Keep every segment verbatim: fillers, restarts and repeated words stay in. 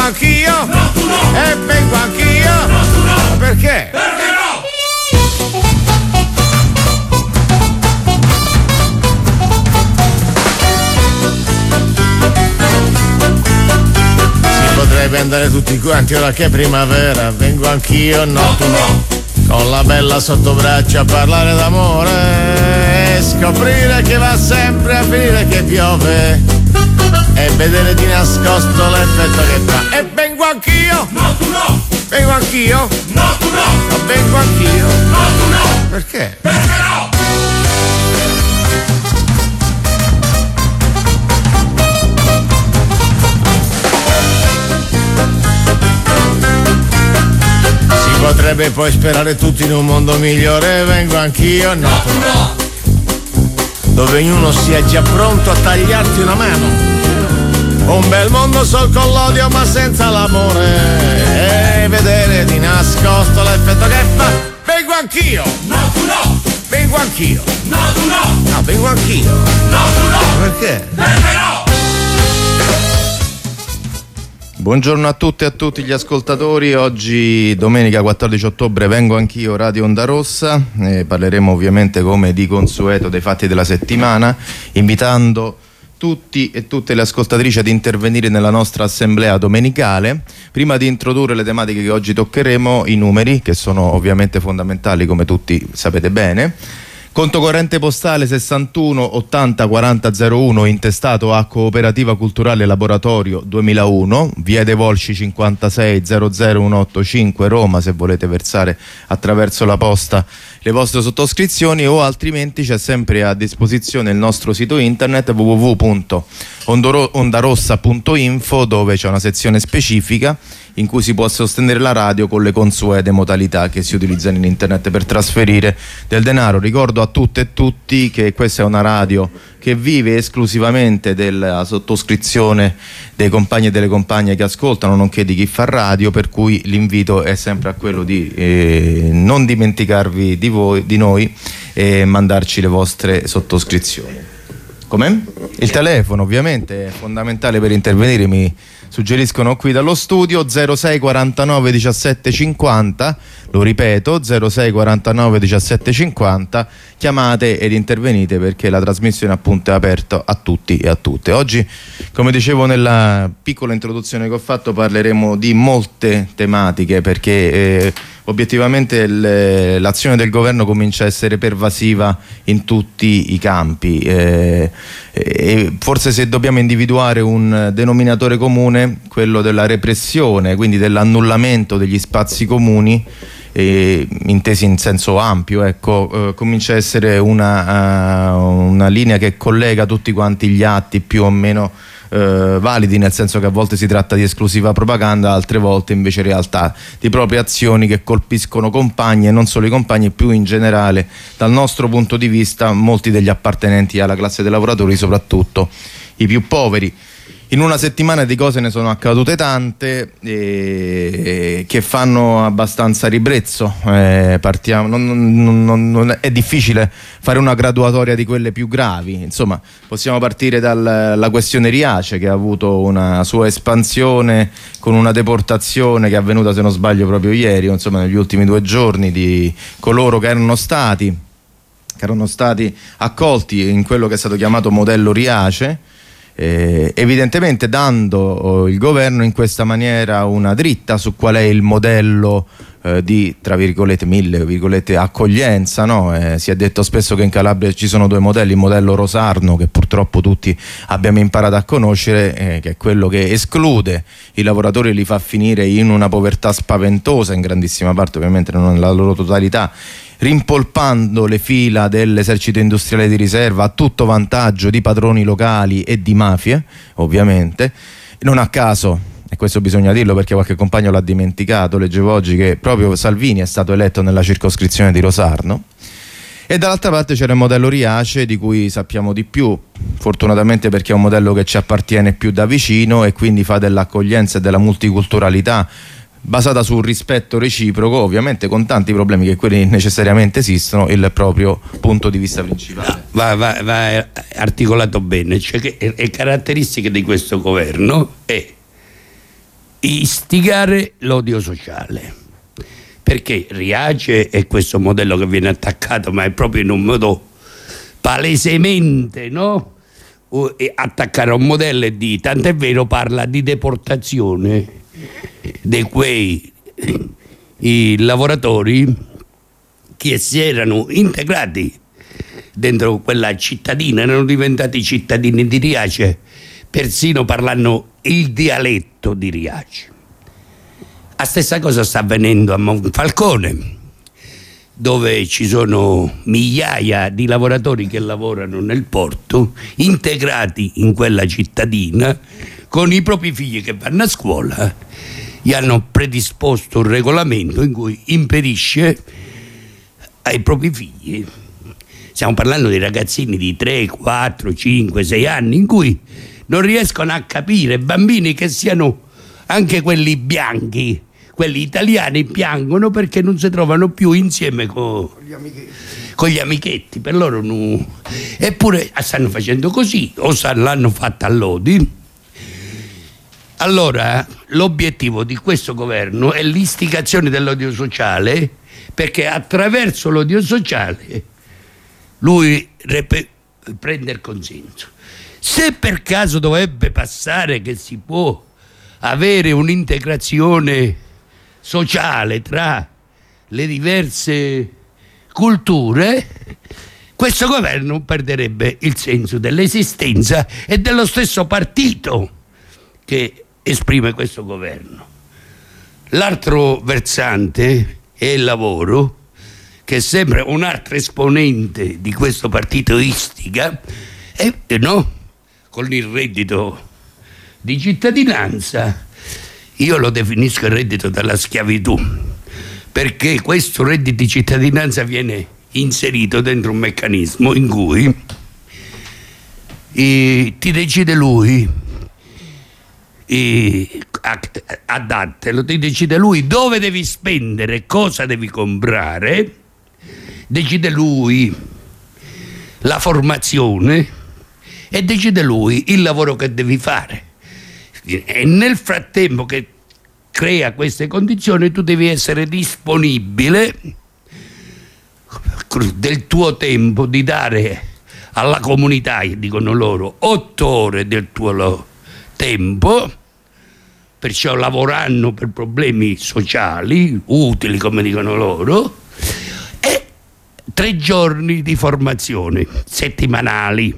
anch'io, no, tu no, e vengo anch'io, no, tu no, perché? Perché no? Si potrebbe andare tutti quanti, ora che è primavera, vengo anch'io, no, No, tu no, con la bella sottobraccia a parlare d'amore e scoprire che va sempre a finire che piove e vedere di nascosto l'effetto che fa. E vengo anch'io, no, tu no, vengo anch'io, no, tu no, ma vengo anch'io, no, tu no, perché? perché no? Si potrebbe poi sperare tutti in un mondo migliore, vengo anch'io, no, No, tu no, dove ognuno sia già pronto a tagliarti una mano. Un bel mondo sol con l'odio ma senza l'amore e vedere di nascosto l'effetto che fa. Vengo anch'io, no, tu no, vengo anch'io, no, tu no, no, vengo anch'io, no, tu no, perché? perché no? Buongiorno a tutte e a tutti gli ascoltatori. Oggi domenica quattordici ottobre vengo anch'io, Radio Onda Rossa, e parleremo ovviamente come di consueto dei fatti della settimana, invitando tutti e tutte le ascoltatrici ad intervenire nella nostra assemblea domenicale. Prima di introdurre le tematiche che oggi toccheremo, i numeri, che sono ovviamente fondamentali come tutti sapete bene. Conto corrente postale sessantuno ottanta quaranta zero uno, intestato a Cooperativa Culturale Laboratorio duemilauno, via dei Volsci cinquantasei zero zero uno otto cinque Roma, se volete versare attraverso la posta le vostre sottoscrizioni, o altrimenti c'è sempre a disposizione il nostro sito internet w w w punto ondarossa punto info, dove c'è una sezione specifica in cui si può sostenere la radio con le consuete modalità che si utilizzano in internet per trasferire del denaro. Ricordo a tutte e tutti che questa è una radio che vive esclusivamente della sottoscrizione dei compagni e delle compagne che ascoltano, nonché di chi fa radio, per cui l'invito è sempre a quello di eh, non dimenticarvi di voi, di noi, e mandarci le vostre sottoscrizioni. Com'è? Il telefono ovviamente è fondamentale per intervenire, mi suggeriscono qui dallo studio, zero sei quarantanove diciassette cinquanta, lo ripeto, zero sei quarantanove diciassette cinquanta, chiamate ed intervenite perché la trasmissione appunto è aperta a tutti e a tutte. Oggi, come dicevo nella piccola introduzione che ho fatto, parleremo di molte tematiche perché eh, obiettivamente l'azione del governo comincia a essere pervasiva in tutti i campi eh, e forse se dobbiamo individuare un denominatore comune, quello della repressione, quindi dell'annullamento degli spazi comuni, eh, intesi in senso ampio, ecco, eh, comincia a essere una, uh, una linea che collega tutti quanti gli atti più o meno Uh, validi, nel senso che a volte si tratta di esclusiva propaganda, altre volte invece in realtà di proprie azioni che colpiscono compagni, e non solo i compagni, più in generale dal nostro punto di vista molti degli appartenenti alla classe dei lavoratori, soprattutto i più poveri. In una settimana di cose ne sono accadute tante eh, che fanno abbastanza ribrezzo. Eh, partiamo, non, non, non, non, è difficile fare una graduatoria di quelle più gravi. Insomma, possiamo partire dalla questione Riace, che ha avuto una sua espansione con una deportazione che è avvenuta, se non sbaglio, proprio ieri, insomma negli ultimi due giorni, di coloro che erano stati, che erano stati accolti in quello che è stato chiamato modello Riace. Eh, evidentemente dando oh, il governo in questa maniera una dritta su qual è il modello eh, di, tra virgolette, mille virgolette, accoglienza, no? Eh, si è detto spesso che in Calabria ci sono due modelli: il modello Rosarno, che purtroppo tutti abbiamo imparato a conoscere, eh, che è quello che esclude i lavoratori e li fa finire in una povertà spaventosa, in grandissima parte, ovviamente non nella loro totalità, rimpolpando le fila dell'esercito industriale di riserva a tutto vantaggio di padroni locali e di mafie, ovviamente. Non a caso, e questo bisogna dirlo perché qualche compagno l'ha dimenticato, leggevo oggi che proprio Salvini è stato eletto nella circoscrizione di Rosarno. E dall'altra parte c'era il modello Riace, di cui sappiamo di più, fortunatamente, perché è un modello che ci appartiene più da vicino e quindi fa dell'accoglienza e della multiculturalità basata sul rispetto reciproco, ovviamente con tanti problemi che quelli necessariamente esistono, il proprio punto di vista principale. No, va, va, va articolato bene, cioè che le caratteristiche di questo governo è istigare l'odio sociale, perché Riace è questo modello che viene attaccato, ma è proprio in un modo palesemente, no? Attaccare a un modello di, tant'è vero, parla di deportazione di quei i lavoratori che si erano integrati dentro quella cittadina, erano diventati cittadini di Riace, persino parlando il dialetto di Riace. La stessa cosa sta avvenendo a Monfalcone, dove ci sono migliaia di lavoratori che lavorano nel porto, integrati in quella cittadina, con i propri figli che vanno a scuola. Gli hanno predisposto un regolamento in cui impedisce ai propri figli, stiamo parlando di ragazzini di tre, quattro, cinque, sei anni, in cui non riescono a capire, bambini che siano anche quelli bianchi, quelli italiani piangono perché non si trovano più insieme con, con, gli, amichetti. con gli amichetti, per loro no. Eppure stanno facendo così, o l'hanno fatta a Lodi. Allora l'obiettivo di questo governo è l'istigazione dell'odio sociale, perché attraverso l'odio sociale lui rep- prende il consenso. Se per caso dovrebbe passare che si può avere un'integrazione sociale tra le diverse culture, questo governo perderebbe il senso dell'esistenza e dello stesso partito che esprime questo governo. L'altro versante è il lavoro, che è sempre un altro esponente di questo partito istiga, e no, con il reddito di cittadinanza. Io lo definisco il reddito della schiavitù, perché questo reddito di cittadinanza viene inserito dentro un meccanismo in cui eh, ti decide lui, eh, adattelo, ti decide lui dove devi spendere, cosa devi comprare, decide lui la formazione e decide lui il lavoro che devi fare. E nel frattempo che crea queste condizioni tu devi essere disponibile del tuo tempo, di dare alla comunità, dicono loro, otto ore del tuo tempo, perciò lavoranno per problemi sociali utili, come dicono loro, e tre giorni di formazione settimanali.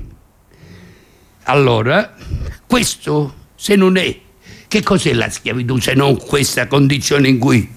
Allora questo, se non è, che cos'è la schiavitù se non questa condizione in cui,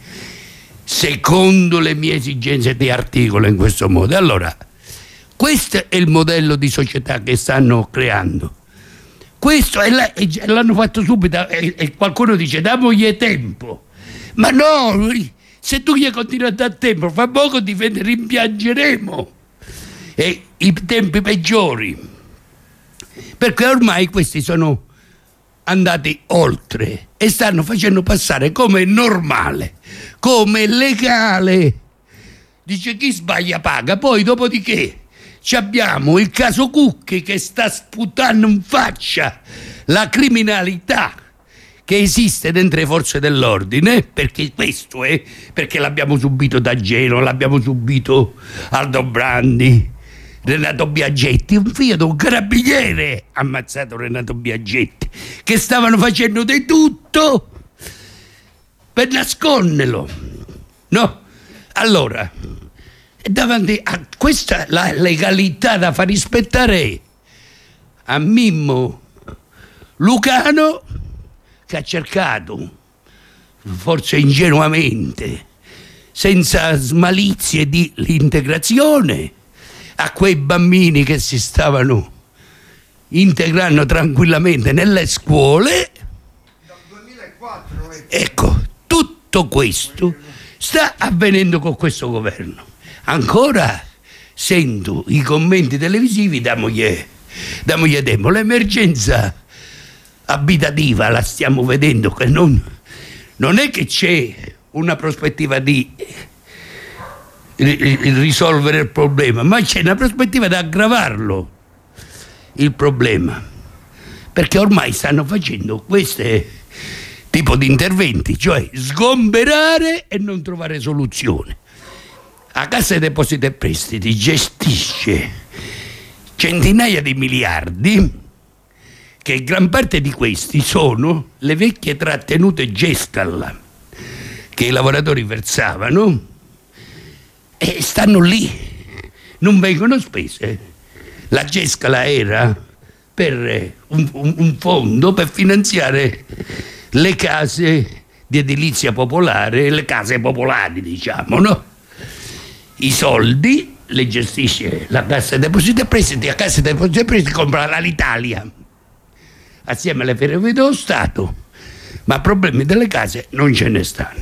secondo le mie esigenze, ti articolo in questo modo? Allora, questo è il modello di società che stanno creando. Questo è la, e l'hanno fatto subito, e, e qualcuno dice damogli tempo. Ma no, se tu gli continui a dare tempo, fra poco ti rimpiangeremo. E i tempi peggiori. Perché ormai questi sono andati oltre e stanno facendo passare come normale, come legale. Dice chi sbaglia paga. Poi dopodiché abbiamo il caso Cucchi che sta sputando in faccia la criminalità che esiste dentro le forze dell'ordine, perché questo è, perché l'abbiamo subito da Genova, l'abbiamo subito Aldo Brandi, Renato Biaggetti, un figlio di un carabiniere ha ammazzato Renato Biaggetti, che stavano facendo di tutto per nasconderlo, no? Allora, davanti a questa la legalità da far rispettare a Mimmo Lucano, che ha cercato, forse ingenuamente, senza smalizie, di l'integrazione a quei bambini che si stavano integrando tranquillamente nelle scuole. Dal duemilaquattro, ecco, tutto questo sta avvenendo con questo governo. Ancora sento i commenti televisivi, damogli, damogli tempo. L'emergenza abitativa la stiamo vedendo, che non, non è che c'è una prospettiva di risolvere il problema, ma c'è una prospettiva di aggravarlo il problema, perché ormai stanno facendo queste tipo di interventi, cioè sgomberare e non trovare soluzione. La Cassa dei Depositi e Prestiti gestisce centinaia di miliardi, che gran parte di questi sono le vecchie trattenute Gescal che i lavoratori versavano e stanno lì, non vengono spese. La Gescala era per un, un, un fondo per finanziare le case di edilizia popolare, le case popolari, diciamo, no? I soldi le gestisce la Cassa dei Depositi e Prestiti, la Cassa dei Depositi e Prestiti compra l'Alitalia assieme alle Ferrovie dello Stato, ma problemi delle case non ce ne stanno.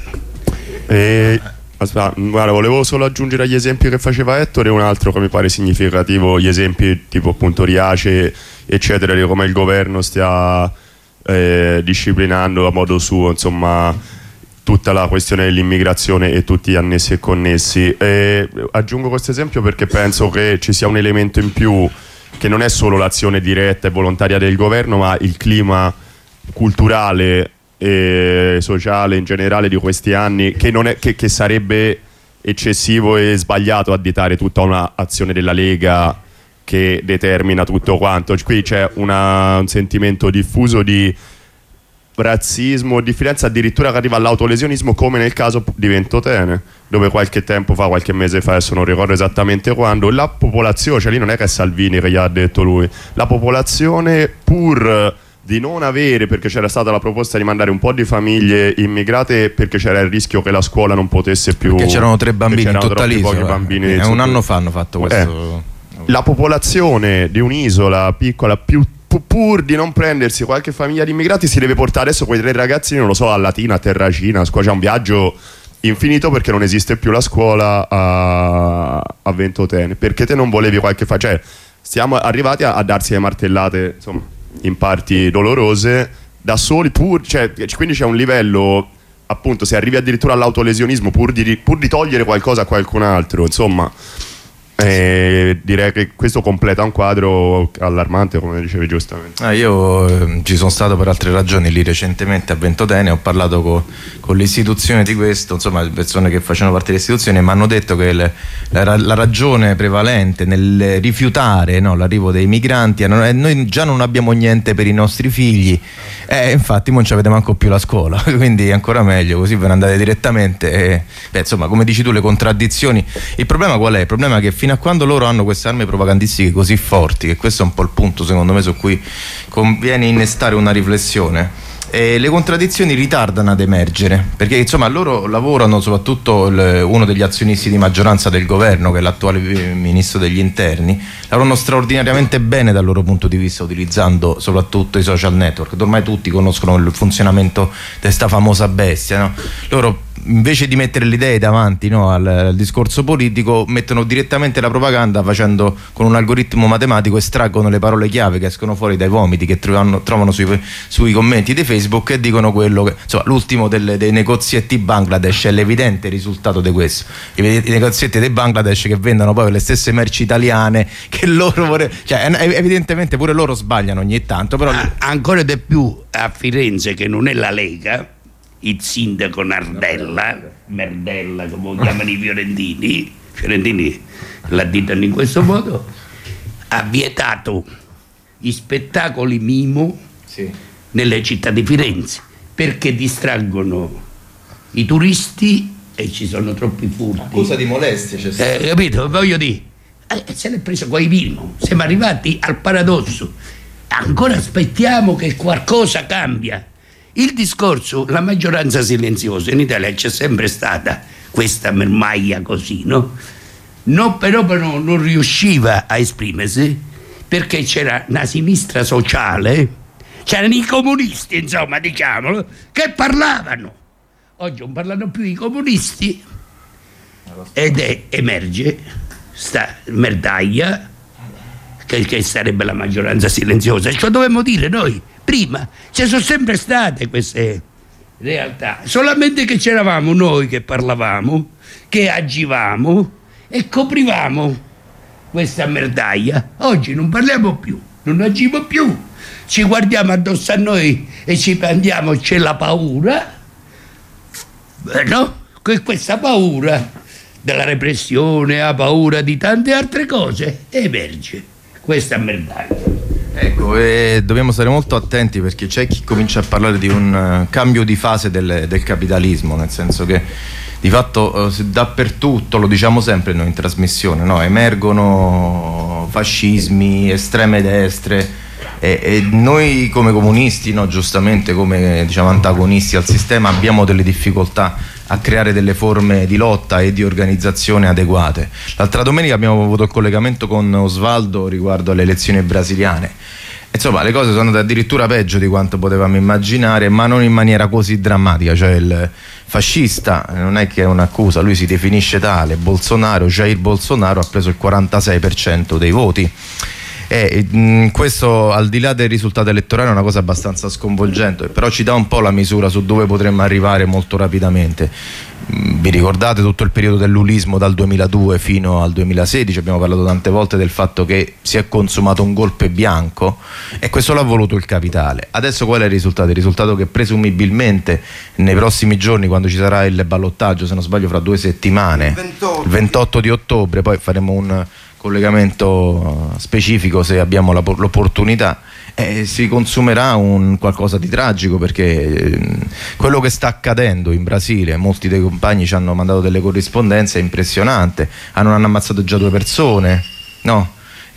E, aspetta, guarda, volevo solo aggiungere agli esempi che faceva Ettore un altro che mi pare significativo, gli esempi tipo appunto Riace eccetera, di come il governo stia eh, disciplinando a modo suo, insomma, tutta la questione dell'immigrazione e tutti gli annessi e connessi. E aggiungo questo esempio perché penso che ci sia un elemento in più, che non è solo l'azione diretta e volontaria del governo, ma il clima culturale e sociale in generale di questi anni, che, non è, che, che sarebbe eccessivo e sbagliato additare tutta un'azione della Lega che determina tutto quanto. Qui c'è una, un sentimento diffuso di razzismo, diffidenza, addirittura che arriva all'autolesionismo, come nel caso di Ventotene, dove qualche tempo fa, qualche mese fa, adesso non ricordo esattamente quando, la popolazione, cioè lì non è che è Salvini che gli ha detto lui, la popolazione, pur di non avere, perché c'era stata la proposta di mandare un po' di famiglie immigrate, perché c'era il rischio che la scuola non potesse più, perché c'erano tre bambini in tutta l'isola, bambini, eh, un anno fa hanno fatto questo. Eh, la popolazione di un'isola piccola, più pur di non prendersi qualche famiglia di immigrati, si deve portare adesso quei tre ragazzini, non lo so, a Latina, a Terracina, a scuola. C'è un viaggio infinito perché non esiste più la scuola a, a Ventotene, perché te non volevi qualche fa, cioè siamo arrivati a, a darsi le martellate, insomma, in parti dolorose da soli, pur, cioè, quindi c'è un livello, appunto, se arrivi addirittura all'autolesionismo pur di, pur di togliere qualcosa a qualcun altro, insomma. E direi che questo completa un quadro allarmante, come dicevi giustamente. Ah, io eh, ci sono stato per altre ragioni lì recentemente a Ventotene, ho parlato co, con l'istituzione di questo, insomma persone che facevano parte dell'istituzione, mi hanno detto che le, la, la ragione prevalente nel rifiutare, no, l'arrivo dei migranti è noi già non abbiamo niente per i nostri figli, e eh, infatti non ci avete manco più la scuola, quindi ancora meglio, così ve ne andate direttamente e, beh, insomma, come dici tu, le contraddizioni. Il problema qual è? Il problema è che fino a quando loro hanno queste armi propagandistiche così forti, che questo è un po' il punto secondo me su cui conviene innestare una riflessione, e le contraddizioni ritardano ad emergere, perché insomma loro lavorano, soprattutto il, uno degli azionisti di maggioranza del governo, che è l'attuale ministro degli interni, lavorano straordinariamente bene dal loro punto di vista, utilizzando soprattutto i social network. Ormai tutti conoscono il funzionamento di questa famosa bestia, no? Loro invece di mettere le idee davanti, no, al, al discorso politico, mettono direttamente la propaganda, facendo con un algoritmo matematico, estraggono le parole chiave che escono fuori dai vomiti che trovano, trovano sui, sui commenti di Facebook, e dicono quello che, insomma, l'ultimo delle, dei negozietti Bangladesh è l'evidente risultato di questo. I, i negozietti dei Bangladesh che vendono poi le stesse merci italiane che loro vorre... cioè evidentemente pure loro sbagliano ogni tanto, però ah, ancora di più a Firenze, che non è la Lega, il sindaco Nardella, Merdella come lo chiamano i fiorentini, fiorentini la ditano in questo modo, ha vietato gli spettacoli mimo, sì, nelle città di Firenze, perché distraggono i turisti e ci sono troppi furti. Accusa di molestia, c'è stato. Eh, capito? Voglio dire, eh, se l'è preso coi mimo, siamo arrivati al paradosso, ancora aspettiamo che qualcosa cambia. Il discorso, la maggioranza silenziosa in Italia c'è sempre stata, questa mermaglia così, no? No, però, però non riusciva a esprimersi perché c'era una sinistra sociale, c'erano i comunisti, insomma, diciamolo, che parlavano. Oggi non parlano più i comunisti ed è, emerge sta merdaglia che, che sarebbe la maggioranza silenziosa. Ciò dovremmo dire noi. Prima ci sono sempre state queste realtà, solamente che c'eravamo noi che parlavamo, che agivamo e coprivamo questa merdaglia. Oggi non parliamo più, non agiamo più, ci guardiamo addosso a noi e ci andiamo, c'è la paura, eh, no? Questa paura della repressione, la paura di tante altre cose, emerge questa merdaglia. Ecco, e dobbiamo stare molto attenti perché c'è chi comincia a parlare di un uh, cambio di fase del, del capitalismo, nel senso che di fatto uh, dappertutto, lo diciamo sempre noi in trasmissione, no? Emergono fascismi, estreme destre e, e noi come comunisti, no, giustamente come diciamo antagonisti al sistema, abbiamo delle difficoltà a creare delle forme di lotta e di organizzazione adeguate. L'altra domenica abbiamo avuto il collegamento con Osvaldo riguardo alle elezioni brasiliane. Insomma, le cose sono andate addirittura peggio di quanto potevamo immaginare, ma non in maniera così drammatica. Cioè il fascista non è che è un'accusa, lui si definisce tale, Bolsonaro, Jair Bolsonaro ha preso il quarantasei per cento dei voti. E mh, questo, al di là del risultato elettorale, è una cosa abbastanza sconvolgente, però ci dà un po' la misura su dove potremmo arrivare molto rapidamente. Mh, vi ricordate tutto il periodo dell'ulismo dal duemiladue fino al duemilasedici? Abbiamo parlato tante volte del fatto che si è consumato un golpe bianco e questo l'ha voluto il capitale. Adesso qual è il risultato? Il risultato che presumibilmente nei prossimi giorni, quando ci sarà il ballottaggio, se non sbaglio fra due settimane, ventotto. il ventotto di ottobre, poi faremo un collegamento specifico se abbiamo la, l'opportunità, eh, si consumerà un qualcosa di tragico, perché eh, quello che sta accadendo in Brasile, molti dei compagni ci hanno mandato delle corrispondenze, è impressionante. Hanno, hanno ammazzato già due persone, no?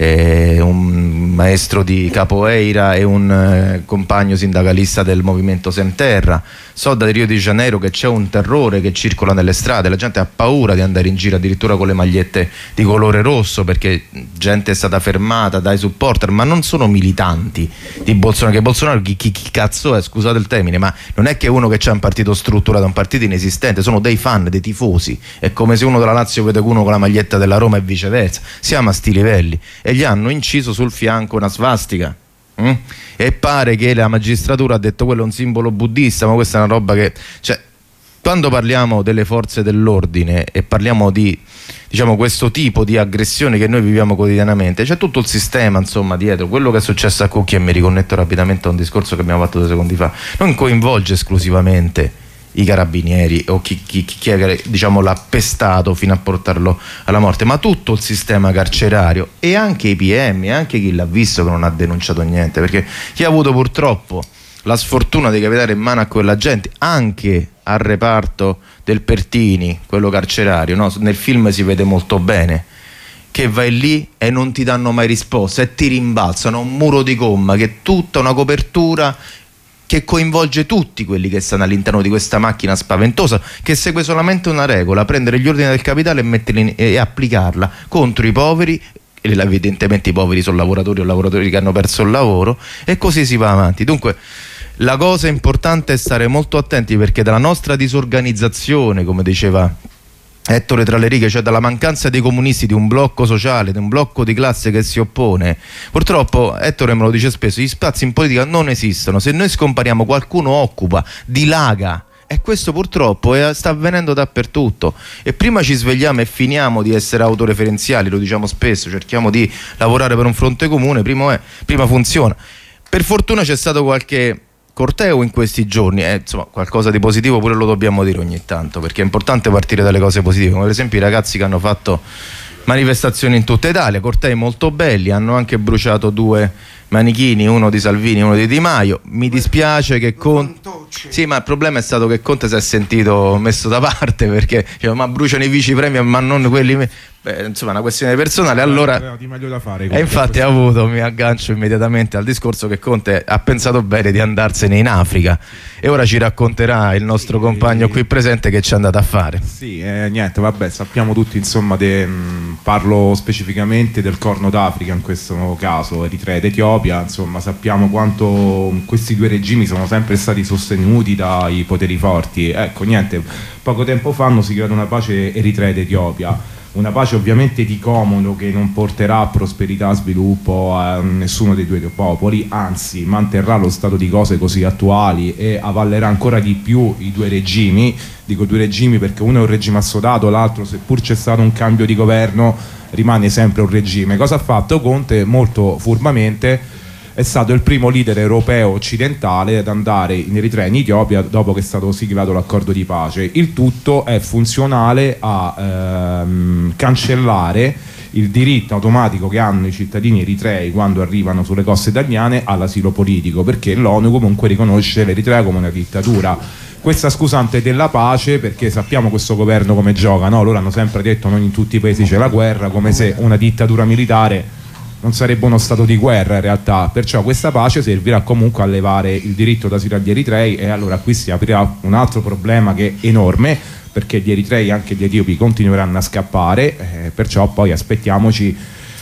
Eh, un maestro di capoeira e un eh, compagno sindacalista del movimento Sem Terra. So da Rio de Janeiro che c'è un terrore che circola nelle strade, la gente ha paura di andare in giro addirittura con le magliette di colore rosso, perché gente è stata fermata dai supporter, ma non sono militanti di Bolsonaro, che Bolsonaro chi, chi, chi cazzo è, scusate il termine, ma non è che uno che c'ha un partito strutturato, un partito inesistente, sono dei fan, dei tifosi. È come se uno della Lazio vede uno con la maglietta della Roma e viceversa, siamo a sti livelli. E gli hanno inciso sul fianco una svastica. Mm? E pare che la magistratura ha detto quello è un simbolo buddista, ma questa è una roba che, cioè, quando parliamo delle forze dell'ordine e parliamo di, diciamo, questo tipo di aggressione che noi viviamo quotidianamente, c'è tutto il sistema, insomma, dietro. Quello che è successo a Cucchi, e mi riconnetto rapidamente a un discorso che abbiamo fatto due secondi fa, non coinvolge esclusivamente i carabinieri o chi, chi, chi è, diciamo, l'ha pestato fino a portarlo alla morte, ma tutto il sistema carcerario e anche i P M, anche chi l'ha visto che non ha denunciato niente, perché chi ha avuto purtroppo la sfortuna di capitare in mano a quella gente, anche al reparto del Pertini, quello carcerario, no? Nel film si vede molto bene che vai lì e non ti danno mai risposta e ti rimbalzano un muro di gomma che è tutta una copertura che coinvolge tutti quelli che stanno all'interno di questa macchina spaventosa, che segue solamente una regola: prendere gli ordini del capitale e, metterli in, e applicarla contro i poveri. E evidentemente i poveri sono lavoratori o lavoratori che hanno perso il lavoro, e così si va avanti. Dunque la cosa importante è stare molto attenti, perché dalla nostra disorganizzazione, come diceva Ettore tra le righe, cioè dalla mancanza dei comunisti, di un blocco sociale, di un blocco di classe che si oppone, purtroppo Ettore me lo dice spesso, gli spazi in politica non esistono. Se noi scompariamo qualcuno occupa, dilaga, e questo purtroppo è, sta avvenendo dappertutto. E prima ci svegliamo e finiamo di essere autoreferenziali, lo diciamo spesso, cerchiamo di lavorare per un fronte comune, prima, è, prima funziona. Per fortuna c'è stato qualche corteo in questi giorni, eh, insomma, qualcosa di positivo pure lo dobbiamo dire ogni tanto, perché è importante partire dalle cose positive, come ad esempio i ragazzi che hanno fatto manifestazioni in tutta Italia, cortei molto belli, hanno anche bruciato due manichini, uno di Salvini e uno di Di Maio. Mi dispiace che Conte, sì, ma il problema è stato che Conte si è sentito messo da parte, perché cioè, ma bruciano i vici premi ma non quelli me... Beh, insomma, è una questione personale. Allora, di meglio da fare, e infatti ha avuto, mi aggancio immediatamente al discorso che Conte ha pensato bene di andarsene in Africa, e ora ci racconterà il nostro sì, compagno qui presente che ci è andato a fare. Sì, eh, niente, vabbè, sappiamo tutti, insomma, de, mh, parlo specificamente del Corno d'Africa in questo caso, Eritrea ed Etiopia. Insomma, sappiamo quanto questi due regimi sono sempre stati sostenuti dai poteri forti. Ecco, niente, poco tempo fa hanno siglato una pace Eritrea ed Etiopia. Una pace ovviamente di comodo, che non porterà prosperità, sviluppo a nessuno dei due popoli, anzi manterrà lo stato di cose così attuali e avallerà ancora di più i due regimi. Dico due regimi perché uno è un regime assodato, l'altro, seppur c'è stato un cambio di governo, rimane sempre un regime. Cosa ha fatto Conte? Molto furbamente è stato il primo leader europeo occidentale ad andare in Eritrea e in Etiopia dopo che è stato siglato l'accordo di pace. Il tutto è funzionale a ehm, cancellare il diritto automatico che hanno i cittadini eritrei quando arrivano sulle coste italiane all'asilo politico, perché l'ONU comunque riconosce l'Eritrea come una dittatura. Questa scusante della pace, perché sappiamo questo governo come gioca, no? Loro hanno sempre detto non in tutti i paesi c'è la guerra, come se una dittatura militare non sarebbe uno stato di guerra in realtà, perciò questa pace servirà comunque a levare il diritto d'asilo agli eritrei, e allora qui si aprirà un altro problema che è enorme, perché gli eritrei e anche gli etiopi continueranno a scappare, eh, perciò poi aspettiamoci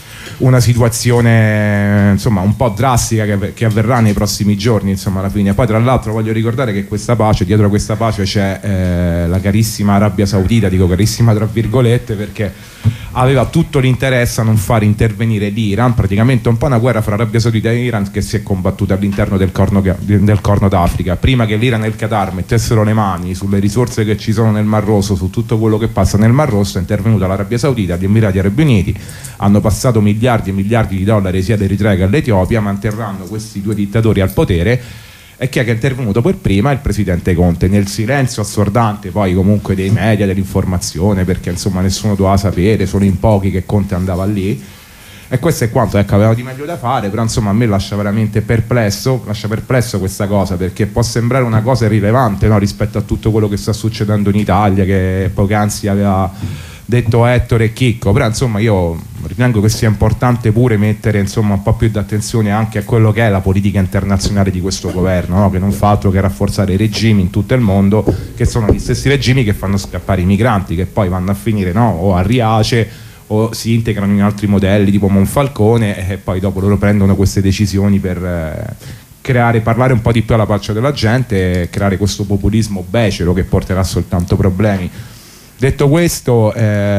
una situazione insomma un po' drastica che, che avverrà nei prossimi giorni, insomma, alla fine. Poi tra l'altro voglio ricordare che questa pace, dietro questa pace c'è eh, la carissima Arabia Saudita, dico carissima tra virgolette perché aveva tutto l'interesse a non far intervenire l'Iran, praticamente un po' una guerra fra Arabia Saudita e Iran che si è combattuta all'interno del corno, del corno d'Africa. Prima che l'Iran e il Qatar mettessero le mani sulle risorse che ci sono nel Mar Rosso, su tutto quello che passa nel Mar Rosso, è intervenuta l'Arabia Saudita, gli Emirati Arabi Uniti, hanno passato miliardi e miliardi di dollari sia all'Eritrea che all'Etiopia, manterranno questi due dittatori al potere. E chi è che è intervenuto per prima? Il presidente Conte, nel silenzio assordante poi comunque dei media, dell'informazione, perché insomma nessuno doveva sapere, solo in pochi che Conte andava lì, e questo è quanto. Ecco, aveva di meglio da fare, però insomma a me lascia veramente perplesso lascia perplesso questa cosa, perché può sembrare una cosa irrilevante, no, rispetto a tutto quello che sta succedendo in Italia, che poc'anzi aveva detto Ettore e Chicco, però insomma io ritengo che sia importante pure mettere insomma un po' più di attenzione anche a quello che è la politica internazionale di questo governo, no? Che non fa altro che rafforzare i regimi in tutto il mondo, che sono gli stessi regimi che fanno scappare i migranti, che poi vanno a finire, no, o a Riace o si integrano in altri modelli tipo Monfalcone, e poi dopo loro prendono queste decisioni per eh, creare, parlare un po' di più alla pancia della gente e creare questo populismo becero che porterà soltanto problemi. Detto questo,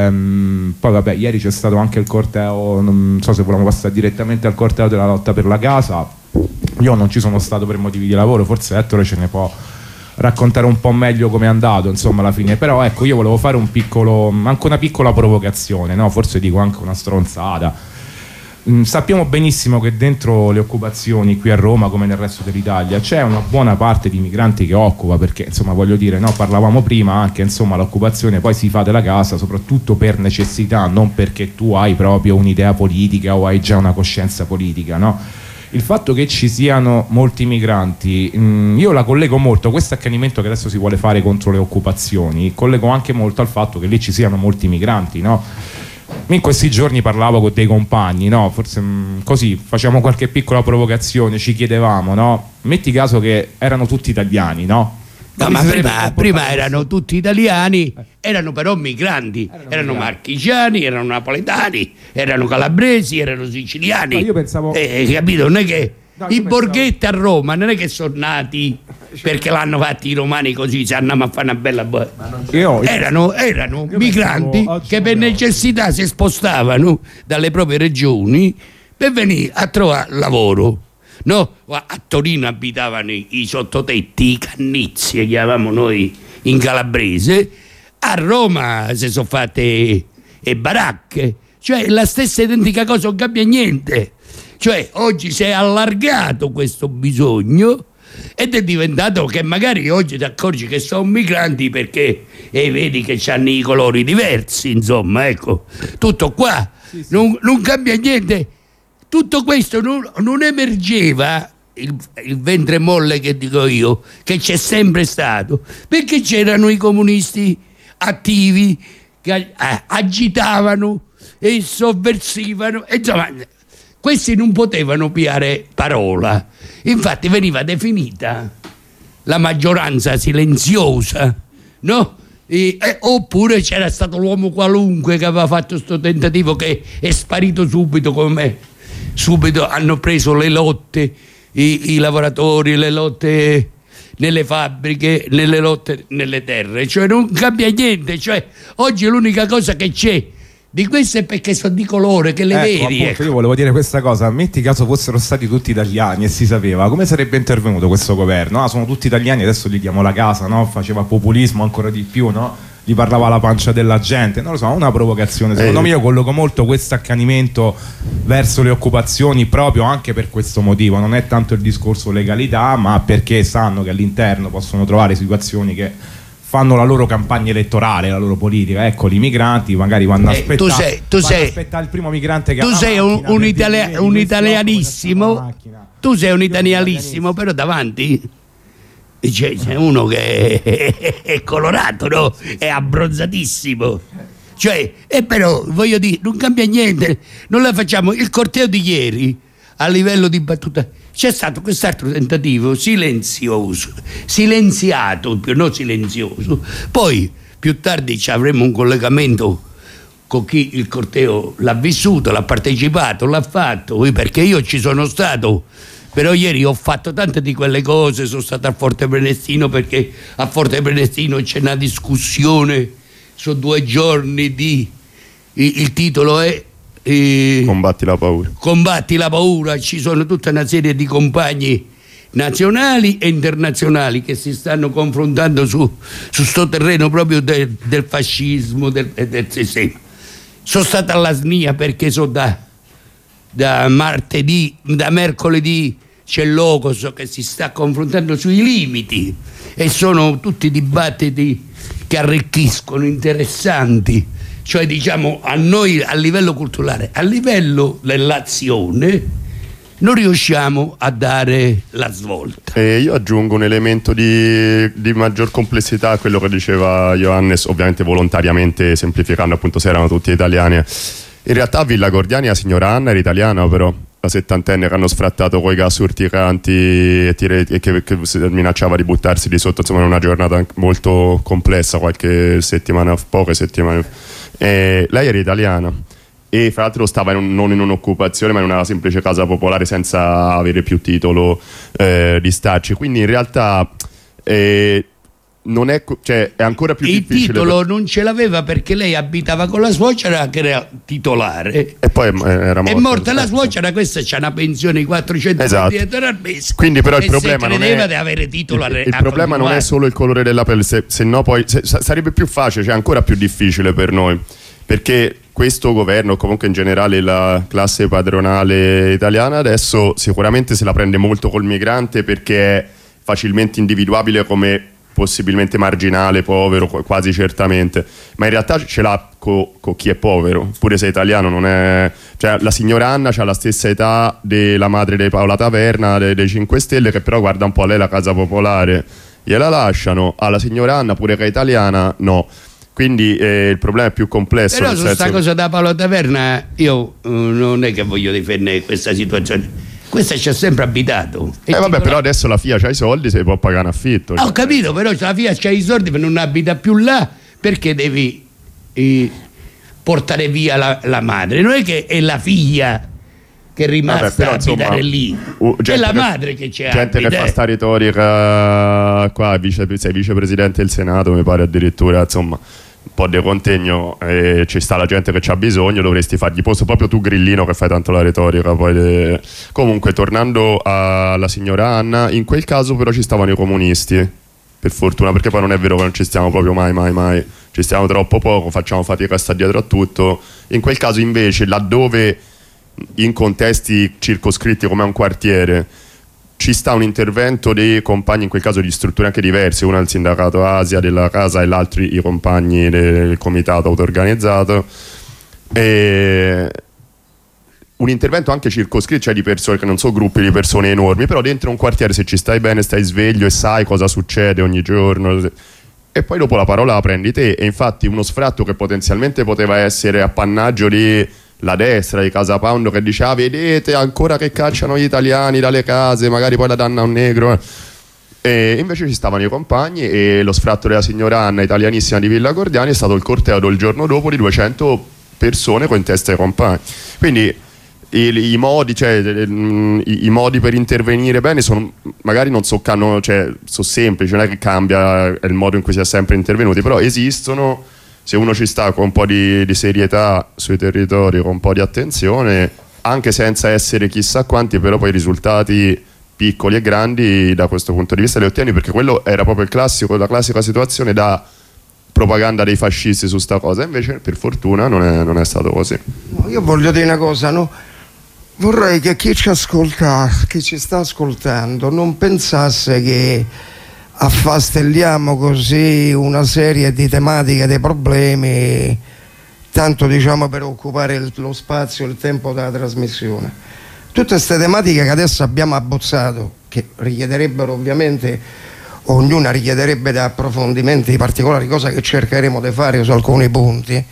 ehm, poi vabbè, ieri c'è stato anche il corteo, non so se vogliamo passare direttamente al corteo della lotta per la casa. Io non ci sono stato per motivi di lavoro, forse Ettore ce ne può raccontare un po' meglio come è andato, insomma, alla fine. Però ecco, io volevo fare un piccolo, anche una piccola provocazione, no? Forse dico anche una stronzata. Mm, sappiamo benissimo che dentro le occupazioni qui a Roma, come nel resto dell'Italia, c'è una buona parte di migranti che occupa, perché insomma voglio dire, no, parlavamo prima anche, insomma, l'occupazione poi si fa della casa soprattutto per necessità, non perché tu hai proprio un'idea politica o hai già una coscienza politica, no? Il fatto che ci siano molti migranti, mh, io la collego molto, questo accanimento che adesso si vuole fare contro le occupazioni, collego anche molto al fatto che lì ci siano molti migranti, no? In questi giorni parlavo con dei compagni, no? Forse mh, così facciamo qualche piccola provocazione, ci chiedevamo, no? Metti caso che erano tutti italiani, no? No, ma prima, prima erano tutti italiani, erano però migranti, erano, erano migranti. Marchigiani, erano napoletani, erano calabresi, erano siciliani. No, io pensavo... eh, capito? Non è che no, i pensavo... borghetti a Roma non è che sono nati perché l'hanno fatti i romani così, se andiamo a fare una bella bo- io, erano, erano migranti che per necessità si spostavano dalle proprie regioni per venire a trovare lavoro. No, a Torino abitavano i, i sottotetti, i cannizi, che chiamavamo noi in calabrese. A Roma si sono fatte le baracche, cioè la stessa identica cosa, non cambia niente. Cioè oggi si è allargato questo bisogno ed è diventato che magari oggi ti accorgi che sono migranti perché e vedi che hanno i colori diversi, insomma, ecco, tutto qua, sì, sì. Non, non cambia niente. Tutto questo non, non emergeva, il, il ventre molle che dico io, che c'è sempre stato, perché c'erano i comunisti attivi che agitavano e sovversivano, e insomma, questi non potevano piare parola. Infatti veniva definita la maggioranza silenziosa, no? E, eh, oppure c'era stato l'uomo qualunque che aveva fatto questo tentativo che è sparito subito come... Subito hanno preso le lotte, i, i lavoratori, le lotte nelle fabbriche, nelle lotte nelle terre, cioè non cambia niente, cioè oggi l'unica cosa che c'è di questo è perché sono di colore, che le ecco, vedi. Appunto, ecco. Io volevo dire questa cosa, metti caso fossero stati tutti italiani e si sapeva, come sarebbe intervenuto questo governo? Ah, sono tutti italiani, adesso gli diamo la casa, no? Faceva populismo ancora di più, no? gli parlava la pancia della gente, non lo so, una provocazione. Secondo eh. me io colloco molto questo accanimento verso le occupazioni proprio anche per questo motivo, non è tanto il discorso legalità, ma perché sanno che all'interno possono trovare situazioni che fanno la loro campagna elettorale, la loro politica. Ecco, i migranti magari vanno a Eh, tu aspettare, sei- tu vanno a sei- aspettare il primo migrante che Tu ha la sei un, macchina un, per italia- dire, un "Vedi, italianissimo, questa macchina". tu sei un Io italianissimo, però davanti c'è, c'è uno che è, è colorato, no? È abbronzatissimo. Cioè, e però, voglio dire, non cambia niente. Non la facciamo. Il corteo di ieri, a livello di battuta, c'è stato quest'altro tentativo silenzioso, silenziato, più non silenzioso. Poi, più tardi, ci avremo un collegamento con chi il corteo l'ha vissuto, l'ha partecipato, l'ha fatto, perché io ci sono stato. Però ieri ho fatto tante di quelle cose, sono stato a Forte Prenestino perché a Forte Prenestino c'è una discussione su due giorni di... il, il titolo è... eh, Combatti la paura. Combatti la paura, ci sono tutta una serie di compagni nazionali e internazionali che si stanno confrontando su questo terreno proprio del, del fascismo, del, del sistema. Sono stato alla S N I A perché so da... da martedì, da mercoledì c'è l'Ocos che si sta confrontando sui limiti e sono tutti dibattiti che arricchiscono, interessanti, cioè diciamo a noi a livello culturale, a livello dell'azione non riusciamo a dare la svolta. E io aggiungo un elemento di, di maggior complessità a quello che diceva Johannes, ovviamente volontariamente semplificando, appunto se erano tutti italiani. In realtà a Villa Gordiani la signora Anna era italiana, però la settantenne che hanno sfrattato coi gas urticanti e, tire, e che, che minacciava di buttarsi di sotto, insomma, in una giornata molto complessa, qualche settimana, poche settimane fa. E lei era italiana e fra l'altro stava in un, non in un'occupazione ma in una semplice casa popolare senza avere più titolo eh, di starci, quindi in realtà eh, non è, cioè, è ancora più il difficile. Il titolo per... non ce l'aveva perché lei abitava con la suocera che era titolare. E poi era morta. È morta la suocera, questa c'ha una pensione di quattrocento esatto. euro al mese. Quindi però il e problema se non credeva è di avere titolo il, a, il a problema non è solo il colore della pelle, se, se no poi se, sarebbe più facile, cioè ancora più difficile per noi, perché questo governo, comunque in generale la classe padronale italiana adesso sicuramente se la prende molto col migrante perché è facilmente individuabile come possibilmente marginale, povero, quasi certamente, ma in realtà ce l'ha con co chi è povero, pure se è italiano non è, cioè la signora Anna ha la stessa età della madre di Paola Taverna dei, dei cinque Stelle, che però guarda un po' a lei la casa popolare, gliela lasciano, alla signora Anna pure che è italiana no, quindi eh, il problema è più complesso. Però su questa senso... cosa da Paola Taverna io uh, non è che voglio difendere questa situazione, questa ci ha sempre abitato. Eh vabbè, però adesso la F I A c'ha i soldi, se può pagare un affitto. Ho capito, però la F I A c'ha i soldi per non abita più là, perché devi eh, portare via la, la madre? Non è che è la figlia che è rimasta vabbè, però, a abitare insomma, lì, uh, è la madre che c'è. Gente abita, che fa eh. sta retorica qua, vice, sei vicepresidente del Senato, mi pare addirittura, insomma, un po' di contegno, eh, ci sta la gente che c'ha bisogno, dovresti fargli posto, proprio tu grillino che fai tanto la retorica poi le... Comunque tornando alla signora Anna, in quel caso però ci stavano i comunisti, per fortuna, perché poi non è vero che non ci stiamo proprio mai mai mai, ci stiamo troppo poco, facciamo fatica a stare dietro a tutto. In quel caso invece, laddove in contesti circoscritti come un quartiere ci sta un intervento dei compagni, in quel caso di strutture anche diverse, una il sindacato Asia della casa e l'altro i compagni del comitato auto-organizzato, e un intervento anche circoscritto, cioè di persone che non sono gruppi di persone enormi, però dentro un quartiere se ci stai bene, stai sveglio e sai cosa succede ogni giorno, e poi dopo la parola la prendi te. E infatti uno sfratto che potenzialmente poteva essere appannaggio di la destra di Casa Pound, che diceva ah, vedete ancora che cacciano gli italiani dalle case, magari poi la danno a un negro, e invece ci stavano i compagni, e lo sfratto della signora Anna, italianissima di Villa Gordiani, è stato il corteo il giorno dopo di duecento persone con in testa ai compagni. Quindi i, i modi, cioè i, i modi per intervenire bene sono, magari non so, cioè, sono semplici, non è che cambia il modo in cui si è sempre intervenuti, però esistono. Se uno ci sta con un po' di, di serietà sui territori, con un po' di attenzione, anche senza essere chissà quanti, però poi i risultati piccoli e grandi da questo punto di vista li ottieni, perché quello era proprio il classico, la classica situazione da propaganda dei fascisti su sta cosa, invece per fortuna non è, non è stato così. No, io voglio dire una cosa, no? Vorrei che chi ci ascolta, chi ci sta ascoltando, non pensasse che affastelliamo così una serie di tematiche, dei problemi, tanto diciamo per occupare il, lo spazio, il tempo della trasmissione. Tutte queste tematiche che adesso abbiamo abbozzato, che richiederebbero ovviamente, ognuna richiederebbe da approfondimenti particolari, cosa che cercheremo di fare su alcuni punti,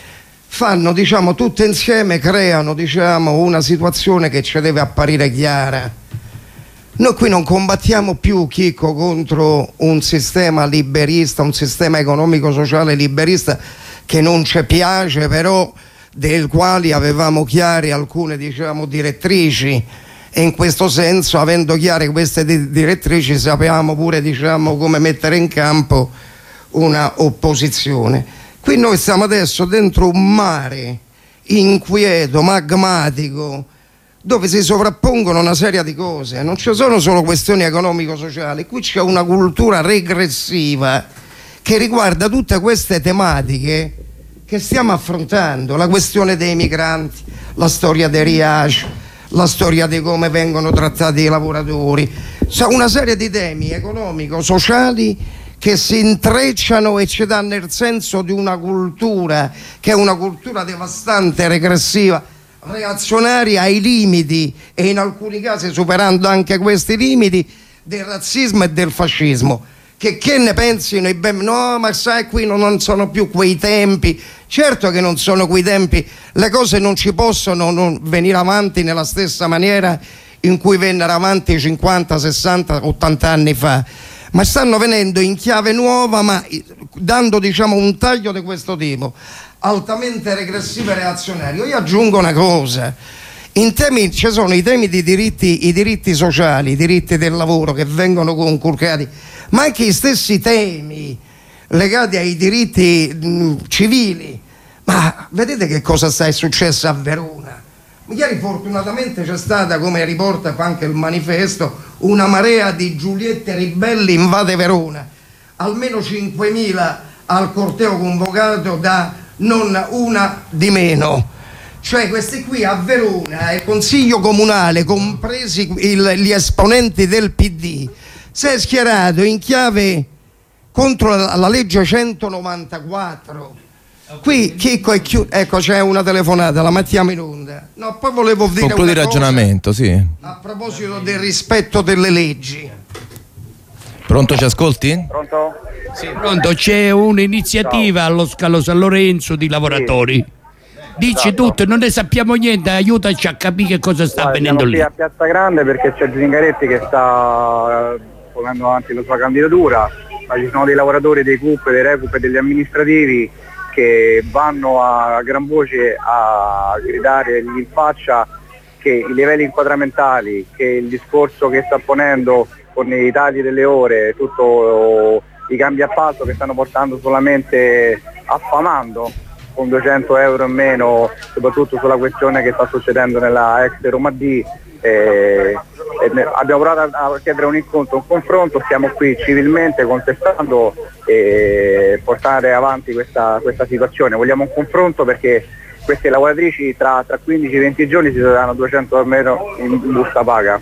fanno diciamo tutte insieme, creano diciamo una situazione che ci deve apparire chiara. Noi qui non combattiamo più, Chicco, contro un sistema liberista, un sistema economico-sociale liberista che non ci piace, però del quali avevamo chiare alcune diciamo direttrici, e in questo senso, avendo chiare queste di direttrici, sappiamo pure diciamo come mettere in campo una opposizione. Qui noi stiamo adesso dentro un mare inquieto, magmatico, dove si sovrappongono una serie di cose. Non ci sono solo questioni economico-sociali, qui c'è una cultura regressiva che riguarda tutte queste tematiche che stiamo affrontando, la questione dei migranti, la storia dei riaci, la storia di come vengono trattati i lavoratori, c'è una serie di temi economico-sociali che si intrecciano e ci danno il senso di una cultura che è una cultura devastante, regressiva, reazionaria ai limiti, e in alcuni casi superando anche questi limiti, del razzismo e del fascismo. Che, che ne pensino i ben... no, ma sai, qui non, non sono più quei tempi. Certo che non sono quei tempi, le cose non ci possono non venire avanti nella stessa maniera in cui vennero avanti cinquanta, sessanta, ottanta anni fa, ma stanno venendo in chiave nuova, ma dando diciamo un taglio di questo tipo, altamente regressivo e reazionario. Io aggiungo una cosa: in temi, ci sono i temi di diritti, i diritti sociali, i diritti del lavoro che vengono conculcati, ma anche i stessi temi legati ai diritti mh, civili. Ma vedete che cosa sta è successo a Verona? Ieri fortunatamente c'è stata, come riporta anche il manifesto, una marea di Giuliette ribelli invade Verona, almeno cinquemila al corteo convocato da non una di meno. Cioè questi qui a Verona, il consiglio comunale, compresi il, gli esponenti del P D, si è schierato in chiave contro la, la legge centonovantaquattro. Qui Chicco è chiuso. Ecco, c'è una telefonata, la mettiamo in onda. No, poi volevo dire un po' di ragionamento, cosa, sì. a proposito del rispetto delle leggi. Pronto, ci ascolti? Pronto? Sì, pronto, c'è un'iniziativa allo Scalo San Lorenzo di lavoratori. Dici Esatto. tutto, non ne sappiamo niente, aiutaci a capire che cosa sta Guarda, avvenendo siamo lì. qui a Piazza Grande perché c'è Zingaretti che sta eh, ponendo avanti la sua candidatura, ma ci sono dei lavoratori dei C U P, dei Recup e degli amministrativi che vanno a gran voce a gridare in faccia che i livelli inquadramentali, che il discorso che sta ponendo con i tagli delle ore, tutto i cambi appalto che stanno portando solamente affamando con duecento euro in meno, soprattutto sulla questione che sta succedendo nella ex Roma D. Eh, abbiamo provato a chiedere un incontro, un confronto, stiamo qui civilmente contestando e portare avanti questa, questa situazione. Vogliamo un confronto perché queste lavoratrici tra, tra quindici venti giorni si daranno duecento euro meno in busta paga.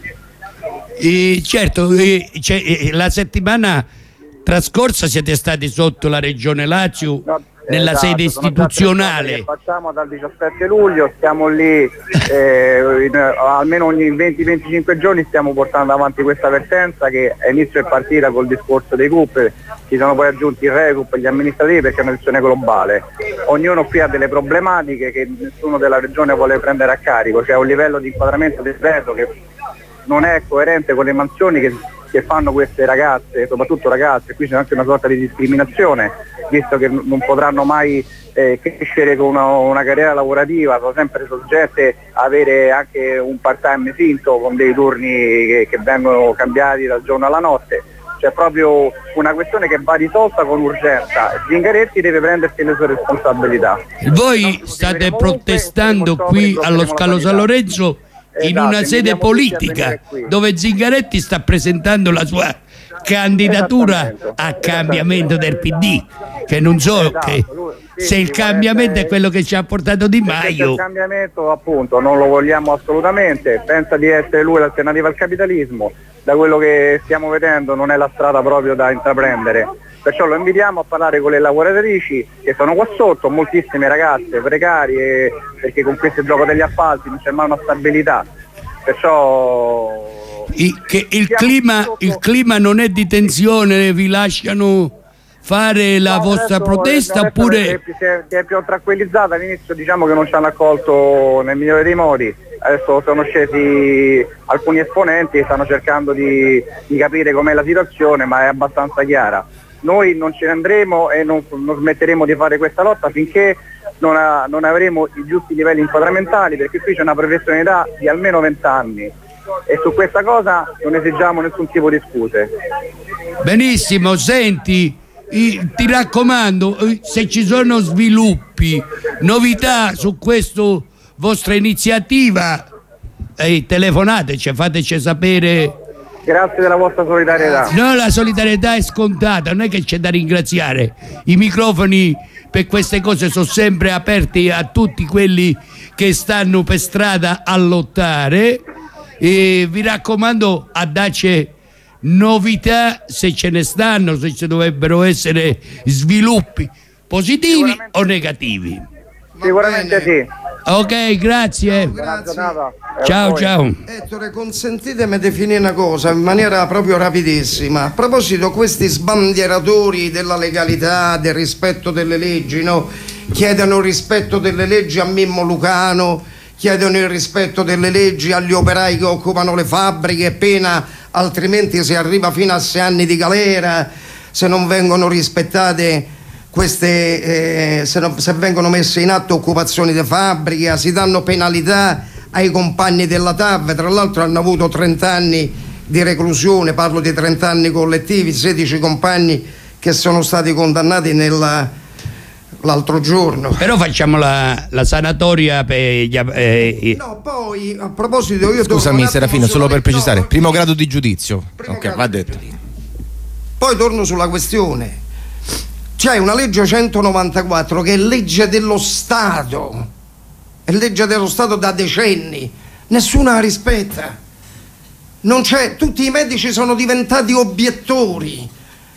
E certo, e, cioè, e, la settimana trascorsa siete stati sotto la Regione Lazio, No, nella esatto, sede sono istituzionale. Che facciamo dal diciassette luglio, stiamo lì eh, in, almeno ogni venti venticinque giorni stiamo portando avanti questa vertenza che all'inizio è partita col discorso dei C U P, ci sono poi aggiunti i Recup e gli amministrativi perché è una questione globale. Ognuno qui ha delle problematiche che nessuno della regione vuole prendere a carico, c'è un livello di inquadramento del reddito che non è coerente con le mansioni che, che fanno queste ragazze, soprattutto ragazze. Qui c'è anche una sorta di discriminazione, visto che non potranno mai eh, crescere con una, una carriera lavorativa, sono sempre soggette a avere anche un part-time finto con dei turni che, che vengono cambiati dal giorno alla notte. C'è proprio una questione che va risolta con urgenza. Zingaretti deve prendersi le sue responsabilità. Voi state protestando qui allo Scalo San Lorenzo in Esatto, una sede invitiamo tutti a politica venire qui. dove Zingaretti sta presentando la sua candidatura a cambiamento del P D, che non so che, se il cambiamento è quello che ci ha portato Di Maio. Il cambiamento appunto non lo vogliamo assolutamente, pensa di essere lui l'alternativa al capitalismo, da quello che stiamo vedendo non è la strada proprio da intraprendere, perciò lo invitiamo a parlare con le lavoratrici che sono qua sotto, moltissime ragazze precarie, perché con questo gioco degli appalti non c'è mai una stabilità, perciò il, che il, clima, il clima non è di tensione, vi lasciano fare la no, vostra protesta oppure si è, si è più tranquillizzata. All'inizio diciamo che non ci hanno accolto nel migliore dei modi, adesso sono scesi alcuni esponenti e stanno cercando di, di capire com'è la situazione, ma è abbastanza chiara. Noi non ce ne andremo e non, non smetteremo di fare questa lotta finché non, ha, non avremo i giusti livelli inquadramentali, perché qui c'è una professionalità di almeno venti anni e su questa cosa non esigiamo nessun tipo di scuse. Benissimo, senti, ti raccomando, se ci sono sviluppi, novità su questa vostra iniziativa, eh, telefonateci, fateci sapere. Grazie della vostra solidarietà. No, la solidarietà è scontata, non è che c'è da ringraziare. I microfoni per queste cose sono sempre aperti a tutti quelli che stanno per strada a lottare, e vi raccomando a darci novità se ce ne stanno, se ci dovrebbero essere sviluppi positivi o negativi. Sicuramente sì. Ok, grazie. Grazie. Ciao, ciao. Ettore, consentitemi di finire una cosa in maniera proprio rapidissima. A proposito, questi sbandieratori della legalità, del rispetto delle leggi, no? Chiedono il rispetto delle leggi a Mimmo Lucano, chiedono il rispetto delle leggi agli operai che occupano le fabbriche, pena altrimenti si arriva fino a sei anni di galera se non vengono rispettate queste, eh, se, non, se vengono messe in atto occupazioni di fabbriche, si danno penalità ai compagni della T A V, tra l'altro hanno avuto trenta anni di reclusione, parlo di trenta anni collettivi, sedici compagni che sono stati condannati nella l'altro giorno. Però facciamo la, la sanatoria per gli, eh, no, poi a proposito io scusami Serafino, solo per precisare, no, primo grado di giudizio. Ok, va detto. Poi torno sulla questione. C'è una legge centonovantaquattro che è legge dello Stato, è legge dello Stato da decenni, nessuno la rispetta, non c'è, tutti i medici sono diventati obiettori,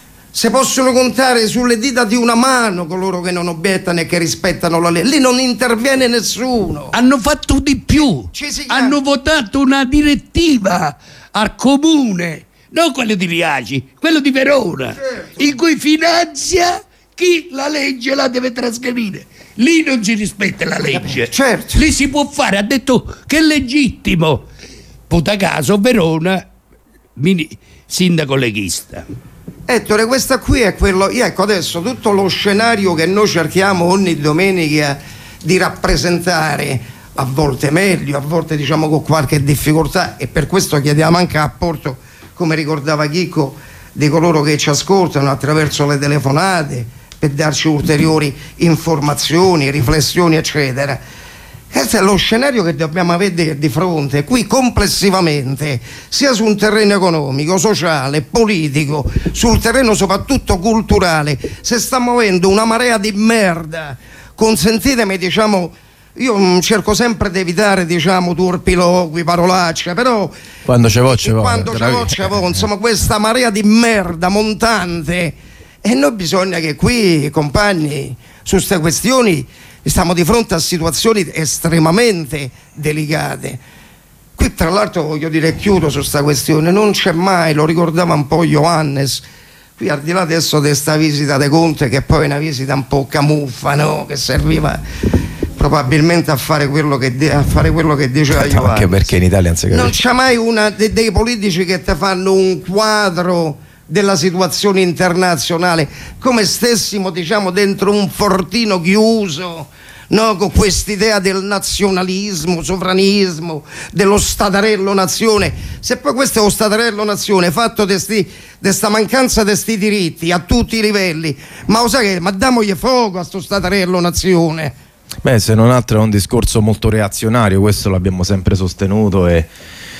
se possono contare sulle dita di una mano coloro che non obiettano e che rispettano la legge, lì non interviene nessuno. Hanno fatto di più, hanno votato una direttiva al comune, non quello di Riaci, quello di Verona, certo, in cui finanzia chi la legge la deve trasgredire. Lì non si rispetta la legge, certo, lì si può fare, ha detto che è legittimo. Puta caso Verona, mini, sindaco leghista. Ettore, questa qui è quello, ecco adesso tutto lo scenario che noi cerchiamo ogni domenica di rappresentare, a volte meglio, a volte diciamo con qualche difficoltà, e per questo chiediamo anche apporto, come ricordava Chicco, di coloro che ci ascoltano attraverso le telefonate per darci ulteriori informazioni, riflessioni eccetera. Questo è lo scenario che dobbiamo avere di fronte qui complessivamente, sia su un terreno economico, sociale, politico, sul terreno soprattutto culturale. Si sta muovendo una marea di merda. Consentitemi, diciamo, io cerco sempre di evitare, diciamo, turpiloqui, parolacce, però quando ce vo, ce vo, quando ce vo, ce vo, insomma, questa marea di merda montante, e noi bisogna che qui, compagni, su queste questioni stiamo di fronte a situazioni estremamente delicate. Qui tra l'altro voglio dire, chiudo su questa questione, non c'è mai, lo ricordava un po' Johannes, qui al di là adesso di questa visita di Conte, che poi è una visita un po' camuffa, no? Che serviva probabilmente a fare quello che, de- a fare quello che diceva no, Johannes. Anche perché in Italia non si capisce. Non c'è mai una de- dei politici che ti fanno un quadro della situazione internazionale, come stessimo, diciamo, dentro un fortino chiuso, no? Con quest'idea del nazionalismo, sovranismo, dello statarello nazione. Se poi questo è lo statarello nazione fatto di questa mancanza di questi diritti a tutti i livelli, ma lo sai che, ma damogli fuoco a sto statarello nazione. Beh, se non altro è un discorso molto reazionario, questo l'abbiamo sempre sostenuto, e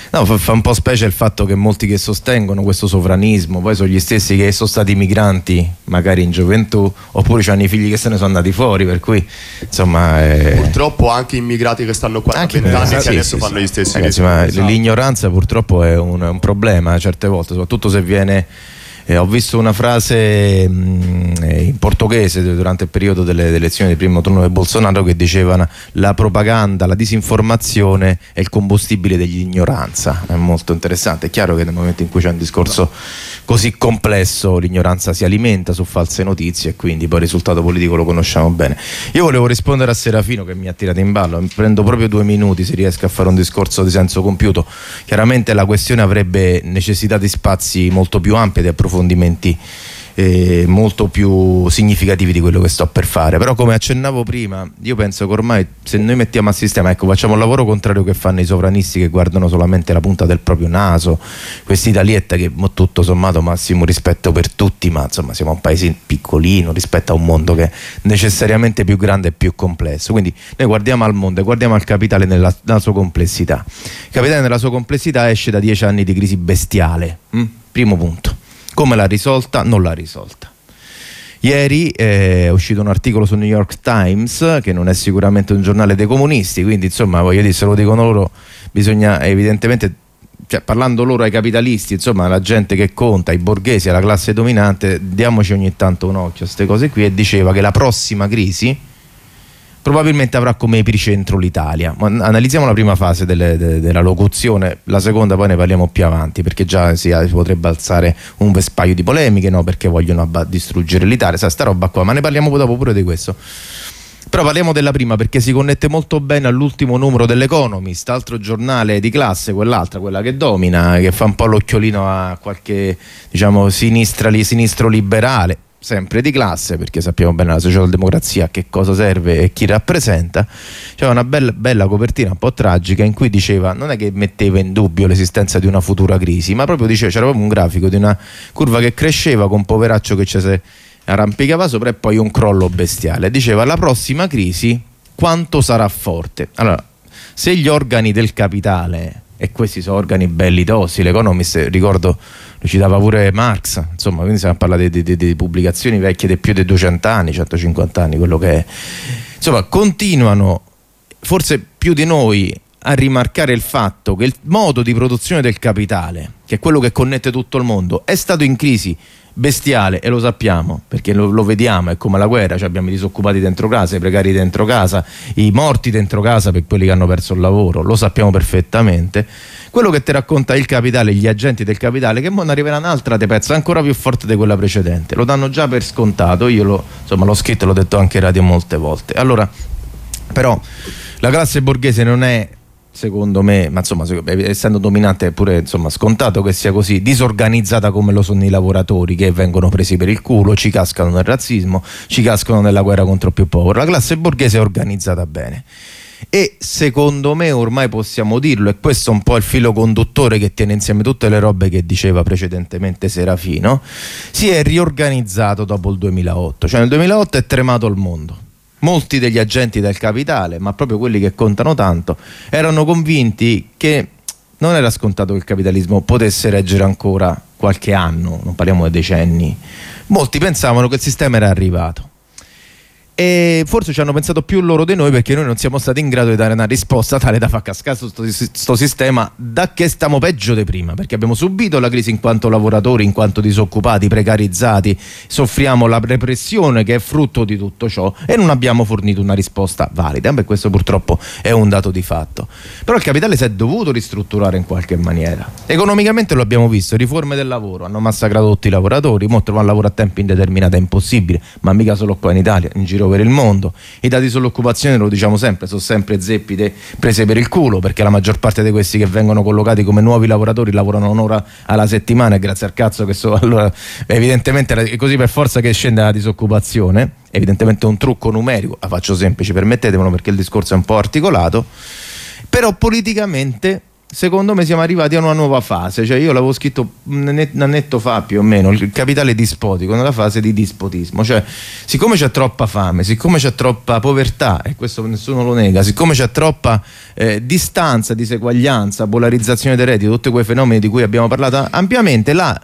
No, fa, fa un po' specie il fatto che molti che sostengono questo sovranismo poi sono gli stessi che sono stati migranti magari in gioventù, oppure hanno i figli che se ne sono andati fuori, per cui insomma è... purtroppo anche immigrati che stanno qua da Anche vent'anni eh, che sì, adesso sì, fanno sì. gli stessi Ragazzi, rischi. ma Esatto. l'ignoranza purtroppo è un, è un problema certe volte, soprattutto se viene... Eh, ho visto una frase mh, in portoghese durante il periodo delle, delle elezioni del primo turno di Bolsonaro che diceva: la propaganda, la disinformazione è il combustibile dell'ignoranza. È molto interessante. È chiaro che nel momento in cui c'è un discorso così complesso l'ignoranza si alimenta su false notizie e quindi poi il risultato politico lo conosciamo bene. Io volevo rispondere a Serafino che mi ha tirato in ballo, prendo proprio due minuti se riesco a fare un discorso di senso compiuto. Chiaramente la questione avrebbe necessità di spazi molto più ampi, di approfondimenti Eh, molto più significativi di quello che sto per fare, però come accennavo prima io penso che ormai se noi mettiamo a sistema, ecco, facciamo il lavoro contrario che fanno i sovranisti che guardano solamente la punta del proprio naso, questa Italietta che tutto sommato massimo rispetto per tutti, ma insomma siamo un paese piccolino rispetto a un mondo che è necessariamente più grande e più complesso, quindi noi guardiamo al mondo e guardiamo al capitale nella, nella sua complessità. Il capitale nella sua complessità esce da dieci anni di crisi bestiale, hm? Primo punto. Come l'ha risolta? Non l'ha risolta. Ieri eh, è uscito un articolo sul New York Times, che non è sicuramente un giornale dei comunisti, quindi insomma voglio dire, se lo dicono loro bisogna evidentemente, cioè, parlando loro ai capitalisti, insomma alla gente che conta, ai borghesi, alla classe dominante, diamoci ogni tanto un occhio a queste cose qui, e diceva che la prossima crisi probabilmente avrà come epicentro l'Italia. Ma analizziamo la prima fase delle, de, della locuzione, la seconda poi ne parliamo più avanti, perché già si, si potrebbe alzare un vespaio di polemiche, no? Perché vogliono abba- distruggere l'Italia, sa sta roba qua, ma ne parliamo dopo pure di questo. Però parliamo della prima perché si connette molto bene all'ultimo numero dell'Economist, altro giornale di classe, quell'altra, quella che domina, che fa un po' l'occhiolino a qualche, diciamo, sinistra, li, sinistro liberale, sempre di classe, perché sappiamo bene la socialdemocrazia a che cosa serve e chi rappresenta. C'era una bella, bella copertina un po' tragica in cui diceva, non è che metteva in dubbio l'esistenza di una futura crisi, ma proprio diceva, c'era proprio un grafico di una curva che cresceva con un poveraccio che ci si arrampicava sopra e poi un crollo bestiale. Diceva, la prossima crisi quanto sarà forte? Allora, se gli organi del capitale, e questi sono organi belli tossi, l'Economist, ricordo, lo citava pure Marx, insomma, quindi stiamo a parlare di, di, di pubblicazioni vecchie di più di duecento anni, centocinquanta anni, quello che è. Insomma, continuano, forse più di noi, a rimarcare il fatto che il modo di produzione del capitale, che è quello che connette tutto il mondo, è stato in crisi bestiale, e lo sappiamo perché lo, lo vediamo, è come la guerra, cioè abbiamo i disoccupati dentro casa, i precari dentro casa, i morti dentro casa per quelli che hanno perso il lavoro, lo sappiamo perfettamente. Quello che ti racconta il capitale, gli agenti del capitale, che non arriverà un'altra te pezza ancora più forte di quella precedente, lo danno già per scontato, io lo, insomma, l'ho scritto e l'ho detto anche in radio molte volte. Allora, però la classe borghese non è, secondo me, ma insomma, essendo dominante è pure, insomma, scontato che sia così, disorganizzata come lo sono i lavoratori che vengono presi per il culo, ci cascano nel razzismo, ci cascano nella guerra contro il più povero. La classe borghese è organizzata bene e secondo me ormai possiamo dirlo, e questo è un po' il filo conduttore che tiene insieme tutte le robe che diceva precedentemente Serafino, si è riorganizzato dopo il duemilaotto, cioè nel duemilaotto è tremato il mondo. Molti degli agenti del capitale, ma proprio quelli che contano tanto, erano convinti che non era scontato che il capitalismo potesse reggere ancora qualche anno, non parliamo di decenni. Molti pensavano che il sistema era arrivato. E forse ci hanno pensato più loro di noi, perché noi non siamo stati in grado di dare una risposta tale da far cascare questo sistema, da che stiamo peggio di prima, perché abbiamo subito la crisi in quanto lavoratori, in quanto disoccupati, precarizzati, soffriamo la repressione che è frutto di tutto ciò e non abbiamo fornito una risposta valida. Beh, questo purtroppo è un dato di fatto. Però il capitale si è dovuto ristrutturare in qualche maniera. Economicamente lo abbiamo visto, riforme del lavoro, hanno massacrato tutti i lavoratori, mo trovare un lavoro a tempo indeterminato è impossibile, ma mica solo qua in Italia, in giro per il mondo. I dati sull'occupazione, lo diciamo sempre, sono sempre zeppi prese per il culo, perché la maggior parte di questi che vengono collocati come nuovi lavoratori lavorano un'ora alla settimana, e grazie al cazzo che so, allora evidentemente è così per forza che scende la disoccupazione. Evidentemente è un trucco numerico, la faccio semplice, permettetemelo, perché il discorso è un po' articolato, però politicamente secondo me siamo arrivati a una nuova fase, cioè io l'avevo scritto un annetto fa più o meno, il capitale dispotico, nella fase di dispotismo, cioè siccome c'è troppa fame, siccome c'è troppa povertà, e questo nessuno lo nega, siccome c'è troppa eh, distanza, diseguaglianza, polarizzazione dei redditi, tutti quei fenomeni di cui abbiamo parlato ampiamente, la,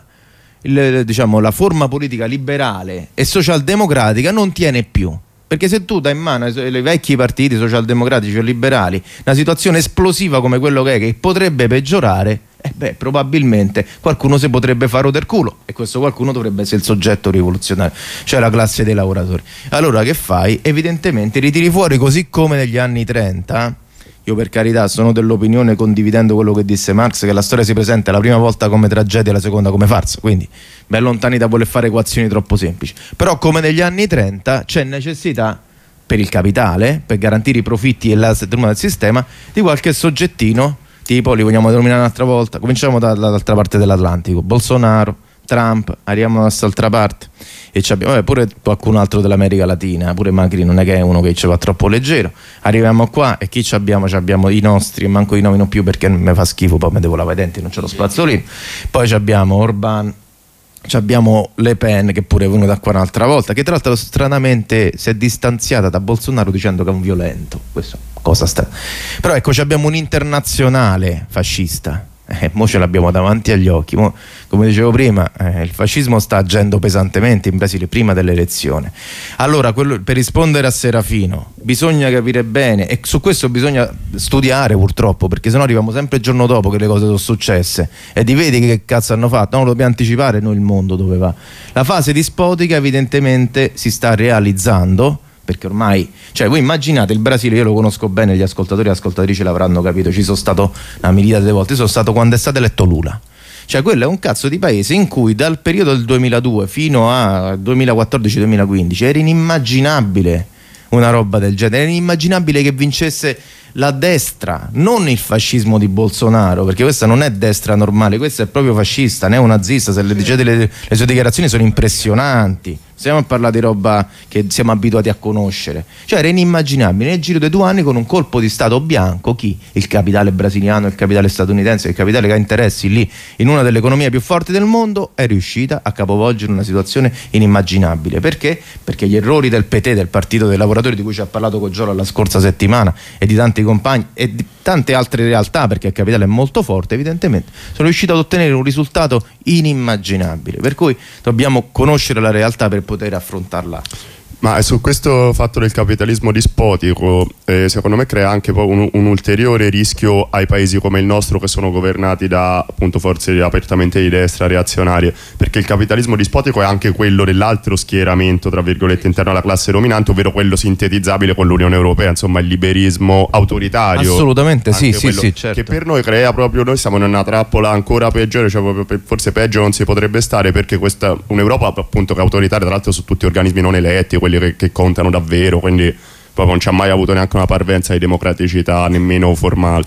il, diciamo, la forma politica liberale e socialdemocratica non tiene più. Perché se tu dai in mano ai vecchi partiti socialdemocratici o liberali una situazione esplosiva come quello che è, che potrebbe peggiorare, eh beh, probabilmente qualcuno si potrebbe fare del culo, e questo qualcuno dovrebbe essere il soggetto rivoluzionario, cioè la classe dei lavoratori. Allora che fai? Evidentemente ritiri fuori, così come negli anni trenta. Io per carità sono dell'opinione, condividendo quello che disse Marx, che la storia si presenta la prima volta come tragedia e la seconda come farsa, quindi ben lontani da voler fare equazioni troppo semplici. Però come negli anni trenta c'è necessità per il capitale, per garantire i profitti e la struttura del sistema, di qualche soggettino, tipo, li vogliamo denominare un'altra volta, cominciamo da, dall'altra parte dell'Atlantico, Bolsonaro, Trump, arriviamo da quest'altra parte e abbiamo vabbè, pure qualcun altro dell'America Latina, pure Macri non è che è uno che ci va troppo leggero. Arriviamo qua e chi ci abbiamo? Ci abbiamo i nostri, e manco i nomino più perché mi fa schifo, poi mi devo lavare i denti, non c'è lo spazzolino. Poi ci abbiamo Orban, ci abbiamo Le Pen, che pure è venuta qua un'altra volta, che tra l'altro stranamente si è distanziata da Bolsonaro dicendo che è un violento. Questo cosa sta. Però ecco, ci abbiamo un internazionale fascista. Eh, mo ce l'abbiamo davanti agli occhi. Mo, come dicevo prima, eh, il fascismo sta agendo pesantemente in Brasile prima dell'elezione. Allora, quello, per rispondere a Serafino, bisogna capire bene, e su questo bisogna studiare purtroppo, perché sennò arriviamo sempre il giorno dopo che le cose sono successe e di vedi che cazzo hanno fatto. Non lo dobbiamo anticipare noi il mondo dove va. La fase dispotica evidentemente si sta realizzando, perché ormai, cioè voi immaginate il Brasile, io lo conosco bene, gli ascoltatori e le ascoltatrici l'avranno capito, ci sono stato una miriade di volte, io sono stato quando è stato eletto Lula, cioè quello è un cazzo di paese in cui dal periodo del duemiladue fino a duemilaquattordici duemilaquindici era inimmaginabile una roba del genere, era inimmaginabile che vincesse la destra, non il fascismo di Bolsonaro, perché questa non è destra normale, questa è proprio fascista, neonazista. Se le dicete le, le sue dichiarazioni sono impressionanti, stiamo a parlare di roba che siamo abituati a conoscere. Cioè era inimmaginabile nel giro di due anni, con un colpo di stato bianco, chi? Il capitale brasiliano, il capitale statunitense, il capitale che ha interessi lì in una delle economie più forti del mondo, è riuscita a capovolgere una situazione inimmaginabile. Perché? Perché gli errori del P T, del Partito dei Lavoratori, di cui ci ha parlato Coggiola la scorsa settimana, e di tanti compagni e di tante altre realtà, perché il capitale è molto forte, evidentemente sono riuscito ad ottenere un risultato inimmaginabile, per cui dobbiamo conoscere la realtà per poter affrontarla. Ma su questo fatto del capitalismo dispotico, eh, secondo me crea anche poi un, un ulteriore rischio ai paesi come il nostro, che sono governati da appunto forze apertamente di destra, reazionarie, perché il capitalismo dispotico è anche quello dell'altro schieramento, tra virgolette, interno alla classe dominante, ovvero quello sintetizzabile con l'Unione Europea, insomma il liberismo autoritario. Assolutamente sì, sì, sì, certo. Che per noi crea proprio, noi siamo in una trappola ancora peggiore, cioè proprio, forse peggio non si potrebbe stare, perché questa un'Europa appunto che è autoritaria, tra l'altro su tutti organismi non eletti, quelli Che, che contano davvero, quindi proprio non ci ha mai avuto neanche una parvenza di democraticità nemmeno formale,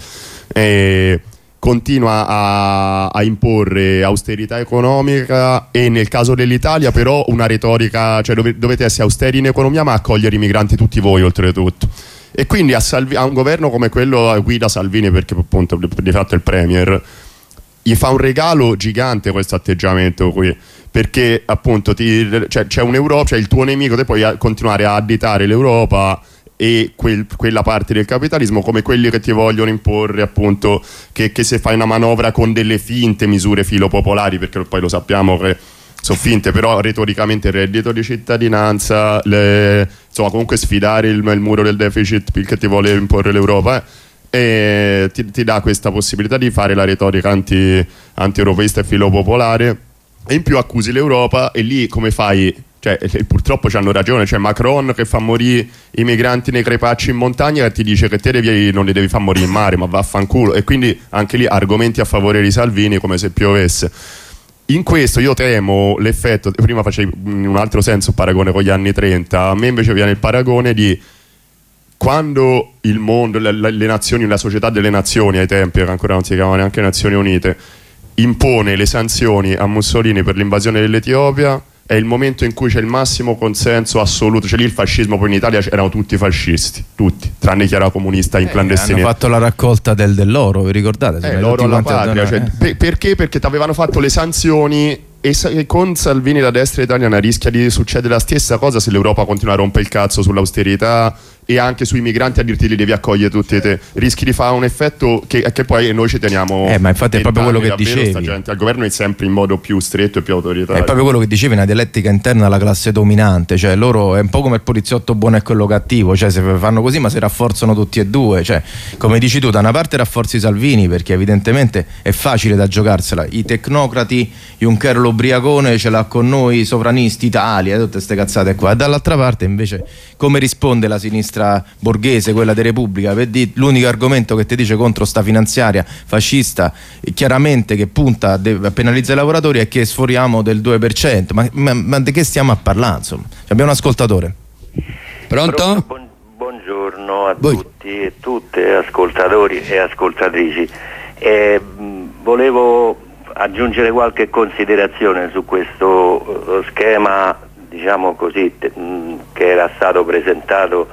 e continua a, a imporre austerità economica, e nel caso dell'Italia però una retorica, cioè dove, dovete essere austeri in economia ma accogliere i migranti tutti voi oltretutto. E quindi a, Salvi, a un governo come quello a guida Salvini, perché appunto di fatto è il premier, gli fa un regalo gigante questo atteggiamento qui, perché appunto ti, cioè, c'è un'Europa, cioè il tuo nemico, te puoi continuare a additare l'Europa e quel, quella parte del capitalismo come quelli che ti vogliono imporre appunto che, che se fai una manovra con delle finte misure filopopolari, perché poi lo sappiamo che sono finte, però retoricamente il reddito di cittadinanza, le, insomma comunque sfidare il, il muro del deficit che ti vuole imporre l'Europa, eh, e ti, ti dà questa possibilità di fare la retorica anti, anti-europeista e filopopolare, e in più accusi l'Europa, e lì come fai? Cioè, purtroppo c'hanno ragione, cioè Macron che fa morire i migranti nei crepacci in montagna e ti dice che te devi, non li devi far morire in mare, ma vaffanculo, e quindi anche lì argomenti a favore di Salvini come se piovesse. In questo io temo l'effetto, prima facevi in un altro senso un paragone con gli anni trenta, a me invece viene il paragone di quando il mondo, le, le nazioni, la società delle nazioni ai tempi, che ancora non si chiamavano neanche Nazioni Unite, impone le sanzioni a Mussolini per l'invasione dell'Etiopia, è il momento in cui c'è il massimo consenso assoluto, cioè lì il fascismo, poi in Italia erano tutti fascisti, tutti, tranne chi era comunista in eh, clandestinità. Hanno fatto la raccolta del, dell'oro, vi ricordate? Eh, l'oro alla patria, cioè, per, perché? Perché ti avevano fatto le sanzioni e, e con Salvini la destra italiana rischia di succedere la stessa cosa se l'Europa continua a rompere il cazzo sull'austerità e anche sui migranti a dirti li devi accogliere tutti te, rischi di fare un effetto che, che poi noi ci teniamo. Eh, ma infatti è proprio quello che dicevi, sta gente al governo è sempre in modo più stretto e più autoritario. È proprio quello che dicevi, una dialettica interna alla classe dominante, cioè loro è un po' come il poliziotto buono e quello cattivo, cioè se fanno così ma si rafforzano tutti e due, cioè come dici tu, da una parte rafforzi Salvini perché evidentemente è facile da giocarsela, i tecnocrati, Juncker l'ubriacone ce l'ha con noi, i sovranisti, Italia, tutte queste cazzate qua, e dall'altra parte invece come risponde la sinistra borghese, quella di Repubblica, per dire, l'unico argomento che ti dice contro sta finanziaria fascista chiaramente che punta a, a penalizzare i lavoratori è che sforiamo del due per cento, ma, ma, ma di che stiamo a parlare, insomma? Abbiamo un ascoltatore. Pronto? Buon, buongiorno a Voi. tutti e tutte, ascoltatori e ascoltatrici. Eh, volevo aggiungere qualche considerazione su questo uh, schema, diciamo così, te, mh, che era stato presentato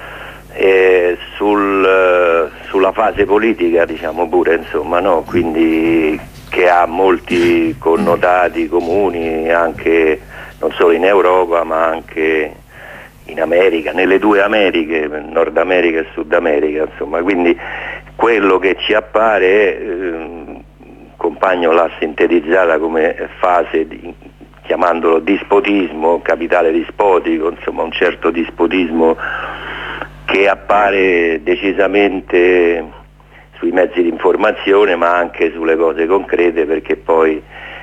eh, sul, uh, sulla fase politica, diciamo pure, insomma, no? Quindi che ha molti connotati comuni anche non solo in Europa ma anche in America, nelle due Americhe, Nord America e Sud America, insomma, quindi quello che ci appare, eh, Compagno l'ha sintetizzata come fase di, chiamandolo dispotismo, capitale dispotico, insomma un certo dispotismo che appare decisamente sui mezzi di informazione ma anche sulle cose concrete, perché poi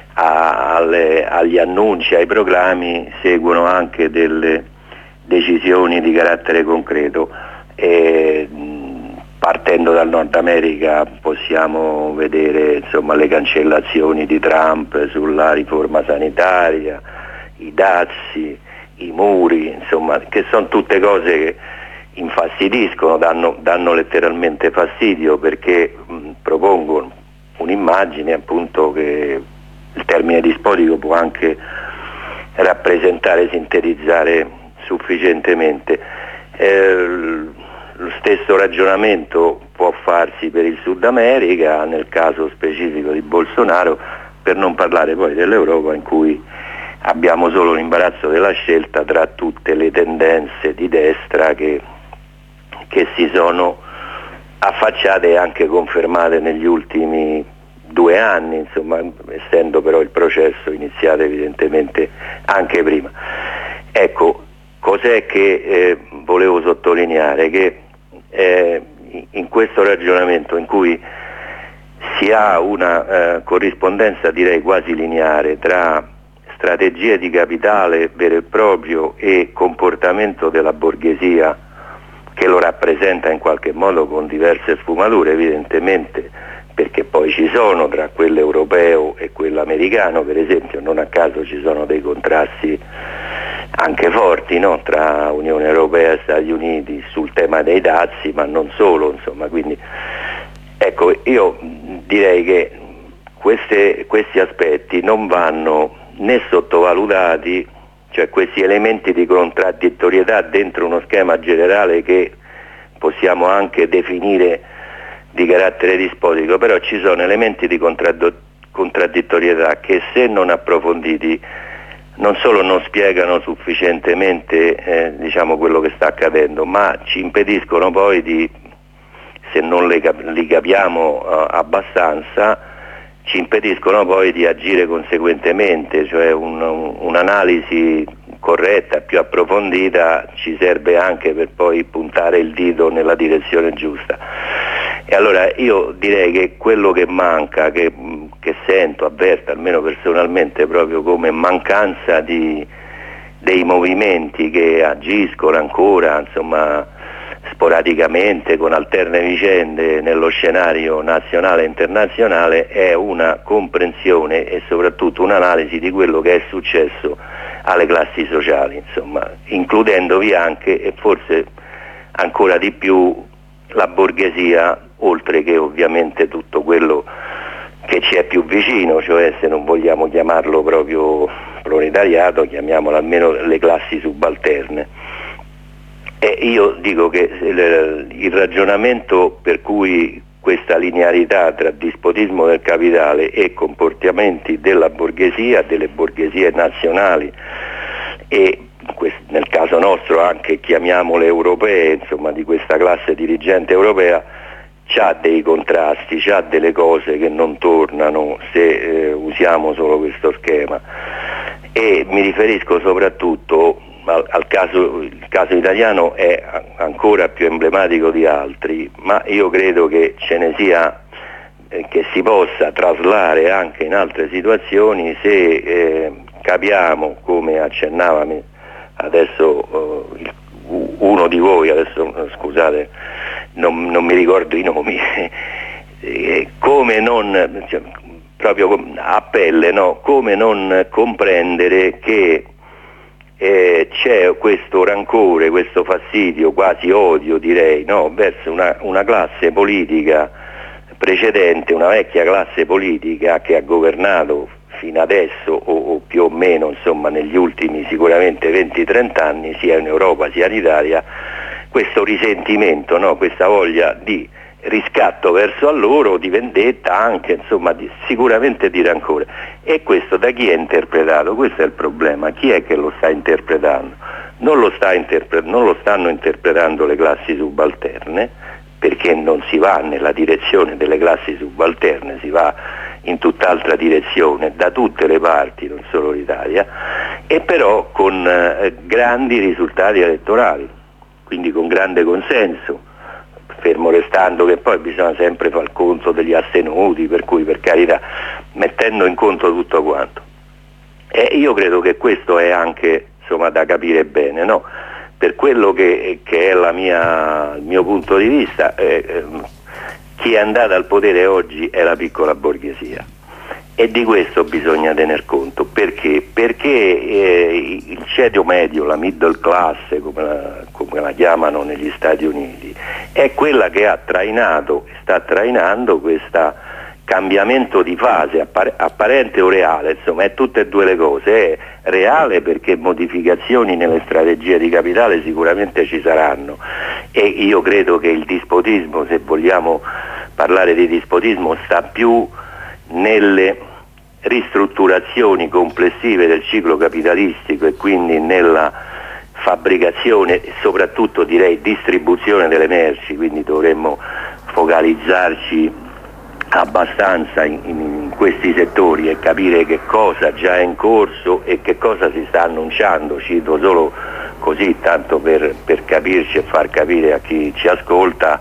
a, alle, agli annunci, ai proclami seguono anche delle decisioni di carattere concreto. E, partendo dal Nord America possiamo vedere, insomma, le cancellazioni di Trump sulla riforma sanitaria, i dazi, i muri, insomma, che sono tutte cose che infastidiscono, danno, danno letteralmente fastidio, perché mh, propongono un'immagine, appunto, che il termine dispotico può anche rappresentare, sintetizzare sufficientemente. Eh, Lo stesso ragionamento può farsi per il Sud America, nel caso specifico di Bolsonaro, per non parlare poi dell'Europa, in cui abbiamo solo l'imbarazzo della scelta tra tutte le tendenze di destra che, che si sono affacciate e anche confermate negli ultimi due anni, insomma, essendo però il processo iniziato evidentemente anche prima. Ecco, cos'è che eh, volevo sottolineare? Che eh, in questo ragionamento in cui si ha una eh, corrispondenza, direi quasi lineare, tra strategie di capitale vero e proprio e comportamento della borghesia, che lo rappresenta in qualche modo con diverse sfumature evidentemente, perché poi ci sono tra quello europeo e quello americano, per esempio, non a caso ci sono dei contrasti anche forti, no? Tra Unione Europea e Stati Uniti sul tema dei dazi, ma non solo, insomma, quindi ecco, io direi che queste, questi aspetti non vanno né sottovalutati, cioè questi elementi di contraddittorietà dentro uno schema generale che possiamo anche definire di carattere dispotico, però ci sono elementi di contraddittorietà che, se non approfonditi, non solo non spiegano sufficientemente eh, diciamo quello che sta accadendo, ma ci impediscono poi di, se non li, cap- li capiamo uh, abbastanza, ci impediscono poi di agire conseguentemente, cioè un, un, un'analisi corretta, più approfondita, ci serve anche per poi puntare il dito nella direzione giusta. E allora io direi che quello che manca, che, che sento, avverto almeno personalmente proprio come mancanza di, dei movimenti che agiscono ancora, insomma, sporadicamente, con alterne vicende nello scenario nazionale e internazionale, è una comprensione e soprattutto un'analisi di quello che è successo alle classi sociali, insomma, includendovi anche, e forse ancora di più, la borghesia, oltre che ovviamente tutto quello che ci è più vicino, cioè se non vogliamo chiamarlo proprio proletariato, chiamiamolo almeno le classi subalterne. E io dico che il ragionamento per cui questa linearità tra dispotismo del capitale e comportamenti della borghesia, delle borghesie nazionali e nel caso nostro anche chiamiamole europee, insomma di questa classe dirigente europea, c'ha dei contrasti, c'ha delle cose che non tornano se eh, usiamo solo questo schema, e mi riferisco soprattutto al, al caso, il caso italiano è ancora più emblematico di altri, ma io credo che ce ne sia, eh, che si possa traslare anche in altre situazioni se eh, capiamo, come accennava adesso eh, il, uno di voi, adesso scusate, non, non mi ricordo i nomi, eh, come non, cioè, proprio a pelle, no? Come non comprendere che eh, c'è questo rancore, questo fastidio, quasi odio direi, no? Verso una, una classe politica precedente, una vecchia classe politica che ha governato fino adesso o, o più o meno insomma negli ultimi sicuramente venti trenta anni, sia in Europa sia in Italia, questo risentimento, no? Questa voglia di riscatto verso a loro, di vendetta anche, insomma di, sicuramente di rancore. E questo da chi è interpretato? Questo è il problema, chi è che lo sta interpretando? Non lo, sta interpre- non lo stanno interpretando le classi subalterne, perché non si va nella direzione delle classi subalterne, si va in tutt'altra direzione, da tutte le parti, non solo l'Italia, e però con eh, grandi risultati elettorali, quindi con grande consenso, fermo restando che poi bisogna sempre far conto degli astenuti, per cui per carità, mettendo in conto tutto quanto. E io credo che questo è anche insomma da capire bene, no? Per quello che, che è la mia, il mio punto di vista, eh, chi è andato al potere oggi è la piccola borghesia, e di questo bisogna tener conto. Perché? Perché eh, il ceto medio, la middle class come la, come la chiamano negli Stati Uniti, è quella che ha trainato e sta trainando questo cambiamento di fase appar- apparente o reale, insomma è tutte e due le cose. È reale perché modificazioni nelle strategie di capitale sicuramente ci saranno, e io credo che il dispotismo, se vogliamo parlare di dispotismo, sta più nelle ristrutturazioni complessive del ciclo capitalistico e quindi nella fabbricazione e soprattutto direi distribuzione delle merci, quindi dovremmo focalizzarci abbastanza in, in questi settori e capire che cosa già è in corso e che cosa si sta annunciando. Cito solo così, tanto per, per capirci e far capire a chi ci ascolta,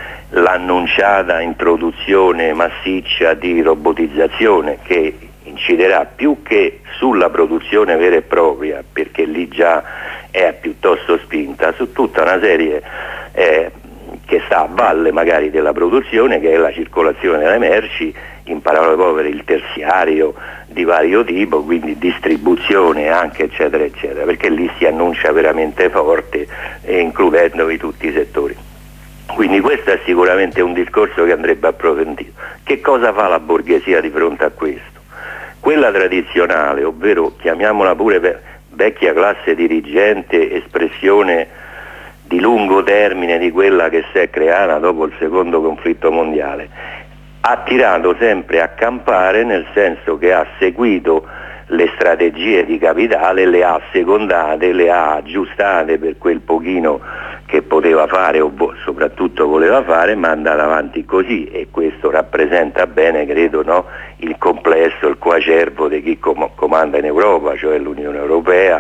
l'annunciata introduzione massiccia di robotizzazione che inciderà più che sulla produzione vera e propria, perché lì già è piuttosto spinta, su tutta una serie eh, che sta a valle magari della produzione, che è la circolazione delle merci, in parole povere il terziario di vario tipo, quindi distribuzione anche eccetera eccetera, perché lì si annuncia veramente forte, eh, includendovi tutti i settori. Quindi questo è sicuramente un discorso che andrebbe approfondito. Che cosa fa la borghesia di fronte a questo? Quella tradizionale, ovvero chiamiamola pure vecchia classe dirigente, espressione di lungo termine di quella che si è creata dopo il secondo conflitto mondiale, ha tirato sempre a campare, nel senso che ha seguito le strategie di capitale, le ha secondate, le ha aggiustate per quel pochino che poteva fare o soprattutto voleva fare, ma è andata avanti così, e questo rappresenta bene, credo, no, il complesso, il coacervo di chi com- comanda in Europa, cioè l'Unione Europea,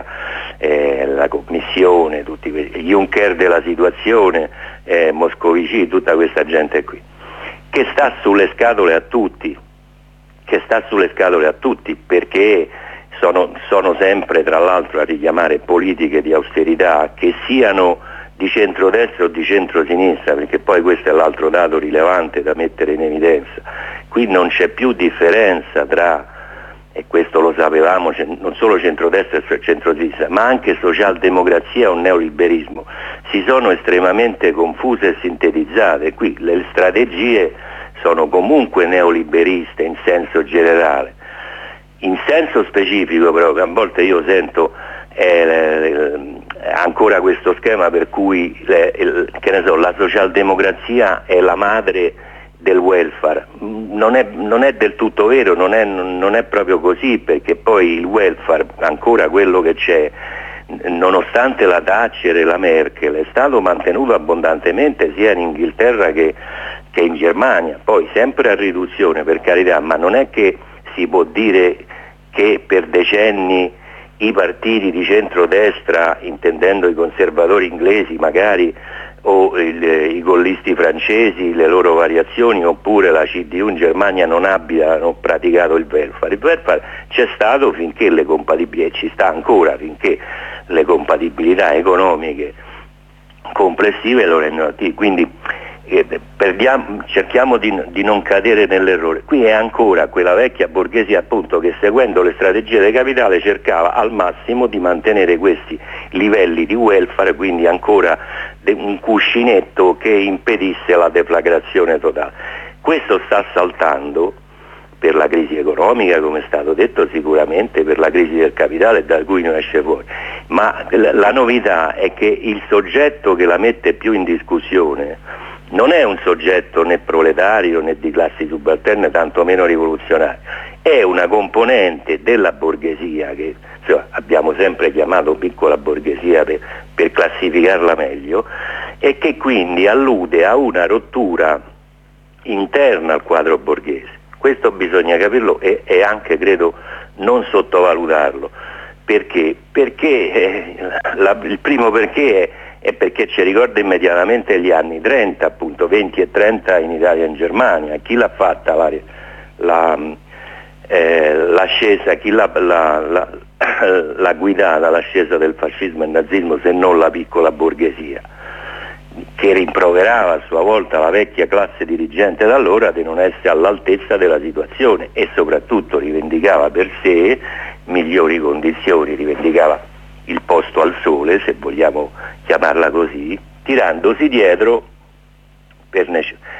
eh, la Commissione, tutti questi, Juncker della situazione, eh, Moscovici, tutta questa gente qui, che sta sulle scatole a tutti, che sta sulle scatole a tutti, perché sono, sono sempre, tra l'altro, a richiamare politiche di austerità che siano di centrodestra o di centrosinistra, perché poi questo è l'altro dato rilevante da mettere in evidenza. Qui non c'è più differenza tra, e questo lo sapevamo, non solo centrodestra e centrosinistra, ma anche socialdemocrazia o neoliberismo. Si sono estremamente confuse e sintetizzate. Qui le strategie sono comunque neoliberiste in senso generale. In senso specifico però, che a volte io sento eh, ancora questo schema per cui le, il, che ne so, la socialdemocrazia è la madre del welfare. Non è, non è del tutto vero, non è, non è proprio così, perché poi il welfare, ancora quello che c'è, nonostante la Thatcher e la Merkel, è stato mantenuto abbondantemente sia in Inghilterra che, che in Germania, poi sempre a riduzione, per carità, ma non è che si può dire che per decenni i partiti di centrodestra, intendendo i conservatori inglesi magari, o il, i gollisti francesi, le loro variazioni, oppure la C D U in Germania non abbiano praticato il welfare. Il welfare c'è stato finché le compatibilità, ci sta ancora finché le compatibilità economiche complessive lo rendono attivo. Quindi eh, perdiamo, cerchiamo di, di non cadere nell'errore. Qui è ancora quella vecchia borghesia, appunto, che seguendo le strategie del capitale cercava al massimo di mantenere questi livelli di welfare, quindi ancora un cuscinetto che impedisse la deflagrazione totale. Questo sta saltando per la crisi economica, come è stato detto, sicuramente per la crisi del capitale da cui non esce fuori, ma la novità è che il soggetto che la mette più in discussione non è un soggetto né proletario né di classi subalterne, tantomeno rivoluzionario, è una componente della borghesia che insomma, abbiamo sempre chiamato piccola borghesia per, per classificarla meglio, e che quindi allude a una rottura interna al quadro borghese. Questo bisogna capirlo e, e anche credo non sottovalutarlo. Perché? Perché eh, la, il primo perché è è perché ci ricorda immediatamente gli anni trenta, appunto venti e trenta in Italia e in Germania. Chi l'ha fatta la, la, eh, l'ascesa, chi l'ha, la, la, l'ha guidata l'ascesa del fascismo e del nazismo se non la piccola borghesia, che rimproverava a sua volta la vecchia classe dirigente d'allora di non essere all'altezza della situazione e soprattutto rivendicava per sé migliori condizioni, rivendicava il posto al sole, se vogliamo chiamarla così, tirandosi dietro per,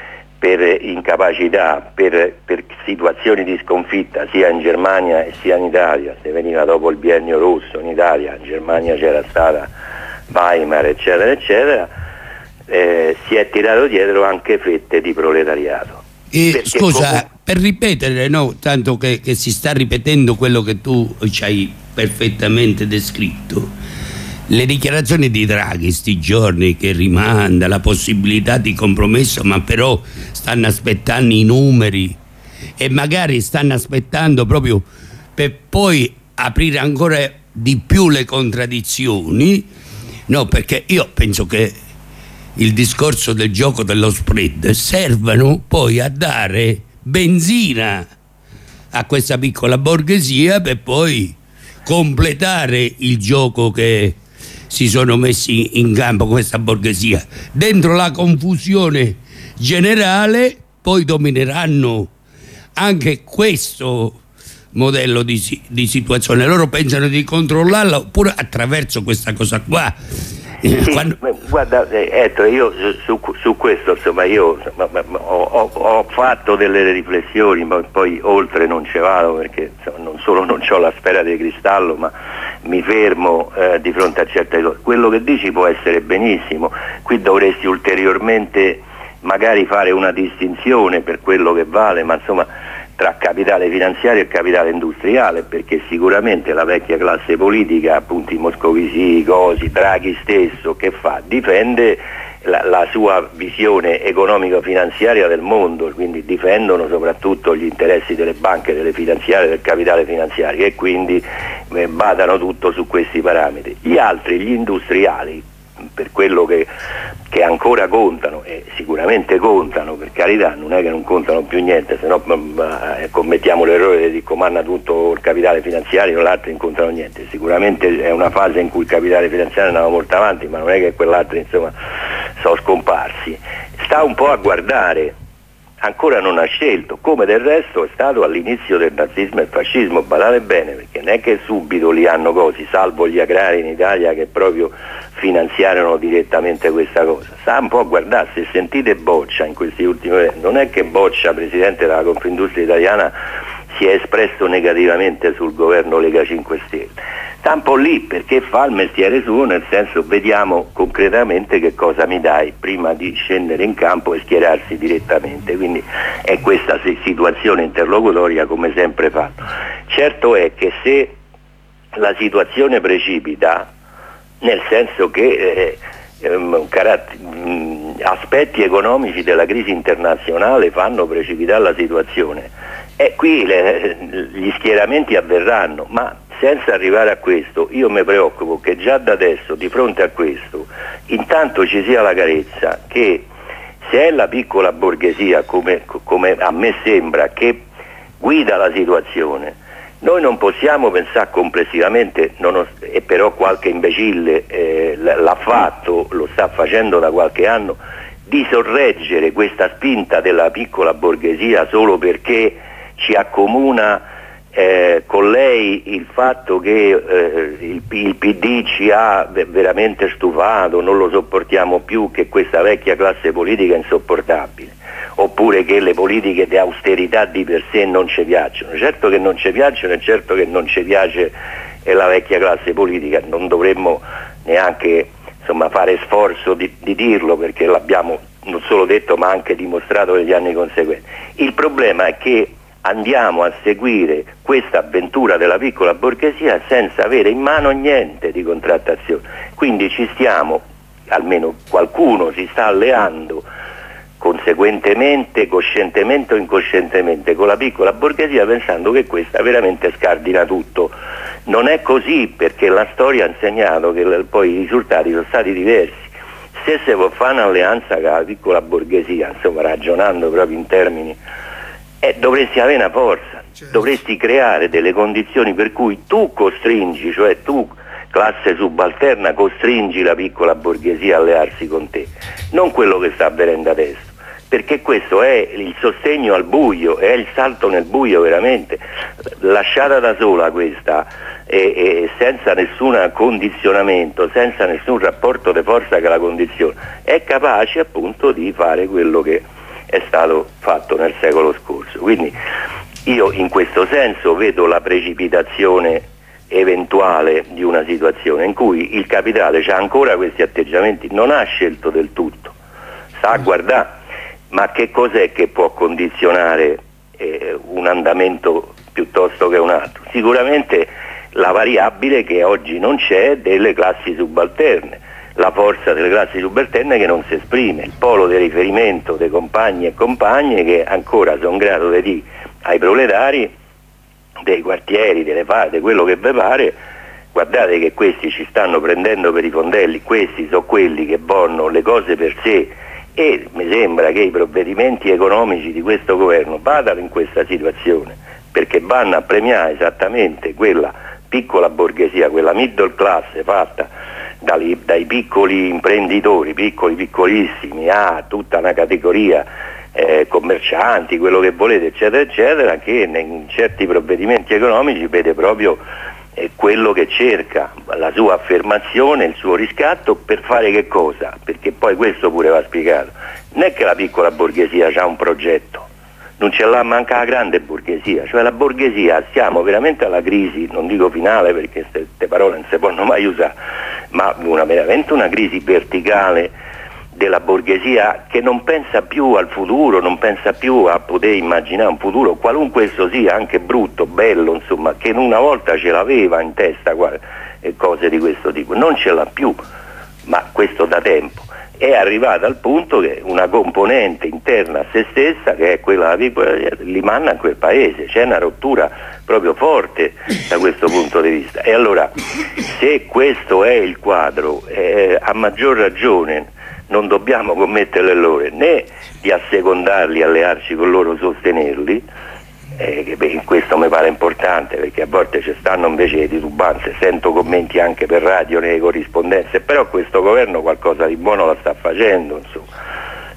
per incapacità, per, per situazioni di sconfitta sia in Germania e sia in Italia. Se veniva dopo il biennio rosso in Italia, in Germania c'era stata Weimar, eccetera eccetera, eh, si è tirato dietro anche fette di proletariato. E, scusa, comunque... per ripetere, no, tanto che, che si sta ripetendo quello che tu ci hai perfettamente descritto, le dichiarazioni di Draghi sti giorni, che rimanda la possibilità di compromesso, ma però stanno aspettando i numeri e magari stanno aspettando proprio per poi aprire ancora di più le contraddizioni, no, perché io penso che il discorso del gioco dello spread servano poi a dare benzina a questa piccola borghesia per poi completare il gioco che si sono messi in campo questa borghesia. Dentro la confusione generale poi domineranno anche questo modello di, di situazione. Loro pensano di controllarla oppure attraverso questa cosa qua. Sì, Quando... guarda Ettore, io su, su questo insomma io ho, ho, ho fatto delle riflessioni, ma poi oltre non ce vado, perché insomma, non solo non ho la sfera di cristallo, ma mi fermo eh, di fronte a certe cose. Quello che dici può essere benissimo, qui dovresti ulteriormente magari fare una distinzione per quello che vale, ma insomma tra capitale finanziario e capitale industriale, perché sicuramente la vecchia classe politica, appunto i Moscovici, Cosi, Draghi stesso, che fa? Difende la, la sua visione economico-finanziaria del mondo, quindi difendono soprattutto gli interessi delle banche, delle finanziarie, del capitale finanziario, e quindi eh, badano tutto su questi parametri. Gli altri, gli industriali, per quello che, che ancora contano, e sicuramente contano, per carità, non è che non contano più niente, se no eh, commettiamo l'errore di comanda tutto il capitale finanziario, l'altro non contano niente. Sicuramente è una fase in cui il capitale finanziario andava molto avanti, ma non è che quell'altro insomma sono scomparsi. Sta un po' a guardare ancora non ha scelto, come del resto è stato all'inizio del nazismo e il fascismo, badate bene, perché non è che subito li hanno così, salvo gli agrari in Italia che proprio finanziarono direttamente questa cosa. Sta un po' a guardare, se sentite Boccia in questi ultimi anni, non è che Boccia, presidente della Confindustria Italiana, si è espresso negativamente sul governo Lega cinque Stelle, sta un po' lì perché fa il mestiere suo, nel senso vediamo concretamente che cosa mi dai prima di scendere in campo e schierarsi direttamente, quindi è questa situazione interlocutoria come sempre fatto. Certo è che se la situazione precipita, nel senso che eh, um, caratt- um, aspetti economici della crisi internazionale fanno precipitare la situazione, e qui le, gli schieramenti avverranno, ma senza arrivare a questo io mi preoccupo che già da adesso, di fronte a questo, intanto ci sia la chiarezza che se è la piccola borghesia, come, come a me sembra, che guida la situazione, noi non possiamo pensare complessivamente, non ho, e però qualche imbecille eh, l'ha fatto, lo sta facendo da qualche anno, di sorreggere questa spinta della piccola borghesia solo perché ci accomuna eh, con lei il fatto che eh, il, il P D ci ha veramente stufato, non lo sopportiamo più, che questa vecchia classe politica è insopportabile, oppure che le politiche di austerità di per sé non ci piacciono. Certo che non ci piacciono e certo che non ci piace eh, la vecchia classe politica, non dovremmo neanche insomma, fare sforzo di, di dirlo, perché l'abbiamo non solo detto ma anche dimostrato negli anni conseguenti. Il problema è che andiamo a seguire questa avventura della piccola borghesia senza avere in mano niente di contrattazione, quindi ci stiamo, almeno qualcuno si sta alleando conseguentemente, coscientemente o incoscientemente con la piccola borghesia, pensando che questa veramente scardina tutto. Non è così, perché la storia ha insegnato che poi i risultati sono stati diversi. Se si può fare un'alleanza con la piccola borghesia, insomma ragionando proprio in termini, eh, dovresti avere una forza, certo. Dovresti creare delle condizioni per cui tu costringi, cioè tu classe subalterna costringi la piccola borghesia a allearsi con te, non quello che sta avvenendo adesso, perché questo è il sostegno al buio, è il salto nel buio veramente, lasciata da sola questa e, e senza nessun condizionamento, senza nessun rapporto di forza che la condizione, è capace appunto di fare quello che è stato fatto nel secolo scorso. Quindi io in questo senso vedo la precipitazione eventuale di una situazione in cui il capitale ha ancora questi atteggiamenti, non ha scelto del tutto, sta a guardare, ma che cos'è che può condizionare eh, un andamento piuttosto che un altro? Sicuramente la variabile che oggi non c'è delle classi subalterne, la forza delle classi subalterne che non si esprime, il polo di riferimento dei compagni e compagne che ancora sono in grado di dire ai proletari dei quartieri, delle fate, quello che vi pare, guardate che questi ci stanno prendendo per i fondelli, questi sono quelli che vogliono le cose per sé, e mi sembra che i provvedimenti economici di questo governo vadano in questa situazione, perché vanno a premiare esattamente quella piccola borghesia, quella middle class fatta dai, dai piccoli imprenditori, piccoli piccolissimi, a tutta una categoria eh, commercianti, quello che volete, eccetera, eccetera, che in certi provvedimenti economici vede proprio eh, quello che cerca, la sua affermazione, il suo riscatto, per fare che cosa? Perché poi questo pure va spiegato. Non è che la piccola borghesia ha un progetto, non ce l'ha manca la grande borghesia, cioè la borghesia, siamo veramente alla crisi, non dico finale perché queste parole non si possono mai usare, ma una, veramente una crisi verticale della borghesia che non pensa più al futuro, non pensa più a poter immaginare un futuro, qualunque esso sia, anche brutto, bello, insomma, che una volta ce l'aveva in testa cose di questo tipo, non ce l'ha più, ma questo da tempo. È arrivata al punto che una componente interna a se stessa, che è quella della piccola, li manda in quel paese, c'è una rottura proprio forte da questo punto di vista. E allora, se questo è il quadro, eh, a maggior ragione non dobbiamo commettere l'errore né di assecondarli, allearci con loro, sostenerli, eh, che beh, questo mi pare importante, perché a volte ci stanno invece le titubanze, sento commenti anche per radio nelle corrispondenze, però questo governo qualcosa di buono la sta facendo, insomma,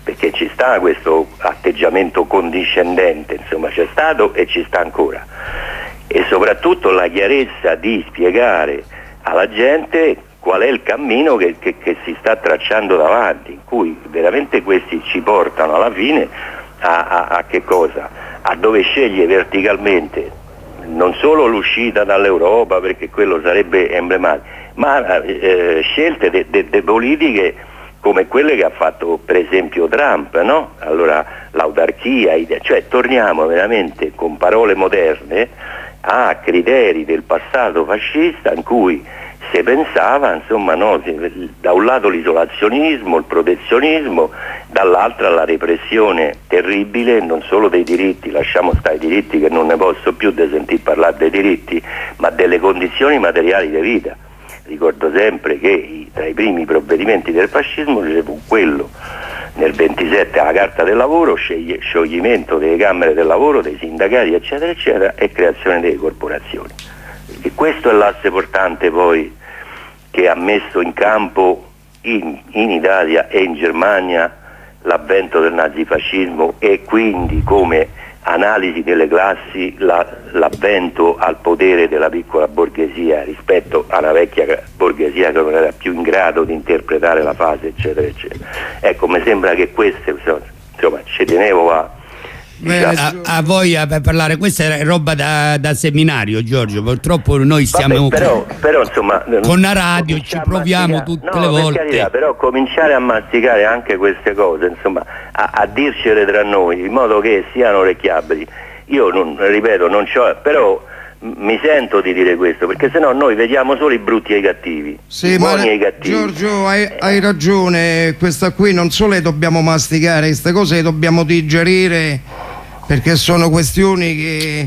perché ci sta questo atteggiamento condiscendente, insomma c'è stato e ci sta ancora, e soprattutto la chiarezza di spiegare alla gente qual è il cammino che, che, che si sta tracciando davanti, in cui veramente questi ci portano alla fine a, a, a che cosa? A dove sceglie verticalmente non solo l'uscita dall'Europa, perché quello sarebbe emblematico, ma eh, scelte de, de, de politiche come quelle che ha fatto per esempio Trump, no? Allora l'autarchia, cioè torniamo veramente con parole moderne a criteri del passato fascista in cui si pensava, insomma, no, da un lato l'isolazionismo, il protezionismo, dall'altra la repressione terribile non solo dei diritti, lasciamo stare i diritti che non ne posso più di sentir parlare dei diritti, ma delle condizioni materiali di vita. Ricordo sempre che i, tra i primi provvedimenti del fascismo c'è quello nel ventisette alla Carta del Lavoro, sceglie, scioglimento delle Camere del Lavoro, dei sindacati eccetera eccetera e creazione delle corporazioni. E questo è l'asse portante poi che ha messo in campo in, in Italia e in Germania l'avvento del nazifascismo e quindi come analisi delle classi la, l'avvento al potere della piccola borghesia rispetto a una vecchia borghesia che non era più in grado di interpretare la fase eccetera eccetera. Ecco, mi sembra che queste, insomma, ci tenevo a A, a voi a parlare, questa è roba da, da seminario, Giorgio. Purtroppo noi siamo Vabbè, però, però, insomma, con la radio, ci proviamo tutte no, le volte. Carità, però cominciare a masticare anche queste cose, insomma, a, a dircele tra noi in modo che siano orecchiabili. Io non, ripeto, non c'ho, però mi sento di dire questo, perché sennò noi vediamo solo i brutti e i cattivi, sì, i buoni ma e i cattivi. Giorgio, hai, hai ragione, questa qui non solo le dobbiamo masticare, queste cose le dobbiamo digerire, perché sono questioni che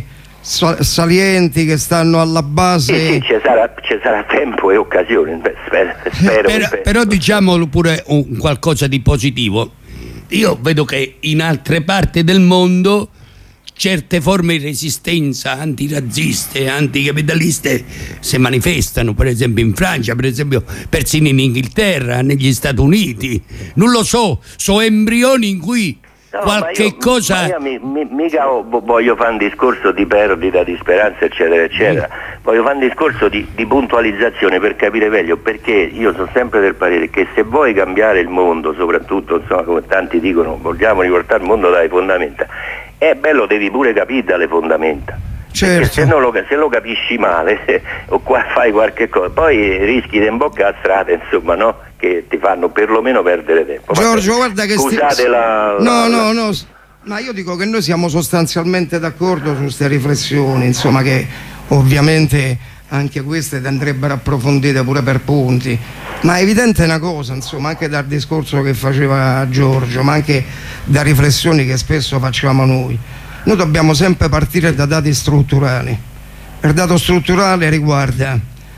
salienti che stanno alla base. Sì, sì, ci sarà, ci sarà tempo e occasione, spero, spero, però, spero. però diciamo pure un qualcosa di positivo. Io vedo che in altre parti del mondo certe forme di resistenza antirazziste, anticapitaliste si manifestano, per esempio in Francia, per esempio persino in Inghilterra, negli Stati Uniti. Non lo so, sono embrioni in cui No, qualche ma io, cosa ma io mi, mi, mica voglio fare un discorso di perdita di speranza eccetera eccetera, mm. voglio fare un discorso di, di puntualizzazione per capire meglio, perché io sono sempre del parere che se vuoi cambiare il mondo, soprattutto insomma, come tanti dicono, vogliamo riportare il mondo dalle fondamenta, è bello, devi pure capire dalle fondamenta. Certo. Perché se, non lo, se lo capisci male o qua fai qualche cosa, poi rischi di imboccare strade, insomma, no? Che ti fanno perlomeno perdere tempo. Giorgio, ma, guarda che scusate sti... la, la no no la... no ma io dico che noi siamo sostanzialmente d'accordo su queste riflessioni, insomma, che ovviamente anche queste andrebbero approfondite pure per punti, ma è evidente una cosa, insomma, anche dal discorso che faceva Giorgio, ma anche da riflessioni che spesso facciamo noi, noi dobbiamo sempre partire da dati strutturali. Il dato strutturale riguarda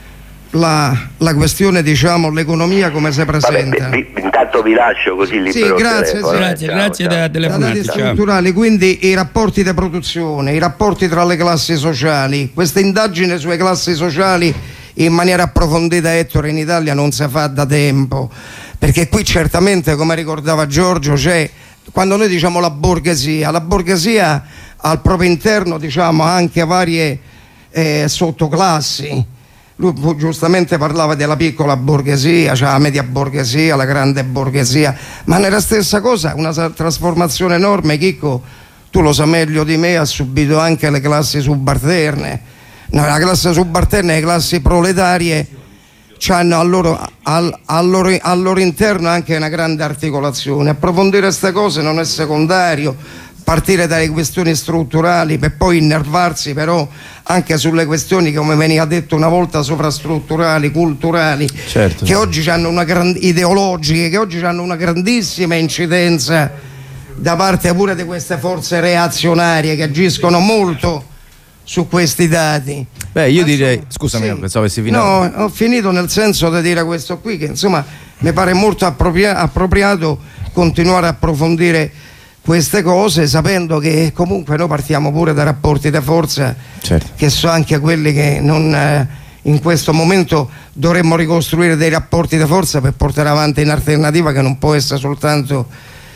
la, la questione, diciamo, l'economia come si presenta. Vabbè, vi, intanto vi lascio così libero. Sì, grazie, telefono, sì. grazie, ciao, grazie ciao. della telefonata. Dati strutturali, quindi i rapporti di produzione, i rapporti tra le classi sociali. Questa indagine sulle classi sociali in maniera approfondita, Ettore, in Italia non si fa da tempo, perché qui certamente, come ricordava Giorgio, c'è, quando noi diciamo la borghesia, la borghesia al proprio interno, diciamo, anche varie eh, sottoclassi. Lui giustamente parlava della piccola borghesia, cioè la media borghesia, la grande borghesia, ma nella stessa cosa una trasformazione enorme. Chicco, tu lo sai meglio di me, ha subito anche le classi subalterne. No, la classe subalterna e le classi proletarie hanno al loro, al, al, loro, al loro interno anche una grande articolazione. Approfondire queste cose non è secondario, partire dalle questioni strutturali per poi innervarsi però anche sulle questioni, come veniva detto una volta, sovrastrutturali, culturali, certo, che oggi hanno una gran, ideologiche, che oggi hanno una grandissima incidenza da parte pure di queste forze reazionarie che agiscono molto su questi dati. Beh, io direi, scusami, sì. pensavo avessi finito. No, ho finito nel senso di dire questo qui, che insomma mi pare molto appropria- appropriato continuare a approfondire queste cose, sapendo che comunque noi partiamo pure da rapporti di forza, certo, che sono anche quelli che non, eh, in questo momento dovremmo ricostruire dei rapporti di forza per portare avanti un'alternativa che non può essere soltanto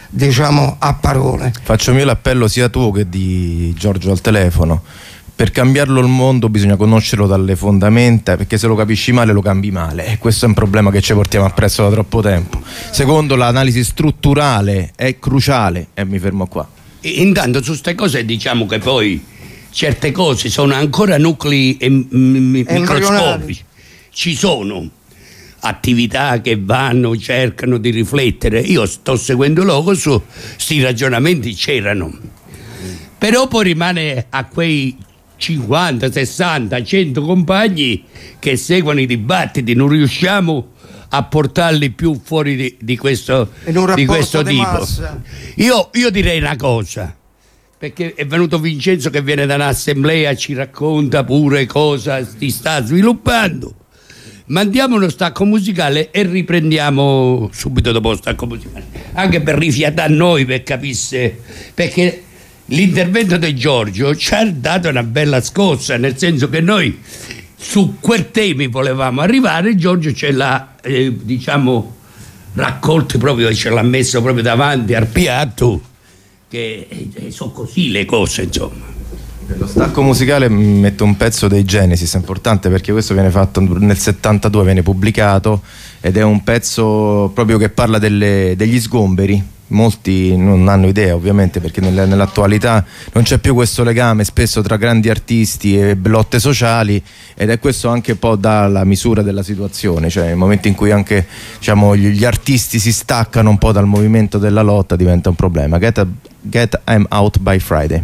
diciamo a parole. Faccio mio l'appello sia tuo che di Giorgio al telefono. Per cambiarlo il mondo bisogna conoscerlo dalle fondamenta, perché se lo capisci male lo cambi male, e questo è un problema che ci portiamo appresso da troppo tempo. Secondo, l'analisi strutturale è cruciale, e mi fermo qua. Intanto su queste cose diciamo che poi certe cose sono ancora nuclei em- m- microscopici. Ci sono attività che vanno, cercano di riflettere. Io sto seguendo loro su sti ragionamenti, c'erano. Però poi rimane a quei cinquanta, sessanta, cento compagni che seguono i dibattiti, non riusciamo a portarli più fuori di, di questo, di questo di tipo. Io, io direi una cosa, perché è venuto Vincenzo che viene da un'assemblea, ci racconta pure cosa si sta sviluppando. Mandiamo uno stacco musicale e riprendiamo subito dopo lo stacco musicale, anche per rifiatare noi, per capisse, perché l'intervento di Giorgio ci ha dato una bella scossa, nel senso che noi su quel temi volevamo arrivare, Giorgio ce l'ha eh, diciamo raccolto proprio, ce l'ha messo proprio davanti al piatto, che eh, sono così le cose, insomma. Lo stacco musicale mette un pezzo dei Genesis, è importante perché questo viene fatto nel settantadue, viene pubblicato, ed è un pezzo proprio che parla delle, degli sgomberi. Molti non hanno idea, ovviamente, perché nel, nell'attualità non c'è più questo legame spesso tra grandi artisti e lotte sociali, ed è questo anche un po' dalla misura della situazione, cioè nel momento in cui anche, diciamo, gli, gli artisti si staccano un po' dal movimento della lotta diventa un problema. Get, a, get I'm Out by Friday.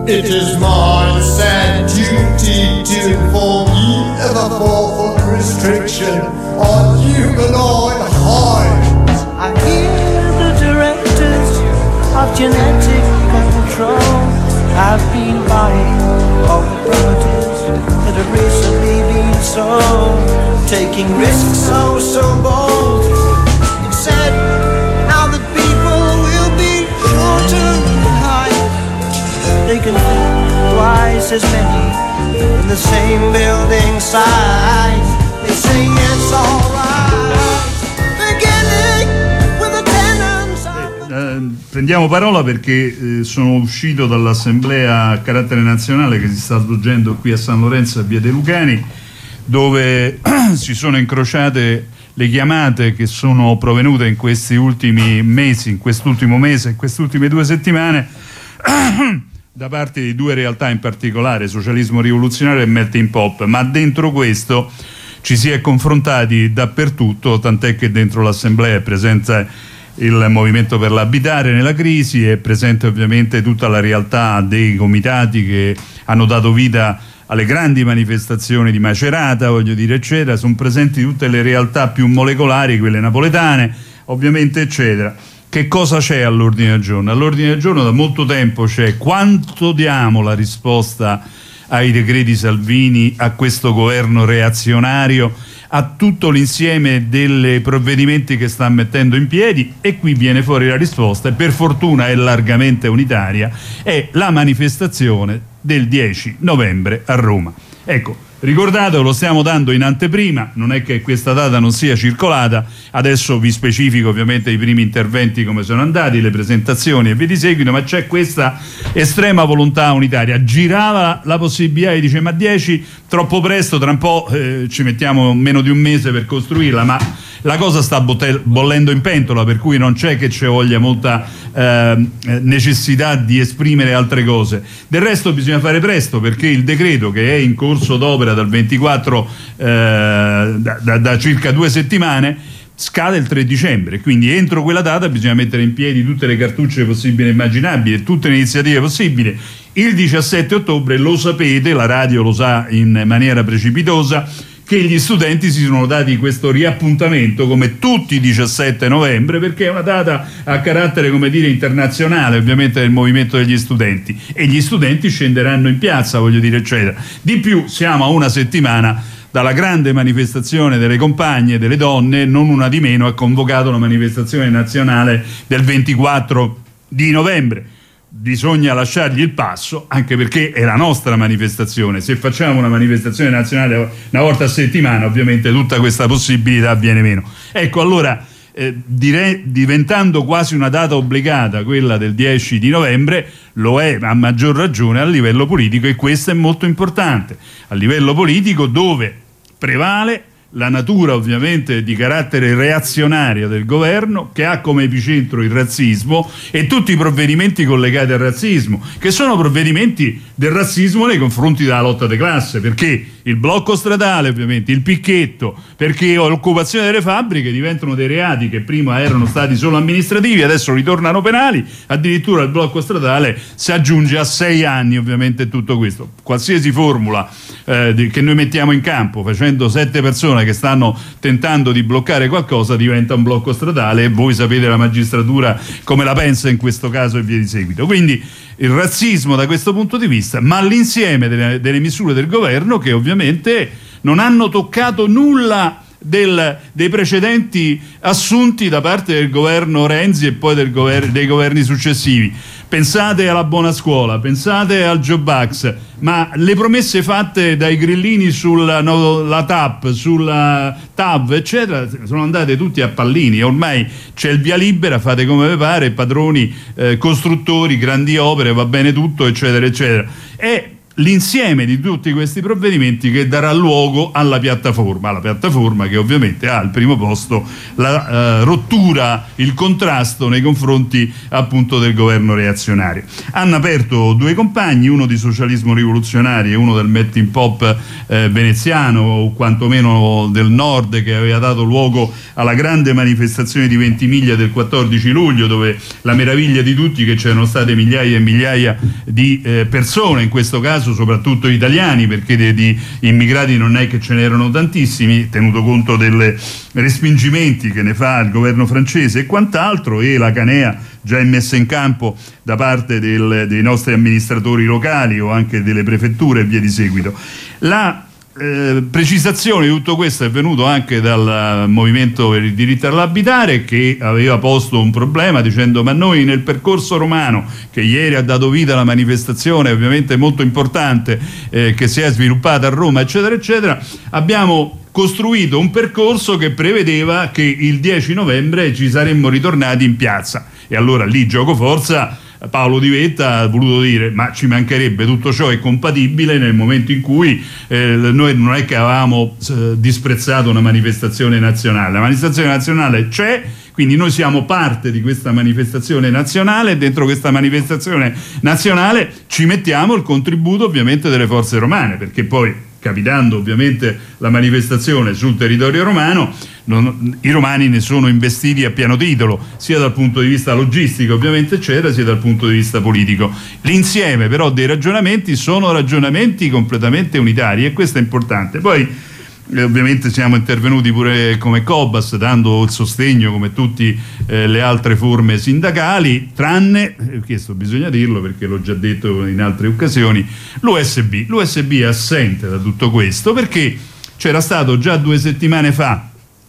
It is my sad duty to inform you of a fourfold restriction on humanoid hides. I hear the directors of genetic control have been buying all the properties that have recently been sold, taking risks so, so bold. It said now that people will be shorter in height, they can fit twice as many in the same building size. They say it's alright, beginning with the tenants. Eh, prendiamo parola perché eh, sono uscito dall'assemblea a carattere nazionale che si sta svolgendo qui a San Lorenzo a Via De Lucani, dove si sono incrociate le chiamate che sono provenute in questi ultimi mesi, in quest'ultimo mese, in queste ultime due settimane da parte di due realtà in particolare, Socialismo Rivoluzionario e Melting Pop, ma dentro questo ci si è confrontati dappertutto, tant'è che dentro l'assemblea è presente il Movimento per l'Abitare nella crisi, è presente ovviamente tutta la realtà dei comitati che hanno dato vita alle grandi manifestazioni di Macerata, voglio dire, eccetera, sono presenti tutte le realtà più molecolari, quelle napoletane, ovviamente, eccetera. Che cosa c'è all'ordine del giorno? All'ordine del giorno da molto tempo c'è quanto diamo la risposta ai decreti Salvini, a questo governo reazionario, a tutto l'insieme dei provvedimenti che sta mettendo in piedi, e qui viene fuori la risposta, e per fortuna è largamente unitaria, è la manifestazione del dieci novembre a Roma. Ecco, ricordate, lo stiamo dando in anteprima, non è che questa data non sia circolata, adesso vi specifico ovviamente i primi interventi come sono andati, le presentazioni e via di seguito, ma c'è questa estrema volontà unitaria. Girava la possibilità di dire ma dieci troppo presto, tra un po' eh, ci mettiamo meno di un mese per costruirla, ma la cosa sta bollendo in pentola, per cui non c'è che ci voglia molta eh, necessità di esprimere altre cose. Del resto bisogna fare presto, perché il decreto, che è in corso d'opera dal ventiquattro, eh, da, da, da circa due settimane, scade il tre dicembre, quindi entro quella data bisogna mettere in piedi tutte le cartucce possibili e immaginabili, tutte le iniziative possibili. Il diciassette ottobre, lo sapete, la radio lo sa in maniera precipitosa, che gli studenti si sono dati questo riappuntamento come tutti i diciassette novembre, perché è una data a carattere, come dire, internazionale, ovviamente del movimento degli studenti, e gli studenti scenderanno in piazza, voglio dire, eccetera. Di più, siamo a una settimana dalla grande manifestazione delle compagne, delle donne, non una di meno ha convocato la manifestazione nazionale del ventiquattro di novembre. Bisogna lasciargli il passo, anche perché è la nostra manifestazione. Se facciamo una manifestazione nazionale una volta a settimana, ovviamente tutta questa possibilità viene meno. Ecco, allora, eh, direi, diventando quasi una data obbligata quella del dieci di novembre, lo è a maggior ragione a livello politico, e questo è molto importante. A livello politico, dove prevale la natura ovviamente di carattere reazionario del governo, che ha come epicentro il razzismo e tutti i provvedimenti collegati al razzismo, che sono provvedimenti del razzismo nei confronti della lotta di classe, perché il blocco stradale, ovviamente, il picchetto, perché l'occupazione delle fabbriche diventano dei reati che prima erano stati solo amministrativi, adesso ritornano penali, addirittura il blocco stradale si aggiunge a sei anni, ovviamente, tutto questo. Qualsiasi formula eh, che noi mettiamo in campo, facendo sette persone che stanno tentando di bloccare qualcosa, diventa un blocco stradale, e voi sapete la magistratura come la pensa in questo caso e via di seguito. Quindi il razzismo da questo punto di vista, ma l'insieme delle, delle misure del governo che ovviamente non hanno toccato nulla del, dei precedenti assunti da parte del governo Renzi e poi del gover- dei governi successivi. Pensate alla buona scuola, pensate al Job Act, ma le promesse fatte dai grillini sulla no, la T A P, sulla T A V, eccetera, sono andate tutti a pallini. Ormai c'è il via libera, fate come vi pare, padroni, eh, costruttori, grandi opere, va bene tutto, eccetera, eccetera. E l'insieme di tutti questi provvedimenti che darà luogo alla piattaforma, alla piattaforma che ovviamente ha al primo posto la uh, rottura, il contrasto nei confronti appunto del governo reazionario. Hanno aperto due compagni, uno di socialismo rivoluzionario e uno del melting pop eh, veneziano, o quantomeno del nord, che aveva dato luogo alla grande manifestazione di Ventimiglia del quattordici luglio, dove la meraviglia di tutti che c'erano state migliaia e migliaia di eh, persone, in questo caso soprattutto italiani, perché di, di immigrati non è che ce n'erano tantissimi, tenuto conto dei respingimenti che ne fa il governo francese e quant'altro, e la Canea già è messa in campo da parte del, dei nostri amministratori locali o anche delle prefetture e via di seguito. La Eh, precisazione di tutto questo è venuto anche dal Movimento per il diritto all'abitare, che aveva posto un problema dicendo: ma noi nel percorso romano, che ieri ha dato vita alla manifestazione ovviamente molto importante eh, che si è sviluppata a Roma eccetera eccetera, abbiamo costruito un percorso che prevedeva che il dieci novembre ci saremmo ritornati in piazza. E allora lì gioco forza Paolo Di Vetta ha voluto dire: ma ci mancherebbe, tutto ciò è compatibile nel momento in cui eh, noi non è che avevamo eh, disprezzato una manifestazione nazionale, la manifestazione nazionale c'è, quindi noi siamo parte di questa manifestazione nazionale e dentro questa manifestazione nazionale ci mettiamo il contributo ovviamente delle forze romane, perché poi, capitando ovviamente la manifestazione sul territorio romano, non, i romani ne sono investiti a pieno titolo, sia dal punto di vista logistico ovviamente eccetera, sia dal punto di vista politico. L'insieme però dei ragionamenti sono ragionamenti completamente unitari, e questo è importante. Poi eh, ovviamente siamo intervenuti pure come Cobas, dando il sostegno come tutte eh, le altre forme sindacali, tranne, eh, questo bisogna dirlo perché l'ho già detto in altre occasioni, l'U S B. L'U S B è assente da tutto questo perché c'era stato già due settimane fa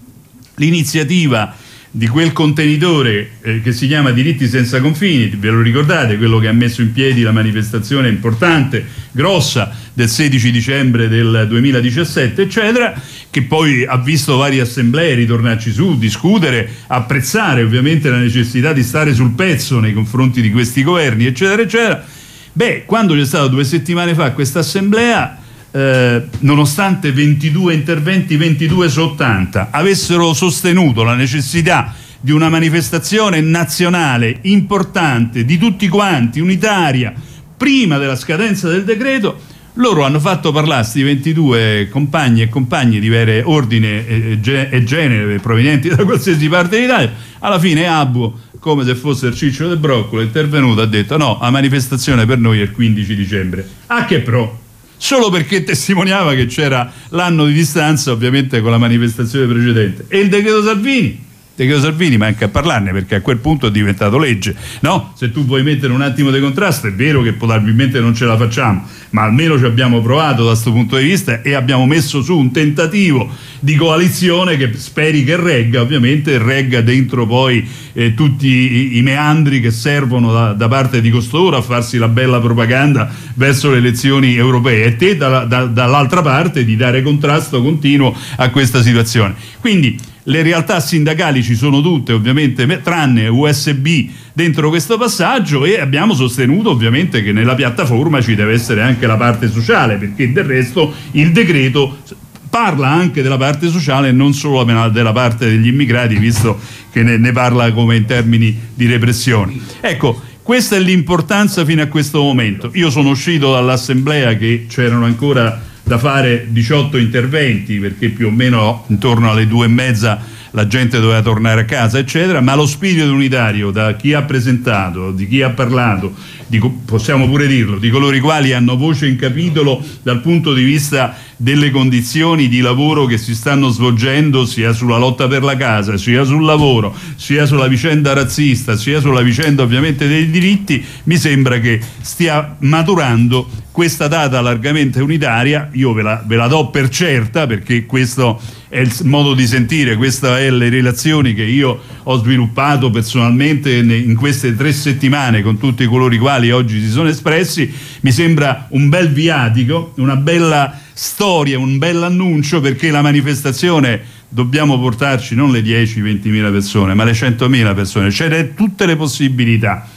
l'iniziativa di quel contenitore eh, che si chiama Diritti Senza Confini, ve lo ricordate, quello che ha messo in piedi la manifestazione importante, grossa, del sedici dicembre del duemiladiciassette eccetera, che poi ha visto varie assemblee ritornarci su, discutere, apprezzare ovviamente la necessità di stare sul pezzo nei confronti di questi governi eccetera eccetera. Beh, quando c'è stata due settimane fa questa assemblea, Eh, nonostante ventidue interventi, ventidue su ottanta avessero sostenuto la necessità di una manifestazione nazionale importante di tutti quanti, unitaria, prima della scadenza del decreto, loro hanno fatto parlare sti ventidue compagni e compagni di vere ordine e, e, e genere provenienti da qualsiasi parte d'Italia. Alla fine Abu, come se fosse il ciccio del broccolo, è intervenuto e ha detto: no, la manifestazione per noi è il quindici dicembre. A che pro? Solo perché testimoniava che c'era l'anno di distanza ovviamente con la manifestazione precedente. E il decreto Salvini? Il decreto Salvini manca a parlarne, perché a quel punto è diventato legge, no? Se tu vuoi mettere un attimo di contrasto, è vero che probabilmente non ce la facciamo, ma almeno ci abbiamo provato da questo punto di vista e abbiamo messo su un tentativo di coalizione che speri che regga, ovviamente regga dentro poi eh, tutti i, i meandri che servono da, da parte di costoro a farsi la bella propaganda verso le elezioni europee, e te da, da, dall'altra parte di dare contrasto continuo a questa situazione. Quindi le realtà sindacali ci sono tutte ovviamente, tranne U S B dentro questo passaggio, e abbiamo sostenuto ovviamente che nella piattaforma ci deve essere anche la parte sociale, perché del resto il decreto parla anche della parte sociale e non solo della parte degli immigrati, visto che ne, ne parla come in termini di repressioni. Ecco, questa è l'importanza fino a questo momento. Io sono uscito dall'assemblea che c'erano ancora da fare diciotto interventi, perché più o meno intorno alle due e mezza la gente doveva tornare a casa eccetera, ma lo spirito unitario da chi ha presentato, di chi ha parlato, di, possiamo pure dirlo, di coloro i quali hanno voce in capitolo dal punto di vista delle condizioni di lavoro che si stanno svolgendo sia sulla lotta per la casa, sia sul lavoro, sia sulla vicenda razzista, sia sulla vicenda ovviamente dei diritti, mi sembra che stia maturando questa data largamente unitaria. Io ve la, ve la do per certa, perché questo è il modo di sentire, queste sono le relazioni che io ho sviluppato personalmente in queste tre settimane con tutti coloro i quali oggi si sono espressi. Mi sembra un bel viatico, una bella storia, un bel annuncio, perché la manifestazione dobbiamo portarci non le dieci ventimila persone ma le centomila persone, c'è tutte le possibilità.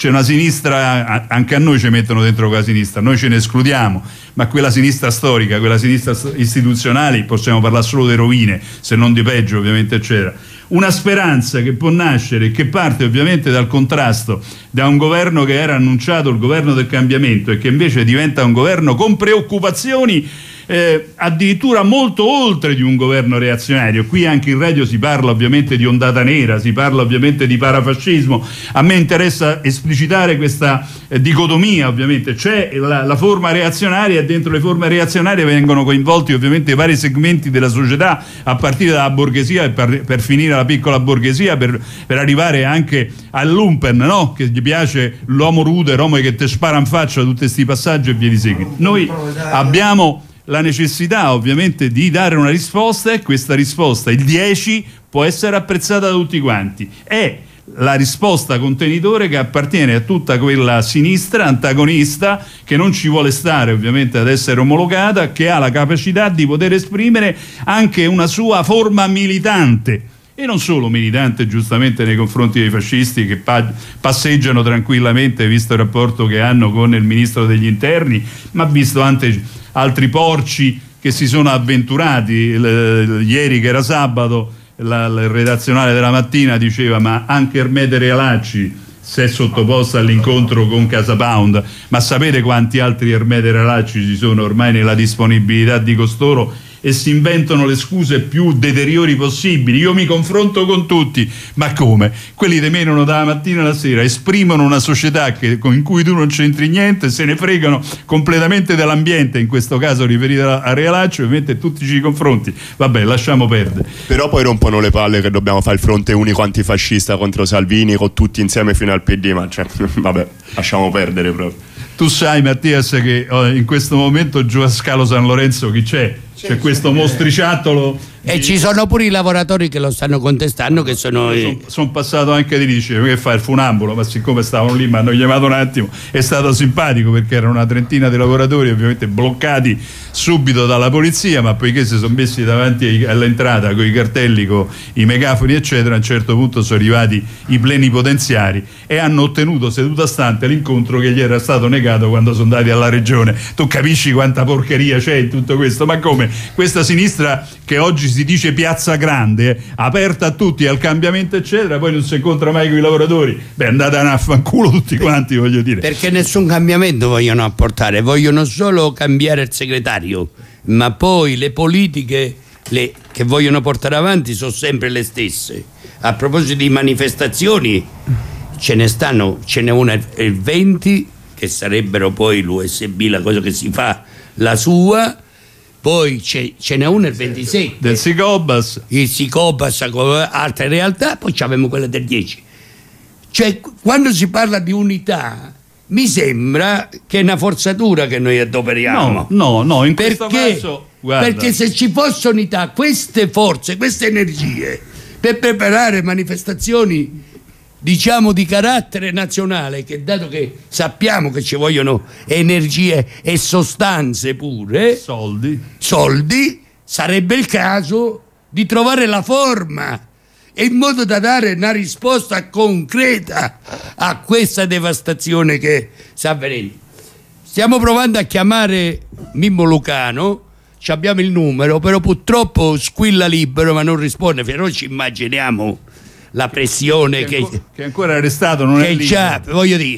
c'è una sinistra, anche a noi ci mettono dentro quella sinistra, noi ce ne escludiamo, ma quella sinistra storica, quella sinistra istituzionale, possiamo parlare solo di rovine, se non di peggio ovviamente, eccetera. Una speranza che può nascere e che parte ovviamente dal contrasto da un governo che era annunciato il governo del cambiamento e che invece diventa un governo con preoccupazioni Eh, addirittura molto oltre di un governo reazionario. Qui anche in radio si parla ovviamente di ondata nera, si parla ovviamente di parafascismo. A me interessa esplicitare questa eh, dicotomia, ovviamente c'è la, la forma reazionaria e dentro le forme reazionarie vengono coinvolti ovviamente vari segmenti della società, a partire dalla borghesia e per, per finire alla piccola borghesia, per, per arrivare anche al lumpen, no? Che gli piace l'uomo rude, l'uomo che te spara in faccia, tutti questi passaggi e via di seguito. Noi abbiamo la necessità ovviamente di dare una risposta, e questa risposta, il dieci, può essere apprezzata da tutti quanti. È la risposta contenitore che appartiene a tutta quella sinistra antagonista che non ci vuole stare ovviamente ad essere omologata, che ha la capacità di poter esprimere anche una sua forma militante. E non solo militante giustamente nei confronti dei fascisti che pa- passeggiano tranquillamente, visto il rapporto che hanno con il ministro degli interni, ma visto anche altri porci che si sono avventurati. L- ieri che era sabato, la, il redazionale della Mattina diceva ma anche Ermete Realacci si è sottoposta all'incontro con Casa Pound, ma sapete quanti altri Ermete Realacci ci sono ormai nella disponibilità di costoro e si inventano le scuse più deteriori possibili. Io mi confronto con tutti, ma come? Quelli te menano dalla mattina alla sera, esprimono una società che, in cui tu non c'entri niente, se ne fregano completamente dell'ambiente, in questo caso riferito a Realacci, ovviamente tutti ci confronti. Vabbè, lasciamo perdere. Però poi rompono le palle che dobbiamo fare il fronte unico antifascista contro Salvini, con tutti insieme fino al P D, ma cioè, vabbè, lasciamo perdere proprio. Tu sai, Mattias, che oh, in questo momento giù a Scalo San Lorenzo chi c'è? C'è questo mostriciattolo. E ci sono pure i lavoratori che lo stanno contestando, che sono... Sono son passato anche di lì, dicevo che fa il funambolo, ma siccome stavano lì mi hanno chiamato un attimo, è stato simpatico perché erano una trentina di lavoratori ovviamente bloccati subito dalla polizia, ma poiché si sono messi davanti ai, all'entrata con i cartelli, con i megafoni eccetera, a un certo punto sono arrivati i plenipotenziari e hanno ottenuto seduta stante l'incontro che gli era stato negato quando sono andati alla regione. Tu capisci quanta porcheria c'è in tutto questo? Ma come? Questa sinistra che oggi si dice piazza grande, eh, aperta a tutti, al cambiamento eccetera, poi non si incontra mai con i lavoratori. Beh, andate a fanculo tutti quanti, voglio dire. Perché nessun cambiamento vogliono apportare, vogliono solo cambiare il segretario, ma poi le politiche le, che vogliono portare avanti sono sempre le stesse. A proposito di manifestazioni, ce ne stanno, ce n'è una il venti, che sarebbero poi l'U S B, la cosa che si fa, la sua. Poi ce n'è uno il ventisette del Sicobas, il Sicobas con altre realtà, poi abbiamo quella del dieci. Cioè, quando si parla di unità, mi sembra che è una forzatura che noi adoperiamo. No, no, no, in questo perché, caso, guarda. Perché se ci fosse unità, queste forze, queste energie per preparare manifestazioni, diciamo, di carattere nazionale, che dato che sappiamo che ci vogliono energie e sostanze pure, soldi, soldi, sarebbe il caso di trovare la forma e in modo da dare una risposta concreta a questa devastazione che sta avvenendo. Stiamo provando a chiamare Mimmo Lucano, ci abbiamo il numero, però purtroppo squilla libero ma non risponde, però ci immaginiamo la pressione che, che, che ancora è arrestato, non che è già, voglio dire,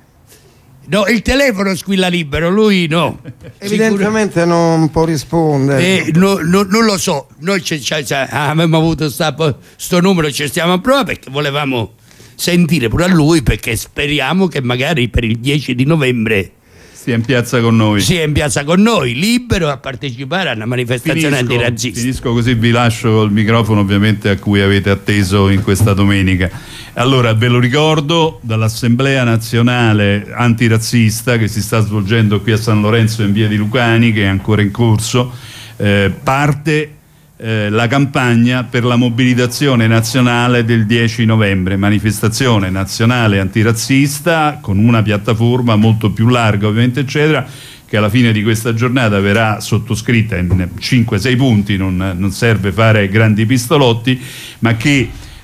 no, il telefono squilla libero, lui no, evidentemente Sicur- non può rispondere, eh, no, no, non lo so, noi c- c- c- abbiamo avuto sta, sto numero, ci stiamo a provare perché volevamo sentire pure a lui, perché speriamo che magari per il dieci di novembre sia in piazza con noi. Sia in piazza con noi, libero a partecipare a una manifestazione finisco, antirazzista. Finisco così vi lascio il microfono ovviamente a cui avete atteso in questa domenica. Allora, ve lo ricordo, dall'Assemblea Nazionale Antirazzista che si sta svolgendo qui a San Lorenzo in via di Lucani, che è ancora in corso, eh, parte eh, la campagna per la mobilitazione nazionale del dieci novembre, manifestazione nazionale antirazzista con una piattaforma molto più larga ovviamente eccetera, che alla fine di questa giornata verrà sottoscritta in cinque sei punti, non, non serve fare grandi pistolotti, ma che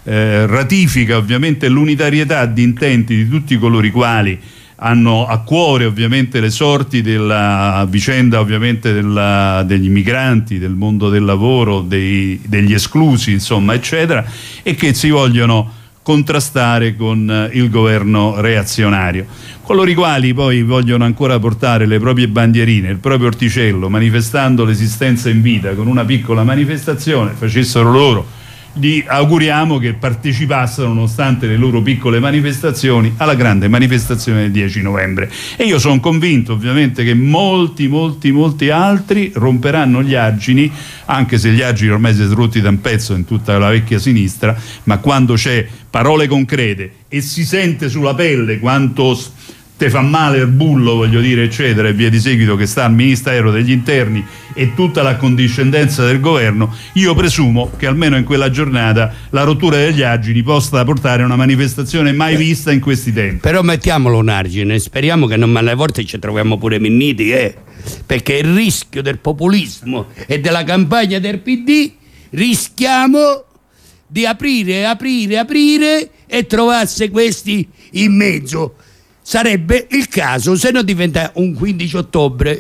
eh, ratifica ovviamente l'unitarietà di intenti di tutti coloro i quali hanno a cuore ovviamente le sorti della vicenda ovviamente della, degli immigranti, del mondo del lavoro, dei, degli esclusi, insomma, eccetera, e che si vogliono contrastare con il governo reazionario. Coloro i quali poi vogliono ancora portare le proprie bandierine, il proprio orticello, manifestando l'esistenza in vita con una piccola manifestazione, facessero loro. Gli auguriamo che partecipassero, nonostante le loro piccole manifestazioni, alla grande manifestazione del dieci novembre. E io sono convinto ovviamente che molti, molti, molti altri romperanno gli argini, anche se gli argini ormai si sono rotti da un pezzo in tutta la vecchia sinistra, ma quando c'è parole concrete e si sente sulla pelle quanto te fa male il bullo, voglio dire, eccetera, e via di seguito, che sta al Ministero degli Interni e tutta la condiscendenza del governo, io presumo che almeno in quella giornata la rottura degli argini possa portare a una manifestazione mai vista in questi tempi. Però mettiamolo un argine, speriamo che non alle volte ci troviamo pure Minniti, eh? Perché il rischio del populismo e della campagna del P D, rischiamo di aprire, aprire, aprire e trovarsi questi in mezzo. Sarebbe il caso, se non diventa un quindici ottobre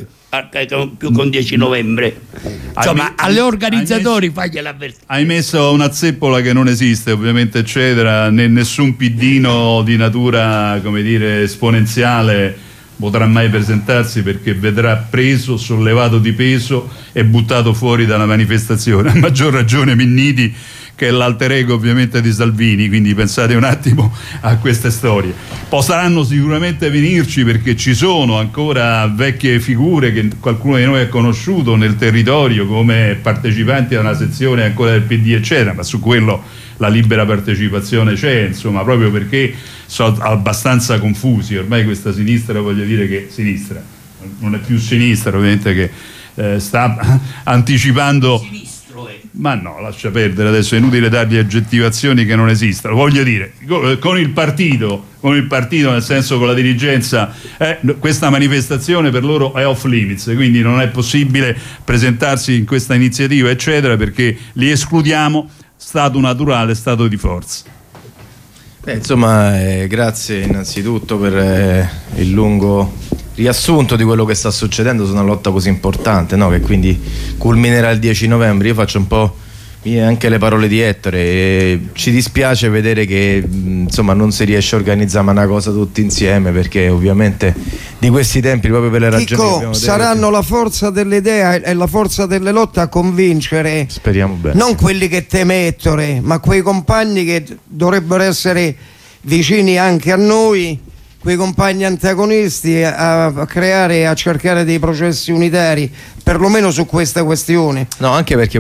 più con dieci novembre. Insomma, agli organizzatori fagliela avvertire. Hai messo una zeppola che non esiste, ovviamente, eccetera, né nessun piddino di natura, come dire, esponenziale potrà mai presentarsi, perché vedrà preso, sollevato di peso e buttato fuori dalla manifestazione. A maggior ragione Minniti, che è l'alter ego ovviamente di Salvini, quindi pensate un attimo a queste storie. Potranno sicuramente venirci, perché ci sono ancora vecchie figure che qualcuno di noi ha conosciuto nel territorio come partecipanti a una sezione ancora del P D, eccetera, ma su quello la libera partecipazione c'è, insomma, proprio perché sono abbastanza confusi. Ormai questa sinistra, voglio dire che sinistra, non è più sinistra ovviamente, che eh, sta anticipando... Ma no, lascia perdere, adesso è inutile dargli aggettivazioni che non esistono. Voglio dire, con il partito, con il partito nel senso con la dirigenza, eh, questa manifestazione per loro è off limits, quindi non è possibile presentarsi in questa iniziativa, eccetera, perché li escludiamo, stato naturale, stato di forza. Beh, insomma, eh, grazie innanzitutto per eh, il lungo riassunto di quello che sta succedendo su una lotta così importante, no? Che quindi culminerà il dieci novembre. Io faccio un po' mie anche le parole di Ettore, e ci dispiace vedere che insomma non si riesce a organizzare una cosa tutti insieme, perché ovviamente di questi tempi, proprio per le ragioni Chicco, che abbiamo detto, saranno la forza dell'idea e la forza delle lotte a convincere, speriamo bene, non quelli che teme Ettore, ma quei compagni che dovrebbero essere vicini anche a noi, quei compagni antagonisti, a, a creare, a cercare dei processi unitari, perlomeno su questa questione. No, anche perché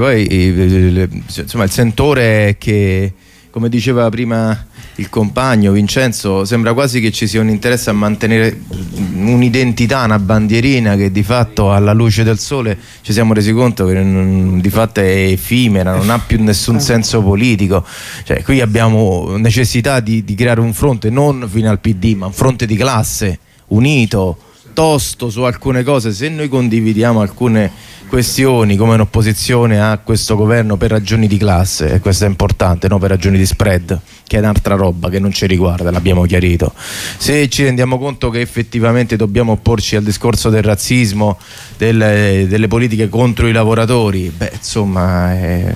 poi insomma il sentore è che, come diceva prima il compagno Vincenzo, sembra quasi che ci sia un interesse a mantenere un'identità, una bandierina che di fatto alla luce del sole ci siamo resi conto che non, di fatto è effimera, non ha più nessun senso politico. Cioè, qui abbiamo necessità di, di creare un fronte non fino al P D, ma un fronte di classe unito, tosto su alcune cose. Se noi condividiamo alcune questioni come un'opposizione a questo governo per ragioni di classe, e questo è importante, non per ragioni di spread, che è un'altra roba che non ci riguarda, l'abbiamo chiarito. Se ci rendiamo conto che effettivamente dobbiamo opporci al discorso del razzismo, delle, delle politiche contro i lavoratori, beh, insomma, è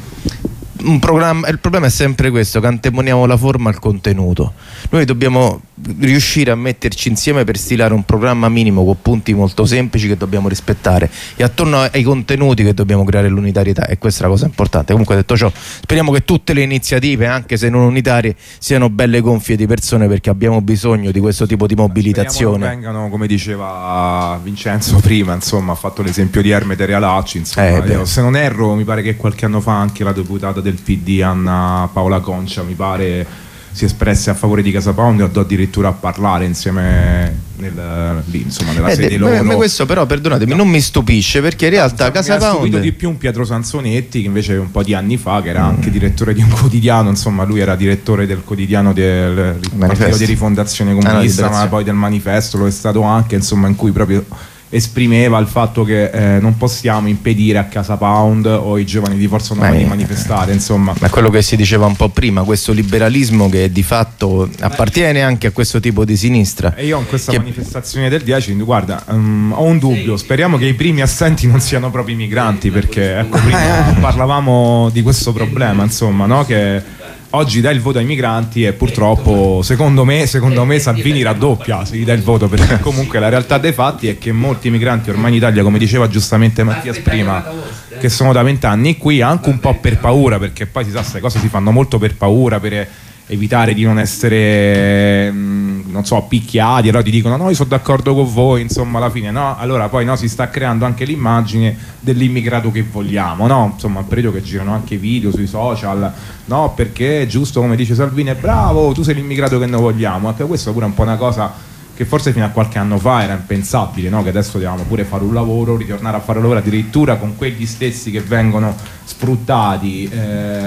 un programma, il problema è sempre questo, che anteponiamo la forma al contenuto. Noi dobbiamo riuscire a metterci insieme per stilare un programma minimo con punti molto semplici che dobbiamo rispettare, e attorno ai contenuti che dobbiamo creare l'unitarietà, e questa è la cosa importante. Comunque, detto ciò, speriamo che tutte le iniziative, anche se non unitarie, siano belle gonfie di persone, perché abbiamo bisogno di questo tipo di mobilitazione. Vengano, come diceva Vincenzo prima, insomma, ha fatto l'esempio di Ermete Realacci, insomma, eh, io, se non erro, mi pare che qualche anno fa anche la deputata del P D Anna Paola Concia, mi pare, si espresse a favore di Casa Pound e andò addirittura a parlare insieme nel, lì, insomma, nella eh, sede de, loro. Ma questo però, perdonatemi, no, non mi stupisce, perché in realtà no, Casa mi ha Pound stupito di più un Pietro Sansonetti, che invece un po' di anni fa, che era mm. anche direttore di un quotidiano, insomma, lui era direttore del quotidiano del Partito di Rifondazione Comunista, ah, no, ma poi del Manifesto lo è stato anche, insomma, in cui proprio esprimeva il fatto che eh, non possiamo impedire a Casa Pound o ai giovani di Forza Nuova di manifestare, insomma. Ma quello che si diceva un po' prima, questo liberalismo che di fatto appartiene anche a questo tipo di sinistra. E io in questa che... manifestazione del dieci, guarda, um, ho un dubbio, speriamo che i primi assenti non siano proprio i migranti, perché ecco, prima parlavamo di questo problema, insomma, no? Che oggi dà il voto ai migranti e purtroppo secondo me, secondo me Salvini raddoppia se gli dà il voto, perché comunque la realtà dei fatti è che molti migranti ormai in Italia, come diceva giustamente Mattias prima, che sono da vent'anni qui, anche un po' per paura, perché poi si sa, queste cose si fanno molto per paura, per evitare di non essere mh, non so, picchiati, allora ti dicono no, io sono d'accordo con voi, insomma, alla fine no, allora poi no, si sta creando anche l'immagine dell'immigrato che vogliamo, no? Insomma, credo che girano anche video sui social, no, perché giusto come dice Salvini, è bravo, tu sei l'immigrato che noi vogliamo, anche questo pure è un po' una cosa che forse fino a qualche anno fa era impensabile, no? Che adesso dobbiamo pure fare un lavoro, ritornare a fare un lavoro addirittura con quegli stessi che vengono sfruttati, eh,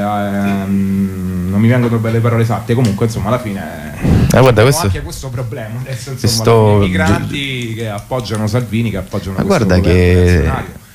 ehm, non mi vengono belle parole esatte, comunque insomma alla fine eh, guarda, questo, anche questo problema adesso, insomma, questo... i migranti che appoggiano Salvini, che appoggiano ma questo guarda che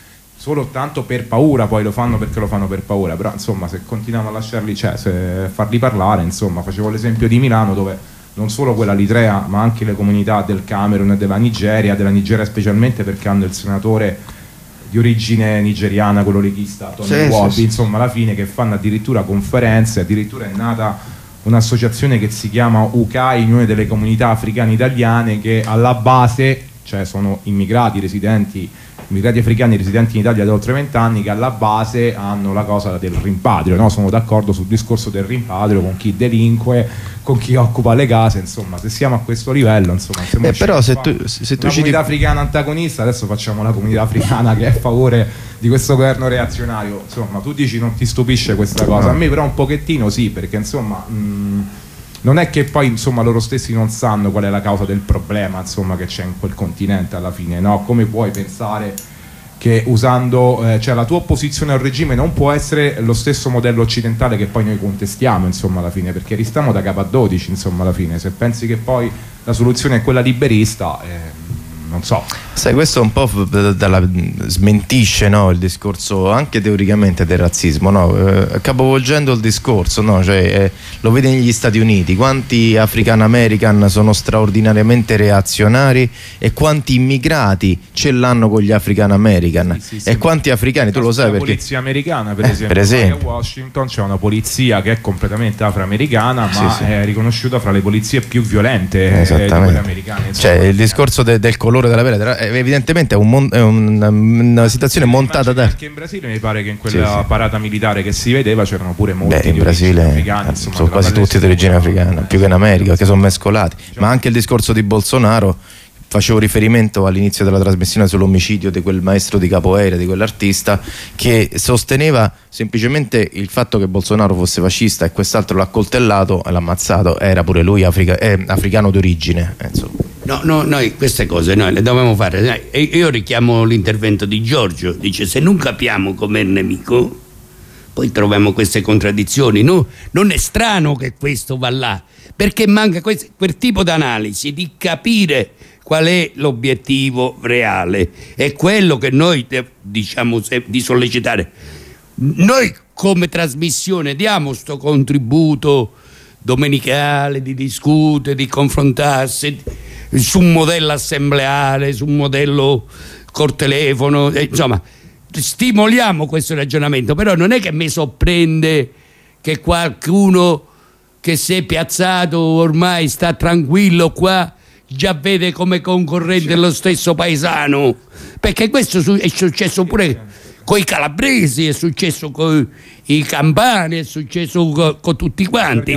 solo tanto per paura, poi lo fanno perché lo fanno per paura, però insomma se continuiamo a lasciarli, cioè se farli parlare, insomma, facevo l'esempio di Milano dove non solo quella eritrea ma anche le comunità del Camerun e della Nigeria, della Nigeria specialmente perché hanno il senatore di origine nigeriana, quello leghista Tony sì, Wobi, sì, insomma alla fine, che fanno addirittura conferenze, addirittura è nata un'associazione che si chiama U C A I, Unione delle Comunità Africane Italiane, che alla base, cioè sono immigrati residenti immigrati africani residenti in Italia da oltre vent'anni, che alla base hanno la cosa del rimpatrio, no? Sono d'accordo sul discorso del rimpatrio con chi delinque, con chi occupa le case, insomma, se siamo a questo livello, insomma, eh, però se tu, se tu una ci comunità di... africana antagonista, adesso facciamo la comunità africana che è a favore di questo governo reazionario, insomma, tu dici non ti stupisce questa cosa, a me però un pochettino sì, perché insomma mh, non è che poi insomma loro stessi non sanno qual è la causa del problema, insomma, che c'è in quel continente alla fine, no? Come puoi pensare che usando, eh, cioè la tua opposizione al regime non può essere lo stesso modello occidentale che poi noi contestiamo, insomma, alla fine, perché ristiamo da capo a dodici, insomma, alla fine, se pensi che poi la soluzione è quella liberista, eh, non so. Sai, questo un po' dalla, smentisce, no, il discorso anche teoricamente del razzismo, no? Eh, capovolgendo il discorso, no? Cioè, eh, lo vedi negli Stati Uniti, quanti African American sono straordinariamente reazionari e quanti immigrati ce l'hanno con gli African American, sì, sì, sì, e quanti africani, tu lo sai perché... La polizia americana, per eh, esempio, per esempio. a Washington c'è una polizia che è completamente afroamericana, ma sì, sì. è riconosciuta fra le polizie più violente eh, di quelle americane, insomma. Cioè il discorso de, del colore della pelle evidentemente è, un mon, è un, una situazione montata da... Anche in Brasile mi pare che in quella sì, sì. parata militare che si vedeva c'erano pure molti Beh, in di Brasile africani, insomma, sono quasi tutti di origine africana, più che in America, che sono mescolati, cioè, ma anche il discorso di Bolsonaro, facevo riferimento all'inizio della trasmissione sull'omicidio di quel maestro di capoeira, di quell'artista che sosteneva semplicemente il fatto che Bolsonaro fosse fascista e quest'altro l'ha coltellato e l'ha ammazzato, era pure lui africa, eh, africano d'origine, eh, insomma. No, no, noi queste cose noi le dobbiamo fare. Io richiamo l'intervento di Giorgio, dice se non capiamo com'è il nemico poi troviamo queste contraddizioni, no? Non è strano che questo va là, perché manca questo, quel tipo di analisi, di capire qual è l'obiettivo reale, è quello che noi diciamo di sollecitare. Noi come trasmissione diamo sto contributo domenicale di discutere, di confrontarsi su un modello assembleare, su un modello col telefono, eh, insomma stimoliamo questo ragionamento, però non è che mi sorprende che qualcuno che si è piazzato ormai sta tranquillo qua già vede come concorrente lo stesso paesano, perché questo è successo pure con i calabresi, è successo con i campani, è successo con, con tutti quanti.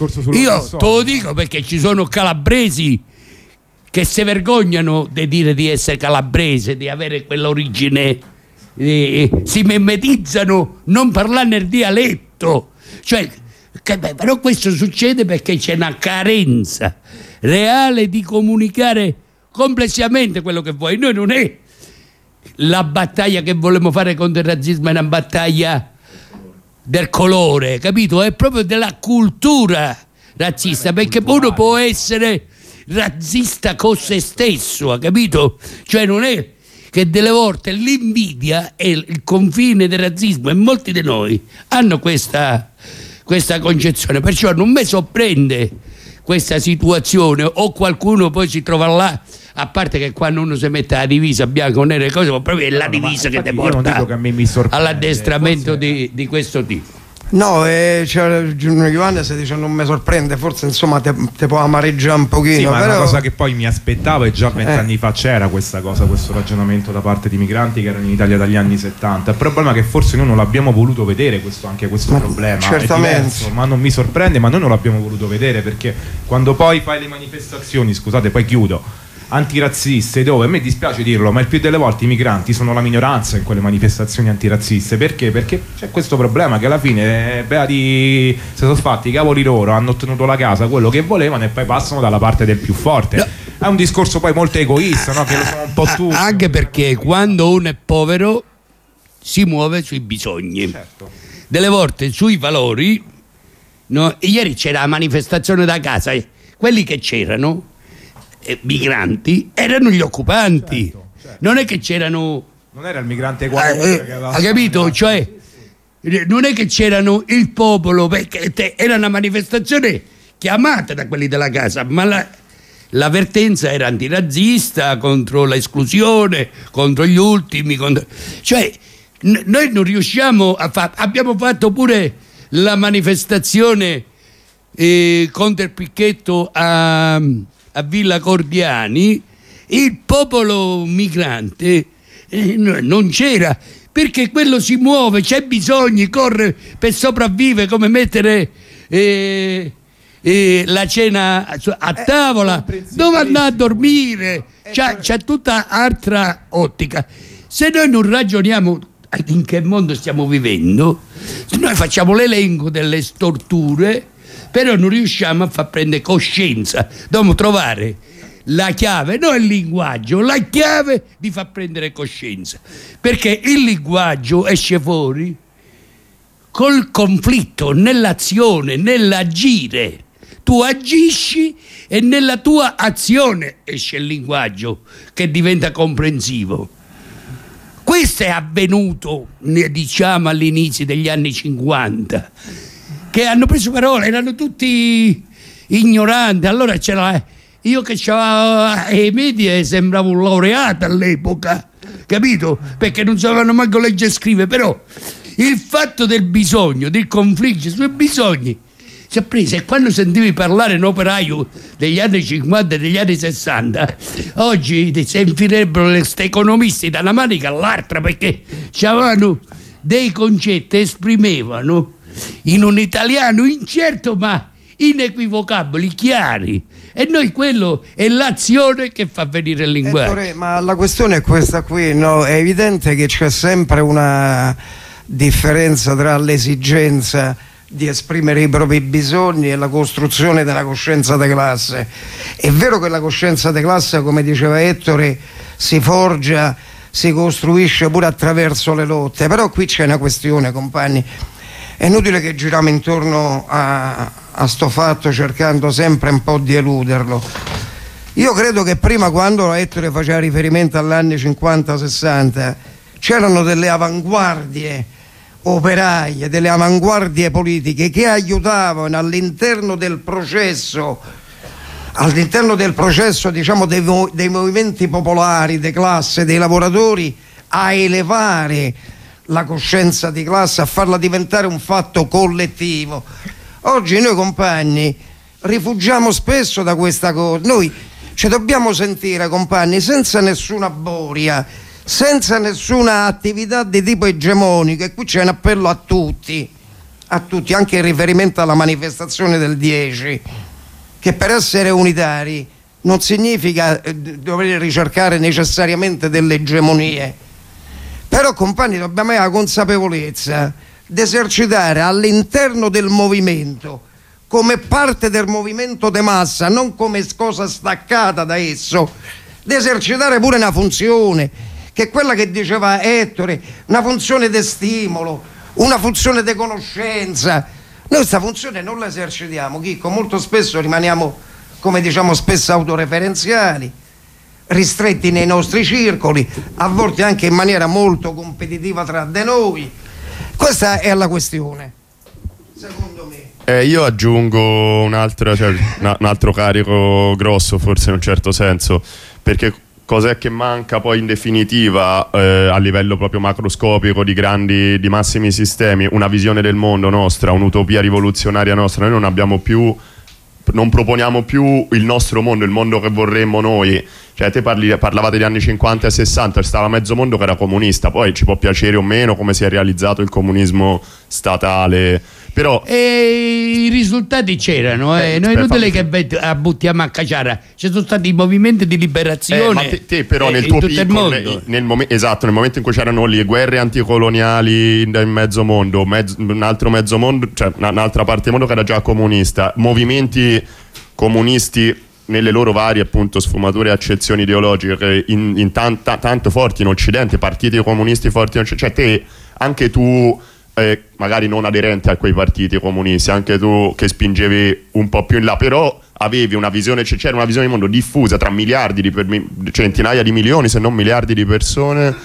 Io te lo dico perché ci sono calabresi che si vergognano di dire di essere calabrese, di avere quell'origine, eh, si mimetizzano non parlando il dialetto, cioè, che, beh, però questo succede perché c'è una carenza reale di comunicare complessivamente quello che vuoi. Noi non è la battaglia che vogliamo fare contro il razzismo, è una battaglia del colore, capito? È proprio della cultura razzista, perché uno può essere razzista con se stesso, capito? Cioè non è che delle volte l'invidia è il confine del razzismo e molti di noi hanno questa, questa concezione, perciò non mi sorprende questa situazione, o qualcuno poi si trova là, a parte che quando uno si mette la divisa bianca o nera, cose, ma proprio è la no, divisa che ti porta all'addestramento di, di questo tipo. No, eh, cioè, Giovanni si dice non mi sorprende, forse insomma te, te può amareggiare un pochino. Sì, ma però... è una cosa che poi mi aspettavo, e già vent'anni eh. fa c'era questa cosa, questo ragionamento da parte di migranti che erano in Italia dagli anni settanta. Il problema è che forse noi non l'abbiamo voluto vedere questo, anche questo ma problema certamente. È diverso, ma non mi sorprende, ma noi non l'abbiamo voluto vedere, perché quando poi fai le manifestazioni, scusate, poi chiudo, antirazziste, dove a me dispiace dirlo, ma il più delle volte i migranti sono la minoranza in quelle manifestazioni antirazziste. Perché? Perché c'è questo problema che alla fine eh, beati si sono fatti i cavoli loro, hanno ottenuto la casa, quello che volevano, e poi passano dalla parte del più forte. No. È un discorso poi molto egoista, no? Che lo sono un po' tutti. Anche perché quando uno è povero si muove sui bisogni, certo. Delle volte sui valori, no? Ieri c'era la manifestazione da casa, eh. Quelli che c'erano Eh, migranti erano gli occupanti, certo, certo. Non è che c'erano, non era il migrante qualunque, eh, eh, ha capito? Cioè non è che c'erano il popolo, perché te, era una manifestazione chiamata da quelli della casa, ma la, l'avvertenza era antirazzista, contro l'esclusione, contro gli ultimi, contro... cioè n- noi non riusciamo a fare. Abbiamo fatto pure la manifestazione eh, contro il picchetto a a Villa Cordiani. Il popolo migrante eh, non c'era, perché quello si muove, c'è bisogno, corre per sopravvivere, come mettere eh, eh, la cena a tavola, dove andare a dormire, c'è, c'è tutta altra ottica. Se noi non ragioniamo in che mondo stiamo vivendo, noi facciamo l'elenco delle storture, però non riusciamo a far prendere coscienza. Dobbiamo trovare la chiave, non il linguaggio, la chiave di far prendere coscienza, perché il linguaggio esce fuori col conflitto, nell'azione, nell'agire. Tu agisci e nella tua azione esce il linguaggio che diventa comprensivo. Questo è avvenuto, diciamo, all'inizio degli anni cinquanta, che hanno preso parole, erano tutti ignoranti. Allora c'era, io che c'avevo i media sembravo un laureato all'epoca, capito? Perché non sapevano manco leggere e scrivere, però il fatto del bisogno, del conflitto sui bisogni si è preso. E quando sentivi parlare un operaio degli anni cinquanta e degli anni sessanta, oggi si infilerebbero questi economisti da una manica all'altra, perché c'avevano dei concetti, esprimevano in un italiano incerto ma inequivocabili, chiari, e noi quello è l'azione che fa venire il linguaggio. Ettore, ma la questione è questa qui, no? È evidente che c'è sempre una differenza tra l'esigenza di esprimere i propri bisogni e la costruzione della coscienza di classe. È vero che la coscienza di classe, come diceva Ettore, si forgia, si costruisce pure attraverso le lotte, però qui c'è una questione, compagni. È inutile che giriamo intorno a, a sto fatto cercando sempre un po' di eluderlo. Io credo che prima, quando Ettore faceva riferimento agli anni cinquanta sessanta, c'erano delle avanguardie operaie, delle avanguardie politiche che aiutavano all'interno del processo, all'interno del processo diciamo dei, dei movimenti popolari, di classe, dei lavoratori, a elevare la coscienza di classe, a farla diventare un fatto collettivo. Oggi noi, compagni, rifugiamo spesso da questa cosa. Noi ci dobbiamo sentire, compagni, senza nessuna boria, senza nessuna attività di tipo egemonico, e qui c'è un appello a tutti, a tutti, anche in riferimento alla manifestazione del dieci, che per essere unitari non significa eh, dover ricercare necessariamente delle egemonie. Però, compagni, dobbiamo avere la consapevolezza di esercitare all'interno del movimento, come parte del movimento di massa, non come cosa staccata da esso, di esercitare pure una funzione, che è quella che diceva Ettore, una funzione di stimolo, una funzione di conoscenza. Noi questa funzione non la esercitiamo, Chicco, molto spesso rimaniamo, come diciamo spesso, autoreferenziali, ristretti nei nostri circoli, a volte anche in maniera molto competitiva tra di noi. Questa è la questione, secondo me. Eh, io aggiungo un altro, cioè, un altro carico grosso, forse in un certo senso, perché cos'è che manca poi in definitiva eh, a livello proprio macroscopico di grandi, di massimi sistemi? Una visione del mondo nostra, un'utopia rivoluzionaria nostra. Noi non abbiamo più, non proponiamo più il nostro mondo, il mondo che vorremmo noi. Cioè te parli, parlavate degli anni cinquanta e sessanta, stava mezzo mondo che era comunista, poi ci può piacere o meno come si è realizzato il comunismo statale, però e i risultati c'erano, eh. Eh, Noi per inutile far- che bet- buttiamo a caciara, ci sono stati i movimenti di liberazione. Eh, ma te, te però eh, nel in tuo tutto il piccolo, mondo. nel, nel momen- esatto, nel momento in cui c'erano le guerre anticoloniali in, in mezzo mondo, mezzo, un altro mezzo mondo, cioè una- un'altra parte del mondo che era già comunista, movimenti comunisti nelle loro varie appunto sfumature e accezioni ideologiche in, in tanta, tanto forti in Occidente, partiti comunisti forti in Occidente, cioè te, anche tu eh, magari non aderente a quei partiti comunisti, anche tu che spingevi un po' più in là, però avevi una visione, cioè c'era una visione di mondo diffusa tra miliardi di per, centinaia di milioni se non miliardi di persone,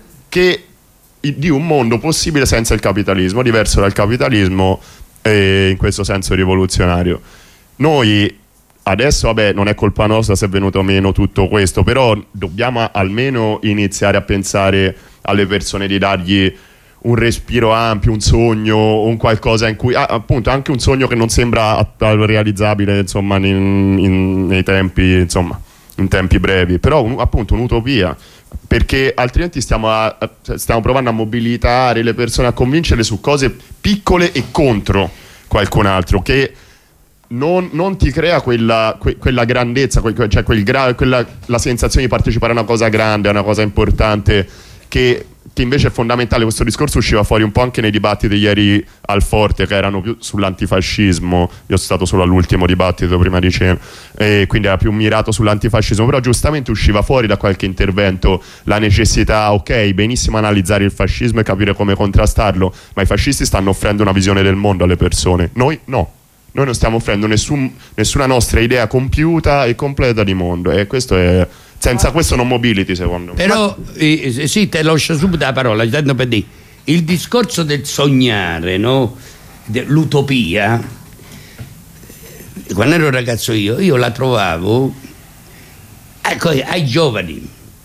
che di un mondo possibile senza il capitalismo, diverso dal capitalismo e in questo senso rivoluzionario. Noi adesso, vabbè, non è colpa nostra se è venuto meno tutto questo, però dobbiamo almeno iniziare a pensare alle persone di dargli un respiro ampio, un sogno, un qualcosa in cui, ah, appunto, anche un sogno che non sembra realizzabile, insomma, in, in, nei tempi, insomma, in tempi brevi, però un, appunto un'utopia, perché altrimenti stiamo, a, stiamo provando a mobilitare le persone, a convincerle su cose piccole e contro qualcun altro, che Non, non ti crea quella, que, quella grandezza, quel, cioè quel gra, quella, la sensazione di partecipare a una cosa grande, a una cosa importante, che, che invece è fondamentale. Questo discorso usciva fuori un po' anche nei dibattiti ieri al Forte, che erano più sull'antifascismo. Io sono stato solo all'ultimo dibattito prima di cena, e quindi era più mirato sull'antifascismo, però giustamente usciva fuori da qualche intervento la necessità, ok, benissimo analizzare il fascismo e capire come contrastarlo, ma i fascisti stanno offrendo una visione del mondo alle persone, noi no. Noi non stiamo offrendo nessun, nessuna nostra idea compiuta e completa di mondo, e questo è, senza questo non mobility, secondo me. Però eh, sì, te lascio subito la parola, tanto per dire, il discorso del sognare, no? L'utopia, quando ero ragazzo io, io la trovavo, ecco, ai giovani,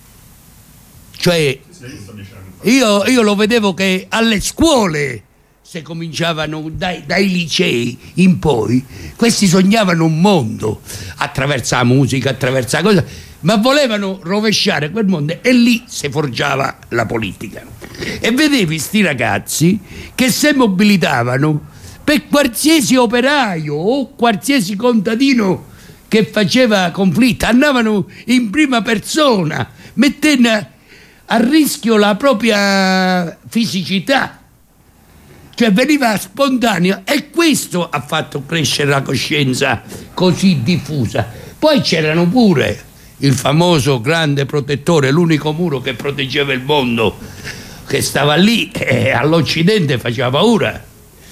cioè io, io lo vedevo che alle scuole, se cominciavano dai, dai licei in poi, questi sognavano un mondo attraverso la musica, attraverso la cosa, ma volevano rovesciare quel mondo, e lì si forgiava la politica. E vedevi sti ragazzi che si mobilitavano per qualsiasi operaio o qualsiasi contadino che faceva conflitto, andavano in prima persona, mettendo a rischio la propria fisicità, cioè veniva spontaneo, e questo ha fatto crescere la coscienza così diffusa. Poi c'erano pure il famoso grande protettore, l'unico muro che proteggeva il mondo, che stava lì e all'Occidente faceva paura.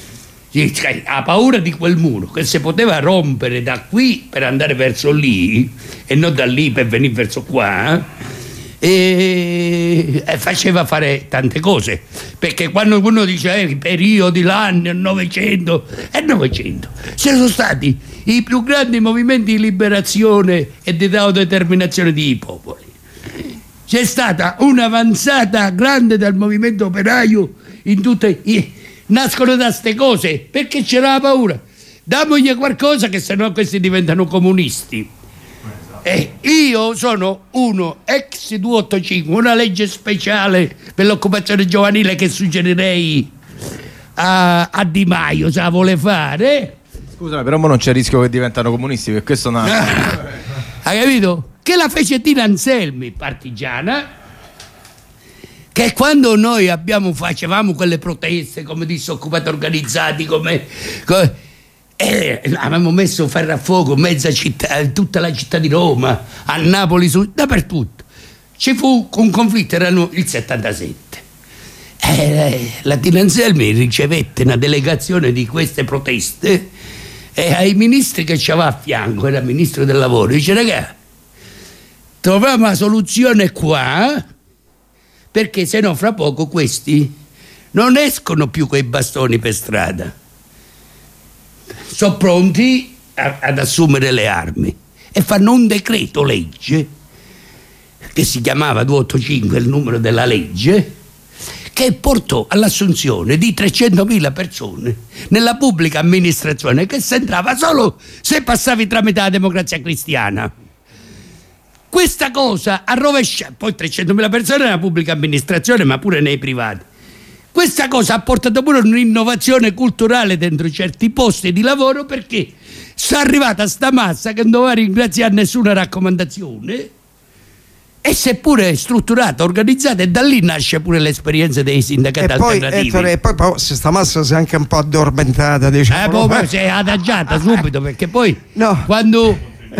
Ha paura di quel muro che si poteva rompere da qui per andare verso lì e non da lì per venire verso qua, e faceva fare tante cose, perché quando uno dice eh, i periodi, l'anno, il Novecento, è il Novecento, ci sono stati i più grandi movimenti di liberazione e di autodeterminazione dei popoli. C'è stata un'avanzata grande del movimento operaio in tutte i, nascono da ste cose perché c'era la paura, damogli qualcosa che sennò questi diventano comunisti. Eh, io sono uno ex duecentottantacinque, una legge speciale per l'occupazione giovanile che suggerirei a, a Di Maio, se la vuole fare. Scusa, però non c'è il rischio che diventano comunisti, perché questo non ha... Hai capito? Che la fece Tina Anselmi, partigiana, che quando noi abbiamo, facevamo quelle proteste come disoccupati organizzati, come... come Eh, avevamo messo ferro a fuoco mezza città, tutta la città di Roma, a Napoli, su, dappertutto. Ci fu un conflitto, erano il settantasette. Eh, la Tina Anselmi ricevette una delegazione di queste proteste, e ai ministri che c'aveva a fianco, era il ministro del lavoro, dice: ragazzi, troviamo la soluzione qua, perché se no fra poco questi non escono più coi bastoni per strada, sono pronti a, ad assumere le armi e fanno un decreto legge che si chiamava duecentottantacinque, il numero della legge, che portò all'assunzione di trecentomila persone nella pubblica amministrazione, che si entrava solo se passavi tramite la Democrazia Cristiana. Questa cosa ha rovesciato, poi trecentomila persone nella pubblica amministrazione, ma pure nei privati. Questa cosa ha portato pure un'innovazione culturale dentro certi posti di lavoro, perché sono arrivata sta massa che non doveva ringraziare nessuna raccomandazione, e seppure strutturata, organizzata, e da lì nasce pure l'esperienza dei sindacati e poi, alternativi. Ettore, e poi, poi se sta massa si è anche un po' addormentata, diciamo. Eh, poi, poi si è adagiata subito, perché poi no. quando,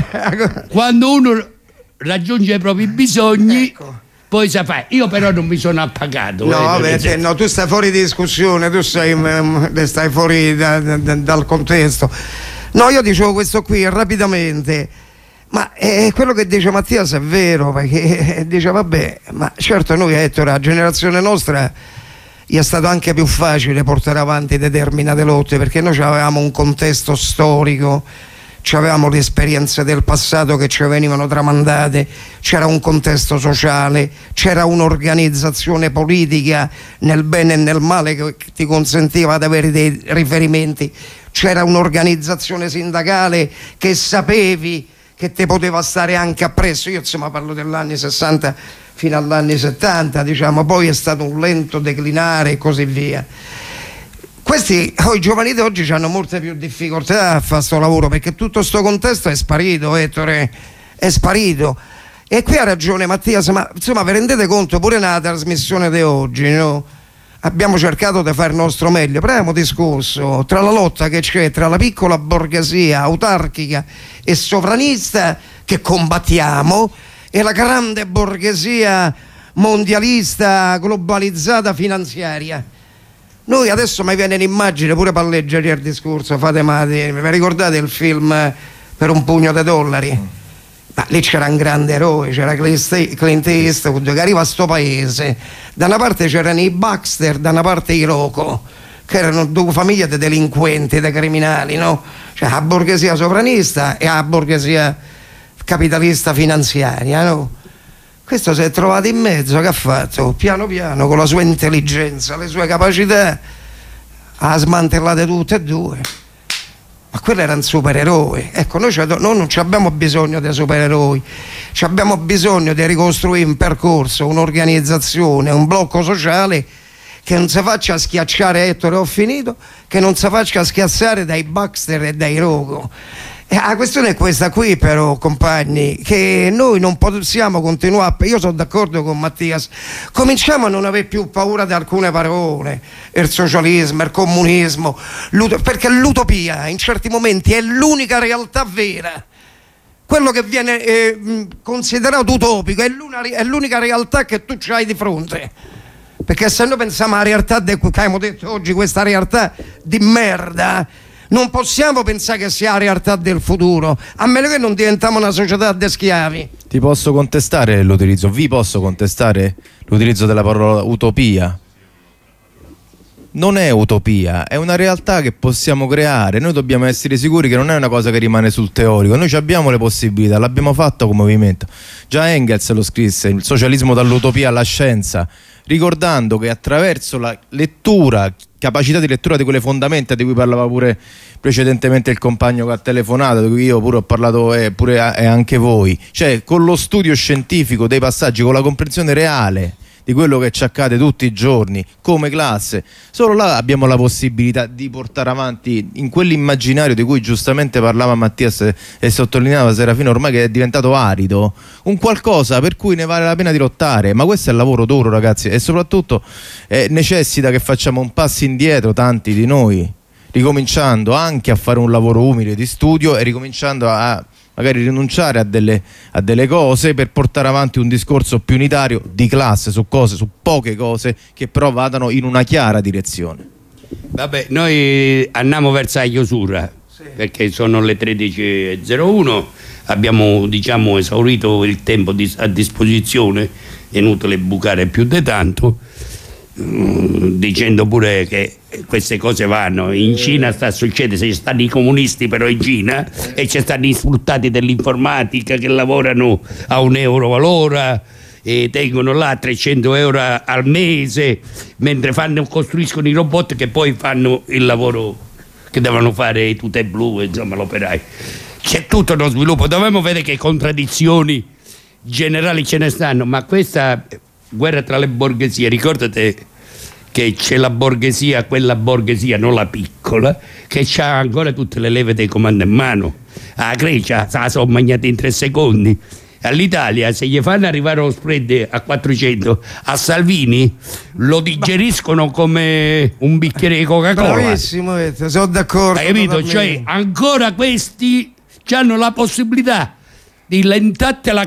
quando uno raggiunge i propri bisogni, ecco, poi sa fare. Io però non mi sono appagato. No, eh, perché, no, tu stai fuori di discussione, tu stai, stai fuori da, da, dal contesto. No, io dicevo questo qui rapidamente. Ma eh, quello che dice Mattias è vero, perché eh, dice vabbè, ma certo noi, Ettore, la generazione nostra gli è stato anche più facile portare avanti determinate lotte, perché noi avevamo un contesto storico, avevamo le esperienze del passato che ci venivano tramandate, c'era un contesto sociale, c'era un'organizzazione politica nel bene e nel male che ti consentiva di avere dei riferimenti, c'era un'organizzazione sindacale che sapevi che te poteva stare anche appresso. Io insomma parlo degli anni sessanta fino agli anni settanta, diciamo, poi è stato un lento declinare e così via. Questi, oh, i giovani di oggi hanno molte più difficoltà a fare questo lavoro, perché tutto questo contesto è sparito, Ettore, è sparito. E qui ha ragione Mattias, ma insomma vi rendete conto, pure nella trasmissione di oggi, no? Abbiamo cercato di fare il nostro meglio, però abbiamo discusso tra la lotta che c'è tra la piccola borghesia autarchica e sovranista che combattiamo e la grande borghesia mondialista globalizzata finanziaria. Noi adesso mi viene un'immagine pure per leggere il discorso, fate male, vi ricordate il film Per un pugno di dollari? Ma lì c'era un grande eroe, c'era Clint Eastwood che arriva a sto paese, da una parte c'erano i Baxter, da una parte i Rocco, che erano due famiglie di delinquenti, di criminali, no? Cioè la borghesia sovranista e la borghesia capitalista finanziaria, no? Questo si è trovato in mezzo, che ha fatto? Piano piano, con la sua intelligenza, le sue capacità, ha smantellate tutte e due. Ma quello era un supereroe. Ecco, noi, noi non abbiamo bisogno di supereroi, abbiamo bisogno di ricostruire un percorso, un'organizzazione, un blocco sociale che non si faccia schiacciare, Ettore, ho finito, che non si faccia schiacciare dai Baxter e dai Rocco. E la questione è questa qui però, compagni, che noi non possiamo continuare, io sono d'accordo con Mattias, cominciamo a non avere più paura di alcune parole, il socialismo, il comunismo, perché l'utopia in certi momenti è l'unica realtà vera. Quello che viene eh, considerato utopico è, è l'unica realtà che tu hai di fronte, perché se noi pensiamo alla realtà de, che abbiamo detto oggi, questa realtà di merda, non possiamo pensare che sia la realtà del futuro, a meno che non diventiamo una società di schiavi. Ti posso contestare l'utilizzo, vi posso contestare l'utilizzo della parola utopia. Non è utopia, è una realtà che possiamo creare. Noi dobbiamo essere sicuri che non è una cosa che rimane sul teorico. Noi abbiamo le possibilità, l'abbiamo fatto come movimento. Già Engels lo scrisse, il socialismo dall'utopia alla scienza, ricordando che attraverso la lettura, capacità di lettura di quelle fondamenta di cui parlava pure precedentemente il compagno che ha telefonato, di cui io pure ho parlato e pure e anche voi, cioè con lo studio scientifico dei passaggi, con la comprensione reale di quello che ci accade tutti i giorni come classe, solo là abbiamo la possibilità di portare avanti in quell'immaginario di cui giustamente parlava Mattias e, e sottolineava Serafino, ormai che è diventato arido, un qualcosa per cui ne vale la pena di lottare. Ma questo è il lavoro duro, ragazzi, e soprattutto eh, necessita che facciamo un passo indietro, tanti di noi, ricominciando anche a fare un lavoro umile di studio e ricominciando a magari rinunciare a delle, a delle cose per portare avanti un discorso più unitario di classe su cose, su poche cose che però vadano in una chiara direzione. Vabbè, noi andiamo verso la chiusura. Sì. perché sono le tredici e zero uno, abbiamo diciamo esaurito il tempo di, a disposizione, è inutile bucare più di tanto, mm, dicendo pure che queste cose vanno. In Cina sta succedendo, se ci stanno i comunisti però in Cina e ci stanno gli sfruttati dell'informatica che lavorano a un euro all'ora e tengono là trecento euro al mese, mentre fanno, costruiscono i robot che poi fanno il lavoro che devono fare i tute blu, insomma l'operaio. C'è tutto uno sviluppo, dovremmo vedere che contraddizioni generali ce ne stanno, ma questa guerra tra le borghesie, ricordate che c'è la borghesia, quella borghesia, non la piccola, che ha ancora tutte le leve dei comandi in mano. A Grecia se la sono mangiata in tre secondi. All'Italia, se gli fanno arrivare lo spread a quattrocento, a Salvini lo digeriscono come un bicchiere di Coca-Cola. Bravissimo, sono d'accordo. Hai capito? Cioè, ancora questi hanno la possibilità di lentarti la